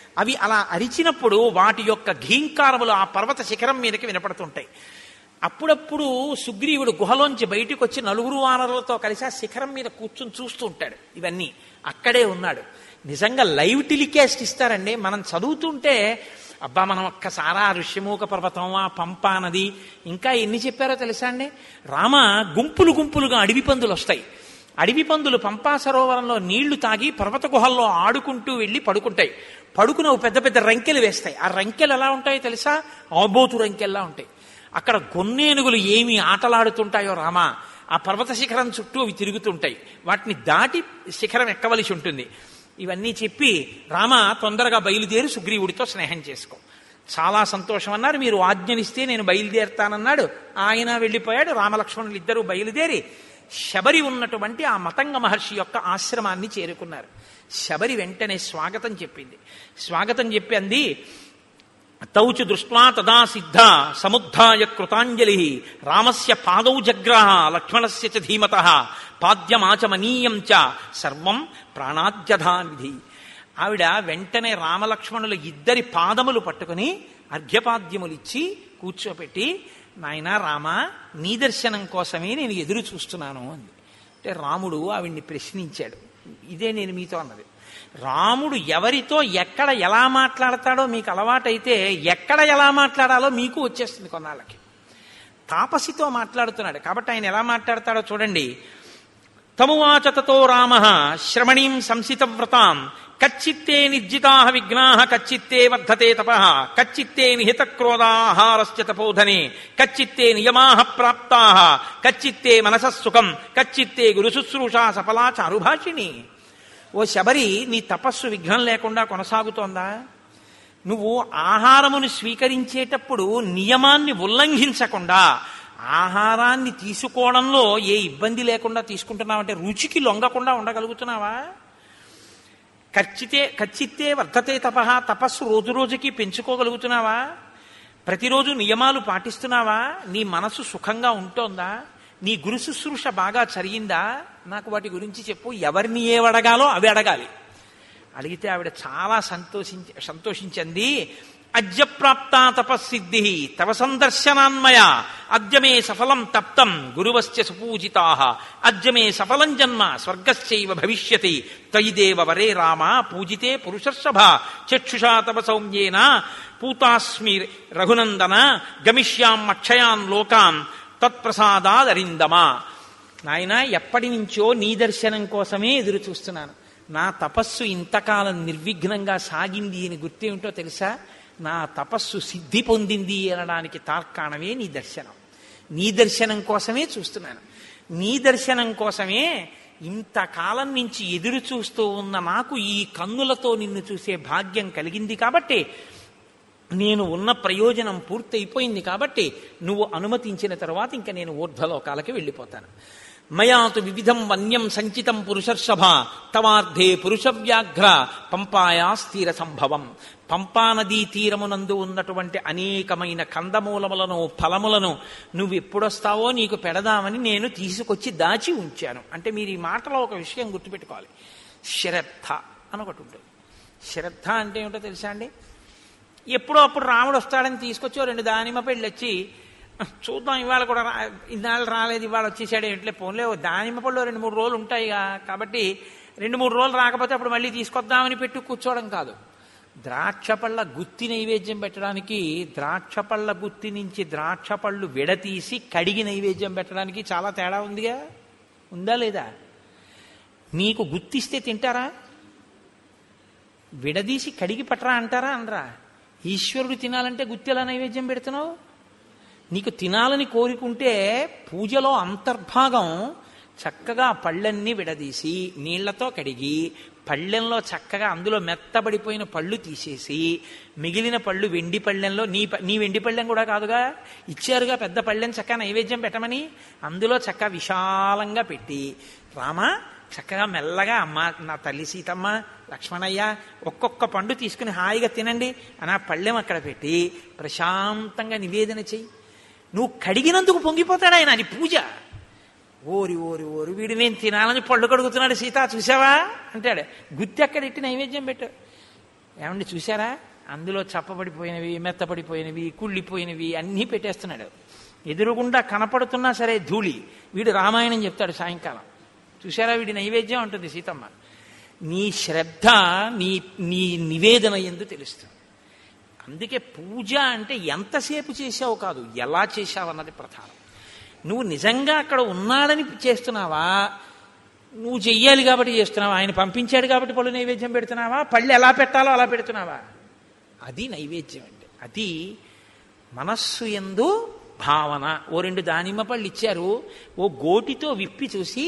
అవి అలా అరిచినప్పుడు వాటి యొక్క ఘీంకారములు ఆ పర్వత శిఖరం మీదకి వినపడుతుంటాయి. అప్పుడప్పుడు సుగ్రీవుడు గుహలోంచి బయటికి వచ్చి నలుగురు వానరులతో కలిసి ఆ శిఖరం మీద కూర్చుని చూస్తూ ఉంటాడు. ఇవన్నీ అక్కడే ఉన్నాడు. నిజంగా లైవ్ టెలికాస్ట్ ఇస్తారండి. మనం చదువుతుంటే అబ్బా మనం ఒక్కసారా ఋష్యమూక పర్వతం, ఆ పంపా నది, ఇంకా ఎన్ని చెప్పారో తెలుసా అండి. రామ గుంపులు గుంపులుగా అడవి పందులు వస్తాయి. అడవి పందులు పంపా సరోవరంలో నీళ్లు తాగి పర్వత గుహల్లో ఆడుకుంటూ వెళ్ళి పడుకుంటాయి. పడుకున్న పెద్ద పెద్ద రంకెలు వేస్తాయి. ఆ రంకెలు ఎలా ఉంటాయో తెలుసా? ఆబోతు రంకెల్లా ఉంటాయి. అక్కడ గొన్నేనుగులు ఏమి ఆటలాడుతుంటాయో రామ, ఆ పర్వత శిఖరం చుట్టూ అవి తిరుగుతుంటాయి. వాటిని దాటి శిఖరం ఎక్కవలసి ఉంటుంది. ఇవన్నీ చెప్పి రామ తొందరగా బయలుదేరి సుగ్రీవుడితో స్నేహం చేసుకో. చాలా సంతోషం అన్నారు. మీరు ఆజ్ఞనిస్తే నేను బయలుదేరుతానన్నాడు. ఆయన వెళ్ళిపోయాడు. రామలక్ష్మణులు ఇద్దరూ బయలుదేరి శబరి ఉన్నటువంటి ఆ మతంగ మహర్షి యొక్క ఆశ్రమాన్ని చేరుకున్నారు. శబరి వెంటనే స్వాగతం చెప్పింది. స్వాగతం చెప్పి అంది, తౌచు దృష్ట్వా తదా సిద్ధ సముద్ధాయ కృతాంజలి రామస్య పాదౌ జగ్రాహ లక్ష్మణస్య చ ధీమతః పాద్యమాచమనీయం చ సర్వం ప్రాణాద్యధానిధి. ఆవిడ వెంటనే రామలక్ష్మణుల ఇద్దరి పాదములు పట్టుకుని అర్ఘ్యపాద్యములిచ్చి కూర్చోపెట్టి, నాయనా రామ, నీ దర్శనం కోసమే నేను ఎదురు చూస్తున్నాను అంది. అంటే రాముడు ఆవిడ్ని ప్రశ్నించాడు. ఇదే నేను మీతో అన్నది. రాముడు ఎవరితో ఎక్కడ ఎలా మాట్లాడతాడో మీకు అలవాటైతే ఎక్కడ ఎలా మాట్లాడాలో మీకు వచ్చేస్తుంది కొన్నాళ్ళకి. తాపసితో మాట్లాడుతున్నాడు కాబట్టి ఆయన ఎలా మాట్లాడతాడో చూడండి. తమువాచ తతో రామః శ్రమణీం సంసితవ్రతాం కచ్చిత్తే నిర్జితాః విఘ్నాః కచ్చిత్తే వర్ధతే తపః కచ్చిత్తే నిహిత క్రోధాహారస్య తపోధనే కచ్చిత్తే నియమాః ప్రాప్తాః కచ్చిత్తే మనసః సుఖం కచ్చిత్తే గురు శుశ్రూషా సఫలా చారుభాషిణి. ఓ శబరి, నీ తపస్సు విఘ్నం లేకుండా కొనసాగుతోందా? నువ్వు ఆహారమును స్వీకరించేటప్పుడు నియమాన్ని ఉల్లంఘించకుండా ఆహారాన్ని తీసుకోవడంలో ఏ ఇబ్బంది లేకుండా తీసుకుంటున్నావంటే రుచికి లొంగకుండా ఉండగలుగుతున్నావా? కచ్చిత్తే వర్ధతే తపః, తపస్సు రోజు రోజుకి పెంచుకోగలుగుతున్నావా? ప్రతిరోజు నియమాలు పాటిస్తున్నావా? నీ మనసు సుఖంగా ఉంటోందా? నీ గురు శుశ్రూష బాగా జరిగిందా? నాకు వాటి గురించి చెప్పు. ఎవరిని ఏవడగాలో అవి అడగాలి. అడిగితే ఆవిడ చాలా సంతోషించింది. అద్యప్రాప్తా తపస్సిద్ధి తవ సందర్శనాన్మయ అద్యమే సఫలం తప్తం గురువస్య సుపూజితాః అద్యమే సఫలం జన్మ స్వర్గస్యైవ భవిష్యతి త్వయిదేవ వరే రామ పూజితే పురుషర్షభ చక్షుషా తవ సౌమ్యేన పూతాస్మి రఘునందన గమిష్యాం అక్షయాన్ లోకాన్ తత్ప్రసాదాదరిందమా. నాయన, ఎప్పటి నుంచో నీ దర్శనం కోసమే ఎదురు చూస్తున్నాను. నా తపస్సు ఇంతకాలం నిర్విఘ్నంగా సాగింది అని గుర్తేమిటో తెలుసా? నా తపస్సు సిద్ధి పొందింది అనడానికి తార్కాణమే నీ దర్శనం. నీ దర్శనం కోసమే చూస్తున్నాను. నీ దర్శనం కోసమే ఇంతకాలం నుంచి ఎదురు చూస్తూ ఉన్న నాకు ఈ కన్నులతో నిన్ను చూసే భాగ్యం కలిగింది. కాబట్టి నేను ఉన్న ప్రయోజనం పూర్తయిపోయింది. కాబట్టి నువ్వు అనుమతించిన తర్వాత ఇంకా నేను ఊర్ధ్వలోకాలకి వెళ్ళిపోతాను. మయాతు వివిధం వన్యం సంచితం పురుషర్షభ తవార్ధే పురుషవ్యాఘ్ర పంపాయా స్థిర సంభవం. పంపానదీ తీరమునందు ఉన్నటువంటి అనేకమైన కందమూలములను ఫలములను నువ్వు ఎప్పుడొస్తావో నీకు పెడదామని నేను తీసుకొచ్చి దాచి ఉంచాను. అంటే మీరు ఈ మాటలో ఒక విషయం గుర్తుపెట్టుకోవాలి. శ్రద్ధ అని ఒకటి ఉంటుంది. శ్రద్ధ అంటే ఏమిటో తెలుసా అండి? ఎప్పుడో అప్పుడు రాముడు వస్తాడని తీసుకొచ్చి 2 దానిమ్మ పెళ్ళి వచ్చి చూద్దాం, ఇవాళ కూడా ఇన్నాళ్ళు రాలేదు, ఇవాళ వచ్చేసాడు, ఎట్లే పోన్లే దానిమ్మ పళ్ళు 2-3 రోజులు ఉంటాయిగా, కాబట్టి 2-3 రోజులు రాకపోతే అప్పుడు మళ్ళీ తీసుకొద్దామని పెట్టి కూర్చోవడం కాదు. ద్రాక్ష పళ్ళ గుత్తి నైవేద్యం పెట్టడానికి ద్రాక్ష పళ్ళ గుత్తి నుంచి ద్రాక్ష పళ్ళు విడతీసి కడిగి నైవేద్యం పెట్టడానికి చాలా తేడా ఉందిగా. ఉందా లేదా? నీకు గుత్తిస్తే తింటారా? విడదీసి కడిగి పట్టరా అంటారా? అనరా? ఈశ్వరుడు తినాలంటే గుత్తి ఎలా నైవేద్యం పెడుతున్నావు? నీకు తినాలని కోరుకుంటే పూజలో అంతర్భాగం చక్కగా పళ్ళన్నీ విడదీసి నీళ్లతో కడిగి పళ్ళెంలో చక్కగా అందులో మెత్తబడిపోయిన పళ్ళు తీసేసి మిగిలిన పళ్ళు వెండి పళ్ళెంలో నీ వెండి పళ్ళెం కూడా కాదుగా, ఇచ్చారుగా పెద్ద పళ్ళెం, చక్కగా నైవేద్యం పెట్టమని అందులో చక్కగా విశాలంగా పెట్టి, రామా చక్కగా మెల్లగా అమ్మ నా తల్లి సీతమ్మ లక్ష్మణయ్య ఒక్కొక్క పండు తీసుకుని హాయిగా తినండి అని ఆ పళ్ళెం అక్కడ పెట్టి ప్రశాంతంగా నివేదన చెయ్యి. నువ్వు కడిగినందుకు పొంగిపోతాడు ఆయన. అది పూజ. ఓరి ఓరి ఓరి వీడు నేను తినాలని పళ్ళు కడుగుతున్నాడు సీత చూసావా అంటాడు. గుత్తి అక్కడ ఎట్టి నైవేద్యం పెట్టాడు. ఏమండి చూసారా, అందులో చప్పబడిపోయినవి, మెత్తపడిపోయినవి, కుళ్ళిపోయినవి అన్నీ పెట్టేస్తున్నాడు. ఎదురుగుండా కనపడుతున్నా సరే ధూళి. వీడు రామాయణం చెప్తాడు సాయంకాలం. చూసారా వీడి నైవేద్యం ఉంటుంది సీతమ్మ. నీ శ్రద్ధ నీ నీ నివేదన ఎందు తెలుస్తుంది. అందుకే పూజ అంటే ఎంతసేపు చేసావు కాదు, ఎలా చేశావు అన్నది ప్రధానం. నువ్వు నిజంగా అక్కడ ఉన్నాడని చేస్తున్నావా, నువ్వు చెయ్యాలి కాబట్టి చేస్తున్నావా, ఆయన పంపించాడు కాబట్టి పళ్ళు నైవేద్యం పెడుతున్నావా, పళ్ళు ఎలా పెట్టాలో అలా పెడుతున్నావా, అది నైవేద్యం అంటే. అది మనస్సు యందు భావన. ఓ 2 దానిమ్మ పళ్ళు ఇచ్చారు, ఓ గోటితో విప్పి చూసి,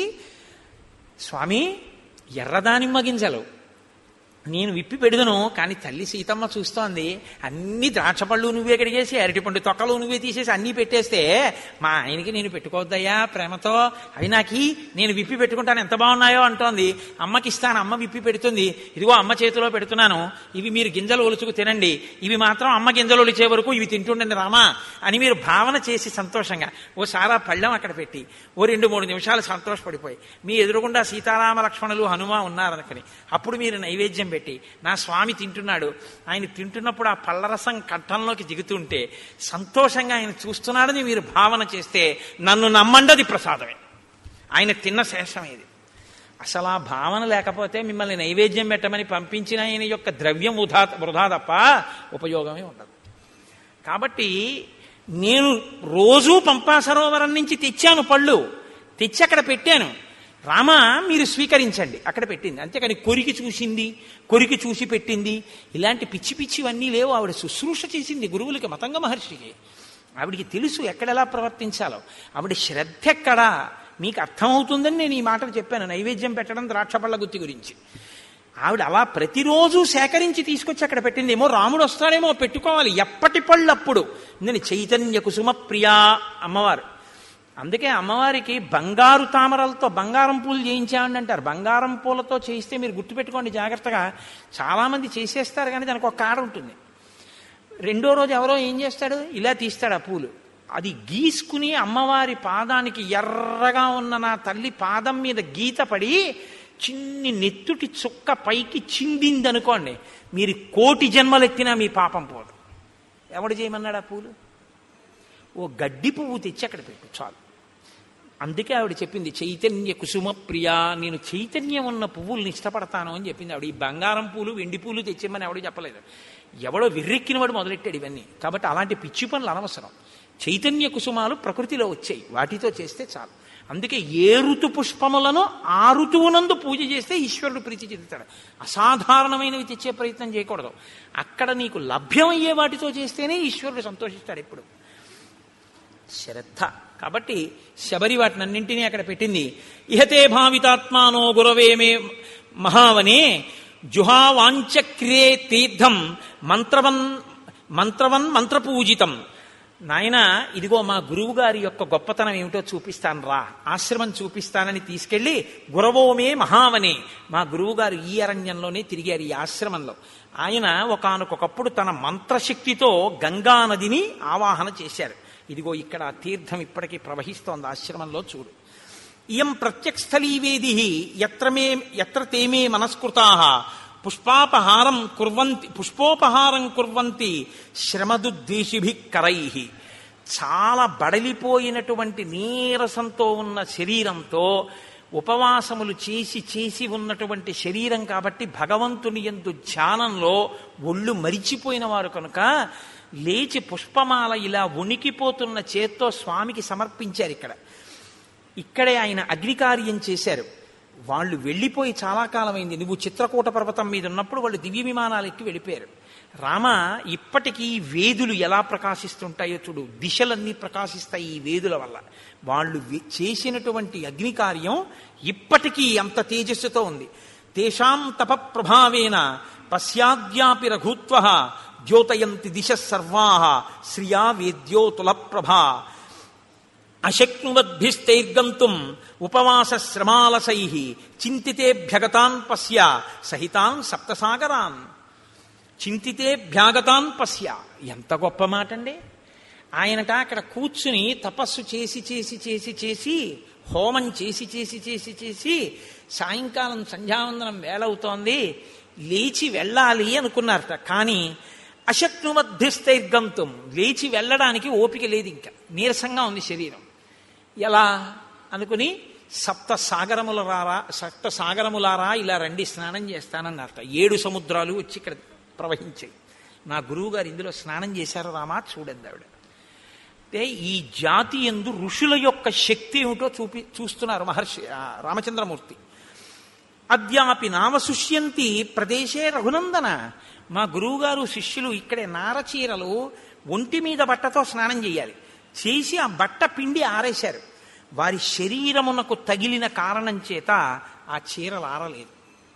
స్వామి ఎర్ర దానిమ్మ గింజలు నేను విప్పి పెడుదును, కానీ తల్లి సీతమ్మ చూస్తోంది, అన్ని ద్రాక్ష పళ్ళు నువ్వే కడిగేసి అరటిపండు తొక్కలు నువ్వే తీసేసి అన్నీ పెట్టేస్తే మా ఆయనకి నేను పెట్టుకోవద్దయ్యా ప్రేమతో, అవి నాకి నేను విప్పి పెట్టుకుంటాను ఎంత బాగున్నాయో అంటోంది. అమ్మకి ఇస్తాను, అమ్మ విప్పి పెడుతుంది, ఇదిగో అమ్మ చేతిలో పెడుతున్నాను, ఇవి మీరు గింజలు ఒలుచుకు తినండి, ఇవి మాత్రం అమ్మ గింజలు ఒలిచే వరకు ఇవి తింటుండండి రామా అని మీరు భావన చేసి సంతోషంగా ఓసారి పళ్ళెం అక్కడ పెట్టి ఓ 2-3 నిమిషాలు సంతోషపడిపోయి మీ ఎదురుగుండా సీతారామ లక్ష్మణులు హనుమ ఉన్నారనుకుని అప్పుడు మీరు నైవేద్యం పెట్టి, నా స్వామి తింటున్నాడు, ఆయన తింటున్నప్పుడు ఆ పళ్ళరసం కంఠంలోకి దిగుతుంటే సంతోషంగా ఆయన చూస్తున్నాడని మీరు భావన చేస్తే నన్ను నమ్మండి అది ప్రసాదమే, ఆయన తిన్న శేషమేది. అసలు ఆ భావన లేకపోతే మిమ్మల్ని నైవేద్యం పెట్టమని పంపించిన ఆయన యొక్క ద్రవ్యం వృధా తప్ప ఉపయోగమే ఉండదు. కాబట్టి నేను రోజూ పంపా సరోవరం నుంచి తెచ్చాను, పళ్ళు తెచ్చి అక్కడ పెట్టాను, రామా మీరు స్వీకరించండి, అక్కడ పెట్టింది. అంతేకాని కొరికి చూసింది, కొరికి చూసి పెట్టింది, ఇలాంటి పిచ్చి పిచ్చివన్నీ లేవు. ఆవిడ శుశ్రూష చేసింది గురువులకి, మతంగ మహర్షికి. ఆవిడికి తెలుసు ఎక్కడెలా ప్రవర్తించాలో. ఆవిడ శ్రద్ధ ఎక్కడా మీకు అర్థమవుతుందని నేను ఈ మాటలు చెప్పాను, నైవేద్యం పెట్టడం ద్రాక్షపళ్ళ గుత్తి గురించి. ఆవిడ అలా ప్రతిరోజు సేకరించి తీసుకొచ్చి అక్కడ పెట్టింది. ఏమో రాముడు వస్తాడేమో పెట్టుకోవాలి, ఎప్పటి పళ్ళప్పుడు. నేను చైతన్య కుసుమ ప్రియా అమ్మవారు. అందుకే అమ్మవారికి బంగారు తామరలతో బంగారం పూలు చేయించామని అంటారు. బంగారం పూలతో చేయిస్తే మీరు గుర్తుపెట్టుకోండి జాగ్రత్తగా, చాలామంది చేసేస్తారు కానీ దానికి ఒక కాడ ఉంటుంది. 2వ రోజు ఎవరో ఏం చేస్తాడు, ఇలా తీస్తాడు ఆ పూలు, అది గీసుకుని అమ్మవారి పాదానికి ఎర్రగా ఉన్న నా తల్లి పాదం మీద గీత పడి చిన్ని నెత్తుటి చుక్క పైకి చిందిందనుకోండి, మీరు 1,000,000 జన్మలెత్తినా మీ పాపం పోదు. ఎవడు చేయమన్నాడు ఆ పూలు? ఓ గడ్డి పువ్వు తెచ్చి అక్కడ పెట్టు చాలు. అందుకే ఆవిడ చెప్పింది చైతన్య కుసుమ ప్రియా, నేను చైతన్యం ఉన్న పువ్వుల్ని ఇష్టపడతాను అని చెప్పింది ఆవిడ. ఈ బంగారం పూలు వెండి పూలు తెచ్చేమని ఎవడో చెప్పలేదు, ఎవడో విర్రెక్కినవాడు మొదలెట్టాడు ఇవన్నీ. కాబట్టి అలాంటి పిచ్చి పనులు అనవసరం. చైతన్య కుసుమాలు ప్రకృతిలో వచ్చాయి, వాటితో చేస్తే చాలు. అందుకే ఏ ఋతు పుష్పములను ఆ ఋతువునందు పూజ చేస్తే ఈశ్వరుడు ప్రీతి చెందుతాడు. అసాధారణమైనవి తెచ్చే ప్రయత్నం చేయకూడదు. అక్కడ నీకు లభ్యమయ్యే వాటితో చేస్తేనే ఈశ్వరుడు సంతోషిస్తాడు ఎప్పుడు. శ్రద్ధ. కాబట్టి శబరి వాటినన్నింటినీ అక్కడ పెట్టింది. ఇహతే భావితాత్మానో గురవే మే మహావనే జుహావాంచక్రియే తీర్థం మంత్రవన్ మంత్రపూజితం. నాయన ఇదిగో మా గురువు గారి యొక్క గొప్పతనం ఏమిటో చూపిస్తాను రా, ఆశ్రమం చూపిస్తానని తీసుకెళ్లి గురవోమే మహావనే, మా గురువు గారు ఈ అరణ్యంలోనే తిరిగారు, ఈ ఆశ్రమంలో. ఆయన ఒకానొకప్పుడు తన మంత్రశక్తితో గంగా నదిని ఆవాహన చేశారు. ఇదిగో ఇక్కడ ఆ తీర్థం ఇప్పటికీ ప్రవహిస్తోంది ఆశ్రమంలో, చూడు. ఇయం ప్రత్యక్షస్థలీవేది ఎత్ర తేమే మనస్కృతాః పుష్పోపహారం కుర్వంతి శ్రమదుద్దేశిభిః కరైః. చాలా బడలిపోయినటువంటి నీరసంతో ఉన్న శరీరంతో ఉపవాసములు చేసి ఉన్నటువంటి శరీరం కాబట్టి భగవంతుని యందు ధ్యానంలో ఒళ్ళు మరిచిపోయిన వారు కనుక లేచి పుష్పమాల ఇలా వణికిపోతున్న చేత్తో స్వామికి సమర్పించారు. ఇక్కడే ఆయన అగ్నికార్యం చేశారు. వాళ్ళు వెళ్ళిపోయి చాలా కాలమైంది. నువ్వు చిత్రకూట పర్వతం మీద ఉన్నప్పుడు వాళ్ళు దివ్య విమానాలు ఎక్కి వెళ్ళిపోయారు. రామ, ఇప్పటికీ వేదులు ఎలా ప్రకాశిస్తుంటాయో చూడు, దిశలన్నీ ప్రకాశిస్తాయి ఈ వేదుల వల్ల. వాళ్ళు చేసినటువంటి అగ్నికార్యం ఇప్పటికీ అంత తేజస్సుతో ఉంది. తేషాం తప ప్రభావేన పశ్యాద్యాపి రఘుత్వః ద్యోతయంతి దిశ సర్వాః శ్రియా వేద్యోతుల ప్రభా అశక్నువద్భిస్తైర్గంతుం ఉపవాస శ్రమాలసైః చింతితేభ్యగతాన్ పశ్య సహితాన్ సప్తసాగరాన్. చింతితేభ్యాగతాన్ పశ్య, ఎంత గొప్ప మాట అండి. ఆయనట అక్కడ కూర్చుని తపస్సు చేసి హోమం చేసి సాయంకాలం సంధ్యావందనం వేళవుతోంది. లేచి వెళ్ళాలి అనుకున్నారట. కానీ అశక్నుమధ్యస్థైర్గంతుం, లేచి వెళ్ళడానికి ఓపిక లేదు, ఇంకా నీరసంగా ఉంది శరీరం. ఎలా అనుకుని సప్త సాగరములారా ఇలా రండి, స్నానం చేస్తానన్నారట. 7 సముద్రాలు వచ్చి ఇక్కడ ప్రవహించాయి. నా గురువు గారు ఇందులో స్నానం చేశారు రామా, చూడండి ఆవిడ. అంటే ఈ జాతి యందు ఋషుల యొక్క శక్తి ఏమిటో చూస్తున్నారు మహర్షి రామచంద్రమూర్తి. అద్యాపి నామశుష్యంతి ప్రదేశే రఘునందన, మా గురువుగారు శిష్యులు ఇక్కడే నారచీరలు ఒంటి మీద బట్టతో స్నానం చేయాలి, చేసి ఆ బట్ట పిండి ఆరేశారు. వారి శరీరమునకు తగిలిన కారణం చేత ఆ చీరలు ఆరలేదు.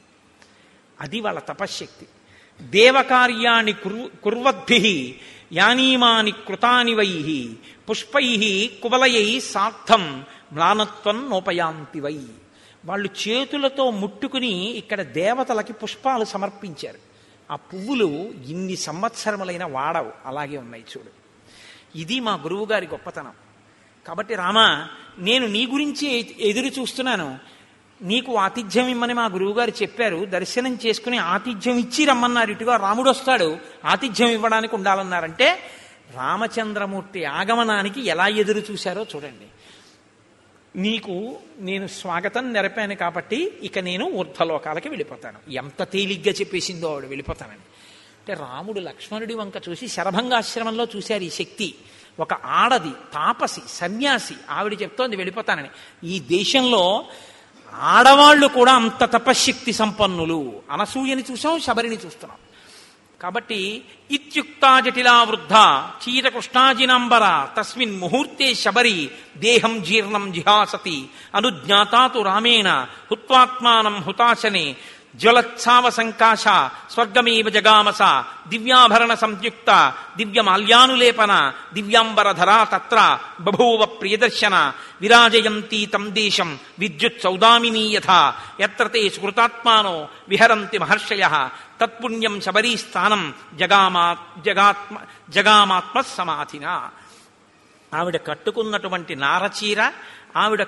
అది వాళ్ళ తపశ్శక్తి. దేవకార్యాణి కుర్వద్భిః యానీమాని కృతాని వైః పుష్పైః కువలయై సార్థం మ్లానత్వం నోపయాంతి వై. వాళ్ళు చేతులతో ముట్టుకుని ఇక్కడ దేవతలకి పుష్పాలు సమర్పించారు. ఆ పువ్వులు ఇన్ని సంవత్సరములైన వాడవు, అలాగే ఉన్నాయి చూడు. ఇది మా గురువుగారి గొప్పతనం. కాబట్టి రామా, నేను నీ గురించి ఎదురు చూస్తున్నాను, నీకు ఆతిథ్యం ఇమ్మని మా గురువుగారు చెప్పారు, దర్శనం చేసుకుని ఆతిథ్యం ఇచ్చి రమ్మన్నారు. ఇటుగా రాముడు వస్తాడు, ఆతిథ్యం ఇవ్వడానికి ఉండాలన్నారంటే రామచంద్రమూర్తి ఆగమనానికి ఎలా ఎదురు చూశారో చూడండి. నీకు నేను స్వాగతం నెరపాను కాబట్టి ఇక నేను ఊర్ధ్వలోకాలకి వెళ్ళిపోతాను. ఎంత తేలిగ్గా చెప్పేసిందో ఆవిడ వెళ్ళిపోతానని. అంటే రాముడు లక్ష్మణుడి వంక చూసి శరభంగాశ్రమంలో చూశారు ఈ శక్తి. ఒక ఆడది, తాపసి, సన్యాసి, ఆవిడ చెప్తోంది వెళ్ళిపోతానని. ఈ దేశంలో ఆడవాళ్లు కూడా అంత తపశ్శక్తి సంపన్నులు. అనసూయని చూసాం, శబరిని చూస్తున్నాం. కాబట్టి ఇత్యుక్తా జటిలా వృద్ధ చీరకృష్ణాజినాంబర తస్మిన్ ముహూర్తే శబరి దేహం జీర్ణం జిహాసతి అనుజ్ఞాతాతు రామేణ హుత్వాత్మానం హుతాశనే జ్వలత్సావ సంకాశ స్వర్గమేవ జగామస దివ్యాభరణ సంయుక్త దివ్యమాల్యానులేపన దివ్యాంబరధరా తత్ర బభూవ ప్రియదర్శన విరాజయంతీ తం దేశం విద్యుత్ సౌదామినీ యథా యత్ర తే స్మృతాత్మానో విహరంతి మహర్షయః తత్పుణ్యం శబరీస్థానం జగామాత్మ సమాధిన. ఆవిడ కట్టుకున్నటువంటి నారచీర, ఆవిడ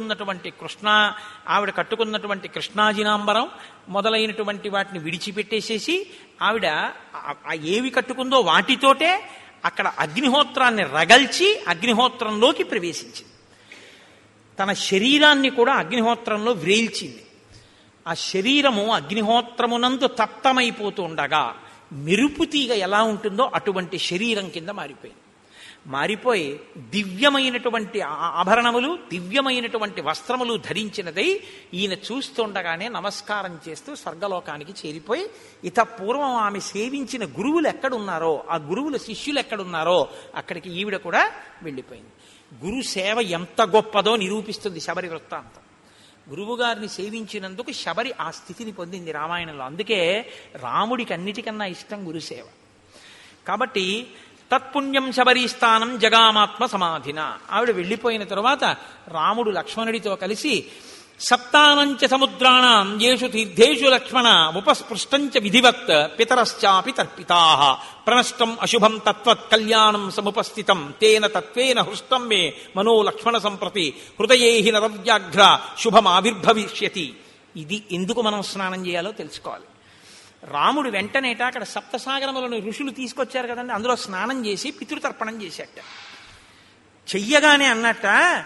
కట్టుకున్నటువంటి కృష్ణాజినాంబరం మొదలైనటువంటి వాటిని విడిచిపెట్టేసేసి ఆవిడ ఏవి కట్టుకుందో వాటితోటే అక్కడ అగ్నిహోత్రాన్ని రగల్చి అగ్నిహోత్రంలోకి ప్రవేశించింది. తన శరీరాన్ని కూడా అగ్నిహోత్రంలో వ్రేల్చింది. ఆ శరీరము అగ్నిహోత్రమునందు తప్తమైపోతూ ఉండగా మెరుపుతీగ ఎలా ఉంటుందో అటువంటి శరీరం కింద మారిపోయి దివ్యమైనటువంటి ఆభరణములు, దివ్యమైనటువంటి వస్త్రములు ధరించినదై ఈయన చూస్తుండగానే నమస్కారం చేస్తూ స్వర్గలోకానికి చేరిపోయి, ఇత పూర్వం ఆమె సేవించిన గురువులు ఎక్కడున్నారో, ఆ గురువుల శిష్యులు ఎక్కడున్నారో అక్కడికి ఈవిడ కూడా వెళ్ళిపోయింది. గురు సేవ ఎంత గొప్పదో నిరూపిస్తుంది శబరి వృత్తాంతం. గురువుగారిని సేవించినందుకు శబరి ఆ స్థితిని పొందింది రామాయణంలో. అందుకే రాముడికి అన్నిటికన్నా ఇష్టం గురుసేవ. కాబట్టి తత్పుణ్యం శబరీస్థానం జగామాత్మ సమాధిన. ఆవిడ వెళ్ళిపోయిన తరువాత రాముడు లక్ష్మణుడితో కలిసి సప్తానంచ సముద్రాణం యేషు తీర్థేషు లక్ష్మణ ఉపస్పృష్టంచ విధివత్ పితరశ్చాపి తర్పితాః ప్రణష్టం అశుభం తత్వత్ కళ్యాణం సముపస్థితం తేన తత్వేన హృష్టం మే మనో లక్ష్మణ సంప్రతి హృదయేహి నరవ్యాఘ్ర శుభమావిర్భవిష్యతి. ఇది ఎందుకు మనం స్నానం చేయాలో తెలుసుకోవాలి. రాముడు వెంటనేట అక్కడ సప్తసాగరములను ఋషులు తీసుకొచ్చారు కదండి, అందులో స్నానం చేసి పితృతర్పణం చేశాట. చెయ్యగానే అన్నట్ట,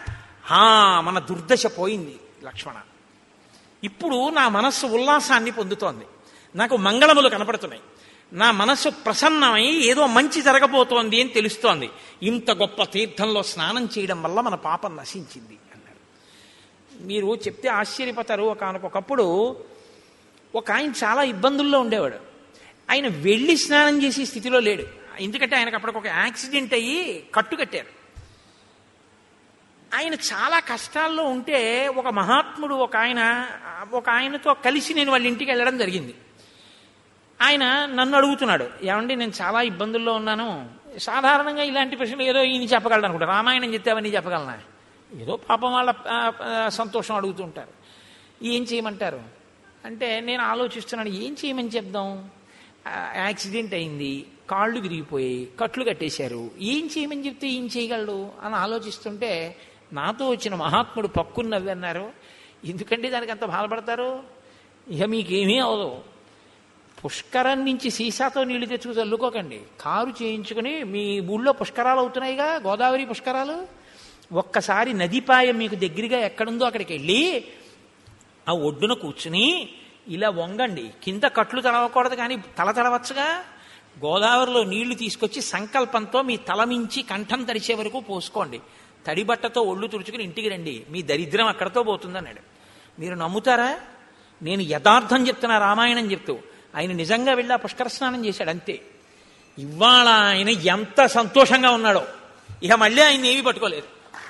మన దుర్దశ పోయింది లక్ష్మణ, ఇప్పుడు నా మనస్సు ఉల్లాసాన్ని పొందుతోంది, నాకు మంగళములు కనపడుతున్నాయి, నా మనస్సు ప్రసన్నమై ఏదో మంచి జరగబోతోంది అని తెలుస్తోంది. ఇంత గొప్ప తీర్థంలో స్నానం చేయడం వల్ల మన పాపం నశించింది అన్నారు. మీరు చెప్తే ఆశ్చర్యపోతారు. ఒకనకొకప్పుడు ఒక ఆయన చాలా ఇబ్బందుల్లో ఉండేవాడు. ఆయన వెళ్ళి స్నానం చేసే స్థితిలో లేడు. ఎందుకంటే ఆయనకు అప్పటికి ఒక యాక్సిడెంట్ అయ్యి కట్టుకట్టారు. ఆయన చాలా కష్టాల్లో ఉంటే ఒక మహాత్ముడు ఒక ఆయనతో కలిసి నేను వాళ్ళ ఇంటికి వెళ్ళడం జరిగింది. ఆయన నన్ను అడుగుతున్నాడు, ఏమండి నేను చాలా ఇబ్బందుల్లో ఉన్నాను. సాధారణంగా ఇలాంటి ప్రశ్నలు ఏదో ఈయన చెప్పగలడు అనుకుంటా. రామాయణం చెప్తే అవన్నీ చెప్పగలనా? ఏదో పాపం వాళ్ళ సంతోషం అడుగుతుంటారు. ఏం చేయమంటారు అంటే నేను ఆలోచిస్తున్నాను, ఏం చేయమని చెప్దాం. యాక్సిడెంట్ అయింది, కాళ్ళు విరిగిపోయి కట్లు కట్టేశారు, ఏం చేయమని చెప్తే ఏం చేయగలడు అని ఆలోచిస్తుంటే నాతో వచ్చిన మహాత్ముడు పక్కుని నవ్వన్నారు. ఎందుకంటే దానికి అంత బాధపడతారు, ఇక మీకేమీ అవదు, పుష్కరం నుంచి సీసాతో నీళ్లు తెచ్చుకు చల్లుకోకండి. కారు చేయించుకుని మీ ఊళ్ళో పుష్కరాలు అవుతున్నాయిగా, గోదావరి పుష్కరాలు. ఒక్కసారి నదిపాయం మీకు దగ్గరగా ఎక్కడుందో అక్కడికి వెళ్ళి ఆ ఒడ్డున కూర్చుని ఇలా వంగండి. కింద కట్లు తడవకూడదు, కానీ తల తడవచ్చుగా. గోదావరిలో నీళ్లు తీసుకొచ్చి సంకల్పంతో మీ తల మించి కంఠం తడిచే వరకు పోసుకోండి. తడిబట్టతో ఒళ్ళు తుడుచుకుని ఇంటికి రండి. మీ దరిద్రం అక్కడతో పోతుందన్నాడు. మీరు నమ్ముతారా? నేను యథార్థం చెప్తున్నా, రామాయణం చెప్తూ. ఆయన నిజంగా వెళ్ళి ఆ పుష్కర స్నానం చేశాడు, అంతే. ఇవాళ ఆయన ఎంత సంతోషంగా ఉన్నాడో. ఇక మళ్ళీ ఆయన ఏమీ పట్టుకోలేదు.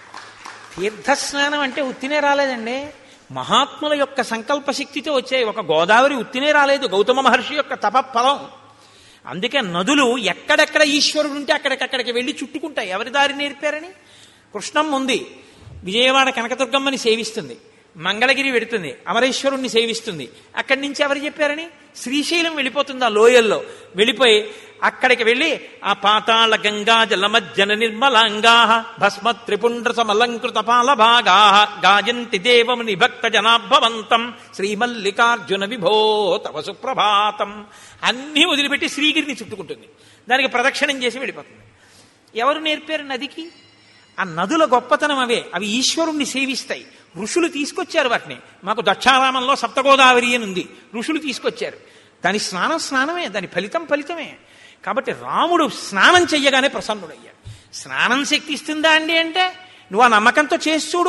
తీర్థస్నానం అంటే ఉత్తినే రాలేదండి, మహాత్ముల యొక్క సంకల్ప శక్తితో వచ్చాయి. ఒక గోదావరి ఉత్తినే రాలేదు, గౌతమ మహర్షి యొక్క తపఫలం. అందుకే నదులు ఎక్కడెక్కడ ఈశ్వరుడు ఉంటే అక్కడికక్కడికి వెళ్ళి చుట్టుకుంటాయి. ఎవరి దారి నేర్పారని? కృష్ణమ్మ ఉంది, విజయవాడ కనకదుర్గమ్మని సేవిస్తుంది, మంగళగిరి వెడుతుంది, అమరేశ్వరుణ్ణి సేవిస్తుంది. అక్కడి నుంచి ఎవరు చెప్పారని? శ్రీశైలం వెళ్ళిపోతుంది. ఆ లోయల్లో వెళ్ళిపోయి అక్కడికి వెళ్ళి ఆ పాతాళ గంగా జలమజ్జన నిర్మలాంగా భస్మ త్రిపుండ్ర సమలంకృత పాల భాగా గాయంతి దేవముని భక్త జనాభవంతం శ్రీమల్లికార్జున విభో తవ సుప్రభాతం. అన్నీ వదిలిపెట్టి శ్రీగిరిని చుట్టుకుంటుంది. దానికి ప్రదక్షిణం చేసి వెళ్ళిపోతుంది. ఎవరు నేర్పారు నదికి? ఆ నదుల గొప్పతనం అవే. అవి ఈశ్వరుణ్ణి సేవిస్తాయి. ఋషులు తీసుకొచ్చారు వాటిని. మాకు దక్షారామంలో సప్తగోదావరి అని ఉంది, ఋషులు తీసుకొచ్చారు. దాని స్నానమే, దాని ఫలితమే. కాబట్టి రాముడు స్నానం చెయ్యగానే ప్రసన్నుడయ్యాడు. స్నానం శక్తి ఇస్తుందా అండి అంటే, నువ్వు ఆ నమ్మకంతో చేసి చూడు.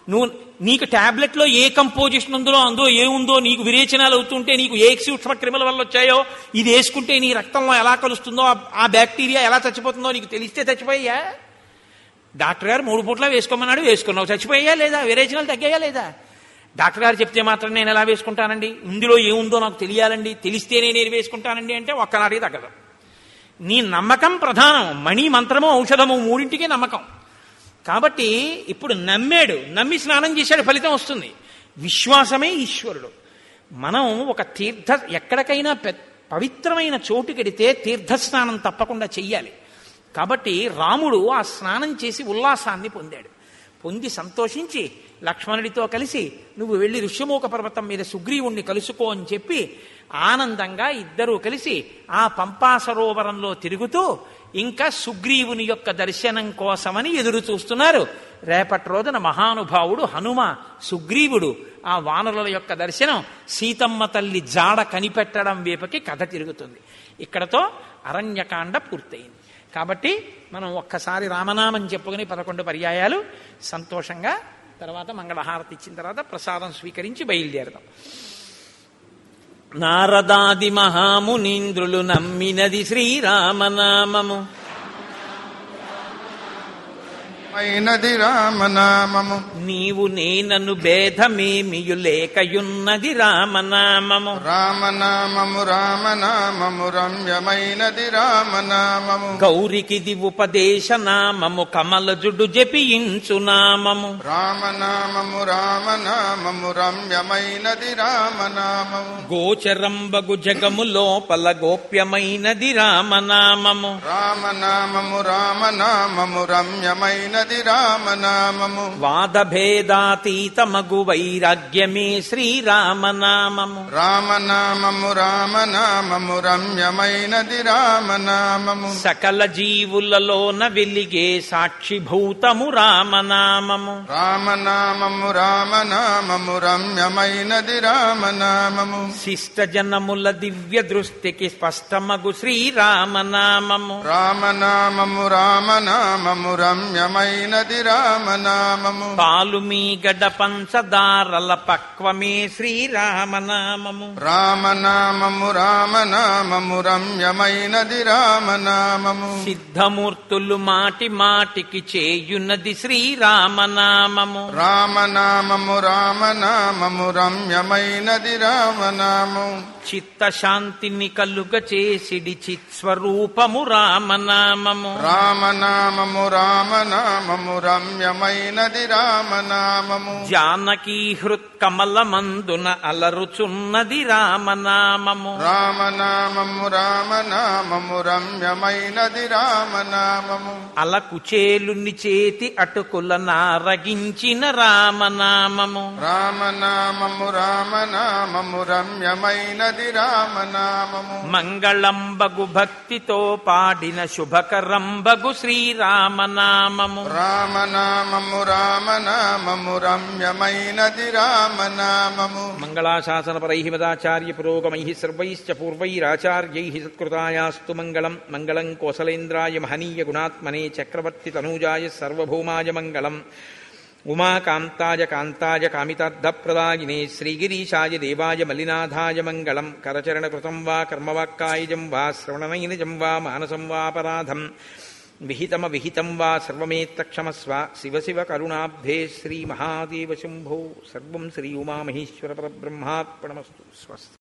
నీకు ట్యాబ్లెట్లో ఏ కంపోజిషన్ అందులో ఏముందో, నీకు విరేచనాలు అవుతుంటే నీకు ఏ సూక్ష్మ క్రిముల వల్ల వచ్చాయో, ఇది వేసుకుంటే నీ రక్తంలో ఎలా కలుస్తుందో, ఆ బ్యాక్టీరియా ఎలా చచ్చిపోతుందో నీకు తెలిస్తే చచ్చిపోయా? డాక్టర్ గారు 3 పూట్ల వేసుకోమన్నాడు, వేసుకున్నావు, చచ్చిపోయా లేదా? విరేచనాలు తగ్గాయా లేదా? డాక్టర్ గారు చెప్తే మాత్రం నేను ఎలా వేసుకుంటానండి, ఇందులో ఏముందో నాకు తెలియాలండి, తెలిస్తేనే నేను వేసుకుంటానండి అంటే ఒక్కనాటికి తగ్గదు. నీ నమ్మకం ప్రధానం. మణి, మంత్రము, ఔషధము మూడింటికి నమ్మకం. కాబట్టి ఇప్పుడు నమ్మి స్నానం చేశాడు, ఫలితం వస్తుంది. విశ్వాసమే ఈశ్వరుడు. మనం ఒక ఎక్కడికైనా పవిత్రమైన చోటుకెడితే తీర్థస్నానం తప్పకుండా చెయ్యాలి. కాబట్టి రాముడు ఆ స్నానం చేసి ఉల్లాసాన్ని పొంది సంతోషించి లక్ష్మణుడితో కలిసి నువ్వు వెళ్ళి ఋష్యమూక పర్వతం మీద సుగ్రీవుణ్ణి కలుసుకో అని చెప్పి ఆనందంగా ఇద్దరూ కలిసి ఆ పంపా సరోవరంలో తిరుగుతూ ఇంకా సుగ్రీవుని యొక్క దర్శనం కోసమని ఎదురు చూస్తున్నారు. రేపటి రోజున మహానుభావుడు హనుమ, సుగ్రీవుడు ఆ వానరుల యొక్క దర్శనం, సీతమ్మ తల్లి జాడ కనిపెట్టడం వైపుకి కథ తిరుగుతుంది. ఇక్కడతో అరణ్యకాండ పూర్తయింది. కాబట్టి మనం ఒక్కసారి రామనామం చెప్పుకుని 11 పర్యాయాలు సంతోషంగా తర్వాత మంగళహారతి ఇచ్చిన తర్వాత ప్రసాదం స్వీకరించి బయలుదేరదాం. నారదాది మహామునీంద్రులు నమ్మినది శ్రీరామనామము, అయినది రామనామము. నీవు నేనను భేదమేమియు లేకయున్నది రామనామము. రామనామము రామనామము రమ్యమైనది రామనామము. గౌరికిది ఉపదేశ నామము, కమలజుడు జపించు నామము. రామనామము రామనామము రమ్యమైనది రామనామము. గోచరంబగు జగము లోపల గోప్యమైనది రామనామము. రామనామము రామనామము రమ్యమైనది రామనామము. వాదభేదాతీతమగు వైరాగ్యమే శ్రీరామనామము. రామనామము రామనామము రమ్యమైనది రామనామము. సకల జీవులలోన వెలిగే సాక్షిభూతము రామనామము. రామనామము రామనామము రమ్యమైనది రామనామము. శిష్ట జనముల దివ్య దృష్టికి స్పష్టమగు శ్రీరామనామము. రామనామము రామనామము రమ్యమైనది రామనామము. పాలు మీ గడ పంచదారల పక్వమే శ్రీరామనామము. రామనామము రామనామము రమ్యమైనది రామనామము. సిద్ధమూర్తులు మాటి మాటికి చేయున్నది శ్రీరామనామము. రామనామము రామనామము రమ్యమైనది రామనామము. చిత్తశాంతిని కలుగ చేసిడి చిత్స్వరూపము రామనామము. రామనామము రామనామము రామనామము రమ్యమైనది రామనామము జానకీ హృత్కమలమందున అలరుచున్నది రామనామము రామనామము రామనామము రమ్యమైనది రామనామము అలకుచేలుని చేతి అటుకుల నారగించిన రామనామము రామనామము రామనామము రమ్యమైనది రామనామము మంగళంబగు భక్తితో పాడిన శుభకరంబగు శ్రీరామనామము రామనామము రామనామము రమ్యమైనది రామనామము మంగళాశాసనపరై మదాచార్య పురోగమై సర్వైశ్చ పూర్వైరాచార్యై సత్కృతాయాస్తు మంగళం మంగళం కోసలేంద్రాయ మహనీయ గుణాత్మనే చక్రవర్తి తనూజాయ సర్వభౌమాయ మంగళం ఉమాకాంతాయ కాంతాయ కామితార్థప్రదాయినే శ్రీగిరీశాయ దేవాయ మల్లినాథాయ మంగళం కరచరణకృతం వా కర్మవాక్కాయజం వా శ్రవణనైనజం వా మానసం వాపరాధం విహితం వా సర్వమేత్తక్షమస్వ శివ శివ కరుణాబ్ధే శ్రీమహాదేవ శంభో సర్వం శ్రీ ఉమామహేశ్వర పరబ్రహ్మార్పణమస్తు స్వస్తి.